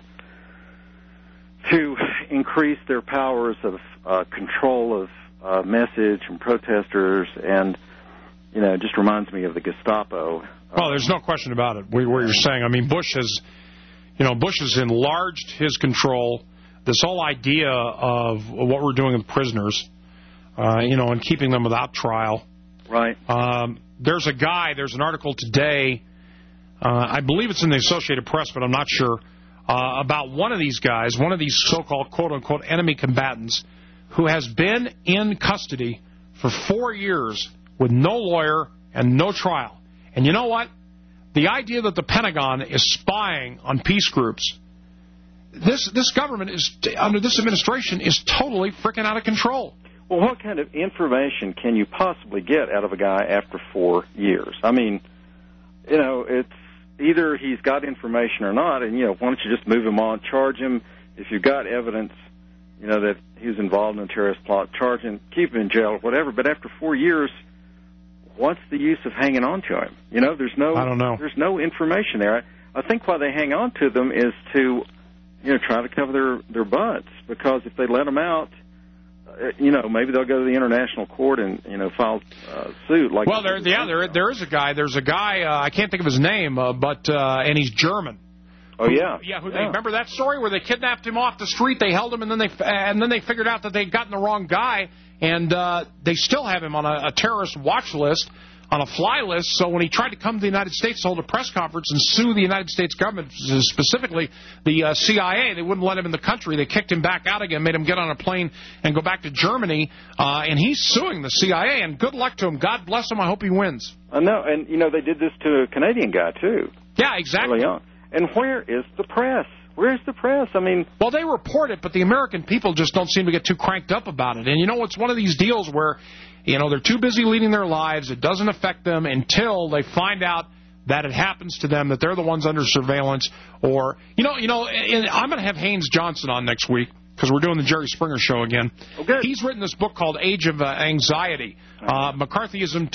increase their powers of control of message and protesters, and it just reminds me of the Gestapo. Well, there's no question about it. What you're saying. I mean, Bush has enlarged his control. This whole idea of what we're doing with prisoners, and keeping them without trial. Right. There's an article today I believe it's in the Associated Press, but I'm not sure, about one of these guys, one of these so-called quote-unquote enemy combatants, who has been in custody for 4 years with no lawyer and no trial. And you know what? The idea that the Pentagon is spying on peace groups, this government is, under this administration, is totally freaking out of control. Well, what kind of information can you possibly get out of a guy after 4 years? I mean, you know, it's either he's got information or not, and, you know, why don't you just move him on, charge him. If you've got evidence, you know, that he was involved in a terrorist plot, charge him, keep him in jail, or whatever. But after 4 years, what's the use of hanging on to him? You know, I don't know. There's no information there. I think why they hang on to them is to, you know, try to cover their butts, because if they let them out, you know, maybe they'll go to the international court and, you know, file suit. Like, well, there is a guy. There's a guy. I can't think of his name, but and he's German. Oh yeah, remember that story where they kidnapped him off the street? They held him, and then they figured out that they'd gotten the wrong guy, and they still have him on a terrorist watch list, on a fly list. So when he tried to come to the United States to hold a press conference and sue the United States government, specifically the CIA, they wouldn't let him in the country. They kicked him back out again, made him get on a plane and go back to Germany, and he's suing the CIA, and good luck to him. God bless him. I hope he wins. I know, and, you know, they did this to a Canadian guy, too. Yeah, exactly. Early on. And where is the press? Where's the press? I mean... Well, they report it, but the American people just don't seem to get too cranked up about it. And, you know, it's one of these deals where, you know, they're too busy leading their lives. It doesn't affect them until they find out that it happens to them, that they're the ones under surveillance. Or, I'm going to have Haynes Johnson on next week, because we're doing the Jerry Springer Show again. Okay. He's written this book called Age of Anxiety, McCarthyism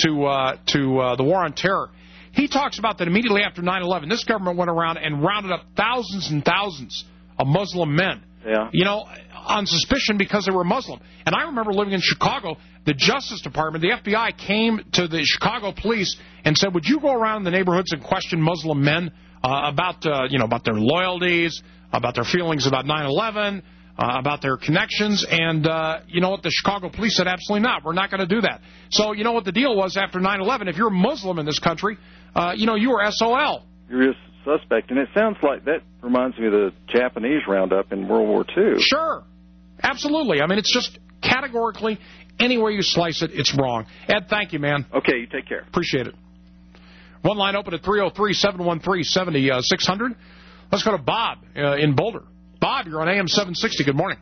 to the War on Terror. He talks about that immediately after 9/11, this government went around and rounded up thousands and thousands of Muslim men, you know, on suspicion because they were Muslim. And I remember living in Chicago, the Justice Department, the FBI came to the Chicago police and said, would you go around the neighborhoods and question Muslim men about their loyalties, about their feelings about 9/11, about their connections? And you know what? The Chicago police said, absolutely not. We're not going to do that. So you know what the deal was after 9/11? If you're a Muslim in this country, you were SOL. You're a suspect. And it sounds like that reminds me of the Japanese roundup in World War II. Sure. Absolutely. I mean, it's just categorically, any way you slice it, it's wrong. Ed, thank you, man. Okay, you take care. Appreciate it. One line open at 303-713-7600. Let's go to Bob in Boulder. Bob, you're on AM 760. Good morning.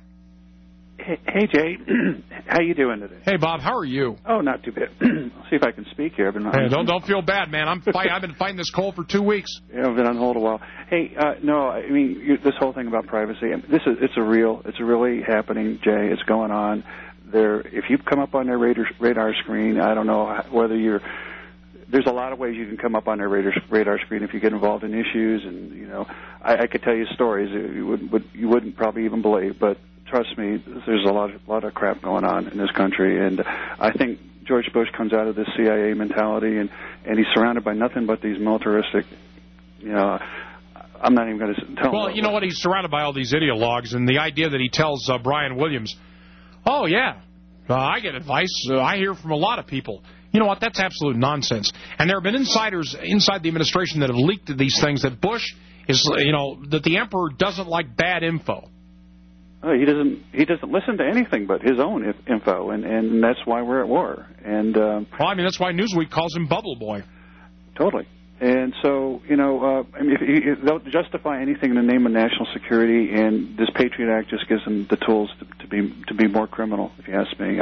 Hey, Jay. How you doing today? Hey, Bob. How are you? Oh, not too bad. I'll see if I can speak here. Hey, don't feel bad, man. I've been fighting this cold for 2 weeks. Yeah, I've been on hold a while. Hey, no, I mean this whole thing about privacy. It's really happening, Jay. It's going on. If you come up on their radar screen, I don't know whether you're. There's a lot of ways you can come up on their radar screen if you get involved in issues, and you know, I could tell you stories you wouldn't probably even believe, but. Trust me, there's a lot of crap going on in this country, and I think George Bush comes out of this CIA mentality, and he's surrounded by nothing but these militaristic, you know, I'm not even going to tell him. Well, you know what? He's surrounded by all these ideologues, and the idea that he tells Brian Williams, oh, yeah, I get advice. I hear from a lot of people. You know what? That's absolute nonsense. And there have been insiders inside the administration that have leaked these things, that Bush is, you know, that the emperor doesn't like bad info. He doesn't listen to anything but his own info, and that's why we're at war. And well, I mean, that's why Newsweek calls him Bubble Boy. Totally. And so, you know, I mean, if they'll justify anything in the name of national security, and this Patriot Act just gives them the tools to be more criminal. If you ask me,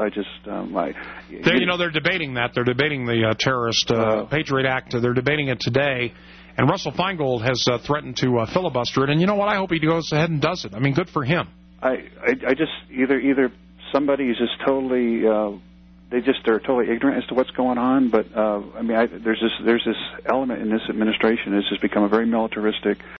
they're debating that. They're debating the terrorist Patriot Act. They're debating it today. And Russell Feingold has threatened to filibuster it. And you know what? I hope he goes ahead and does it. I mean, good for him. I just either somebody is just totally they're totally ignorant as to what's going on. But I mean, there's this element in this administration that's just become a very militaristic.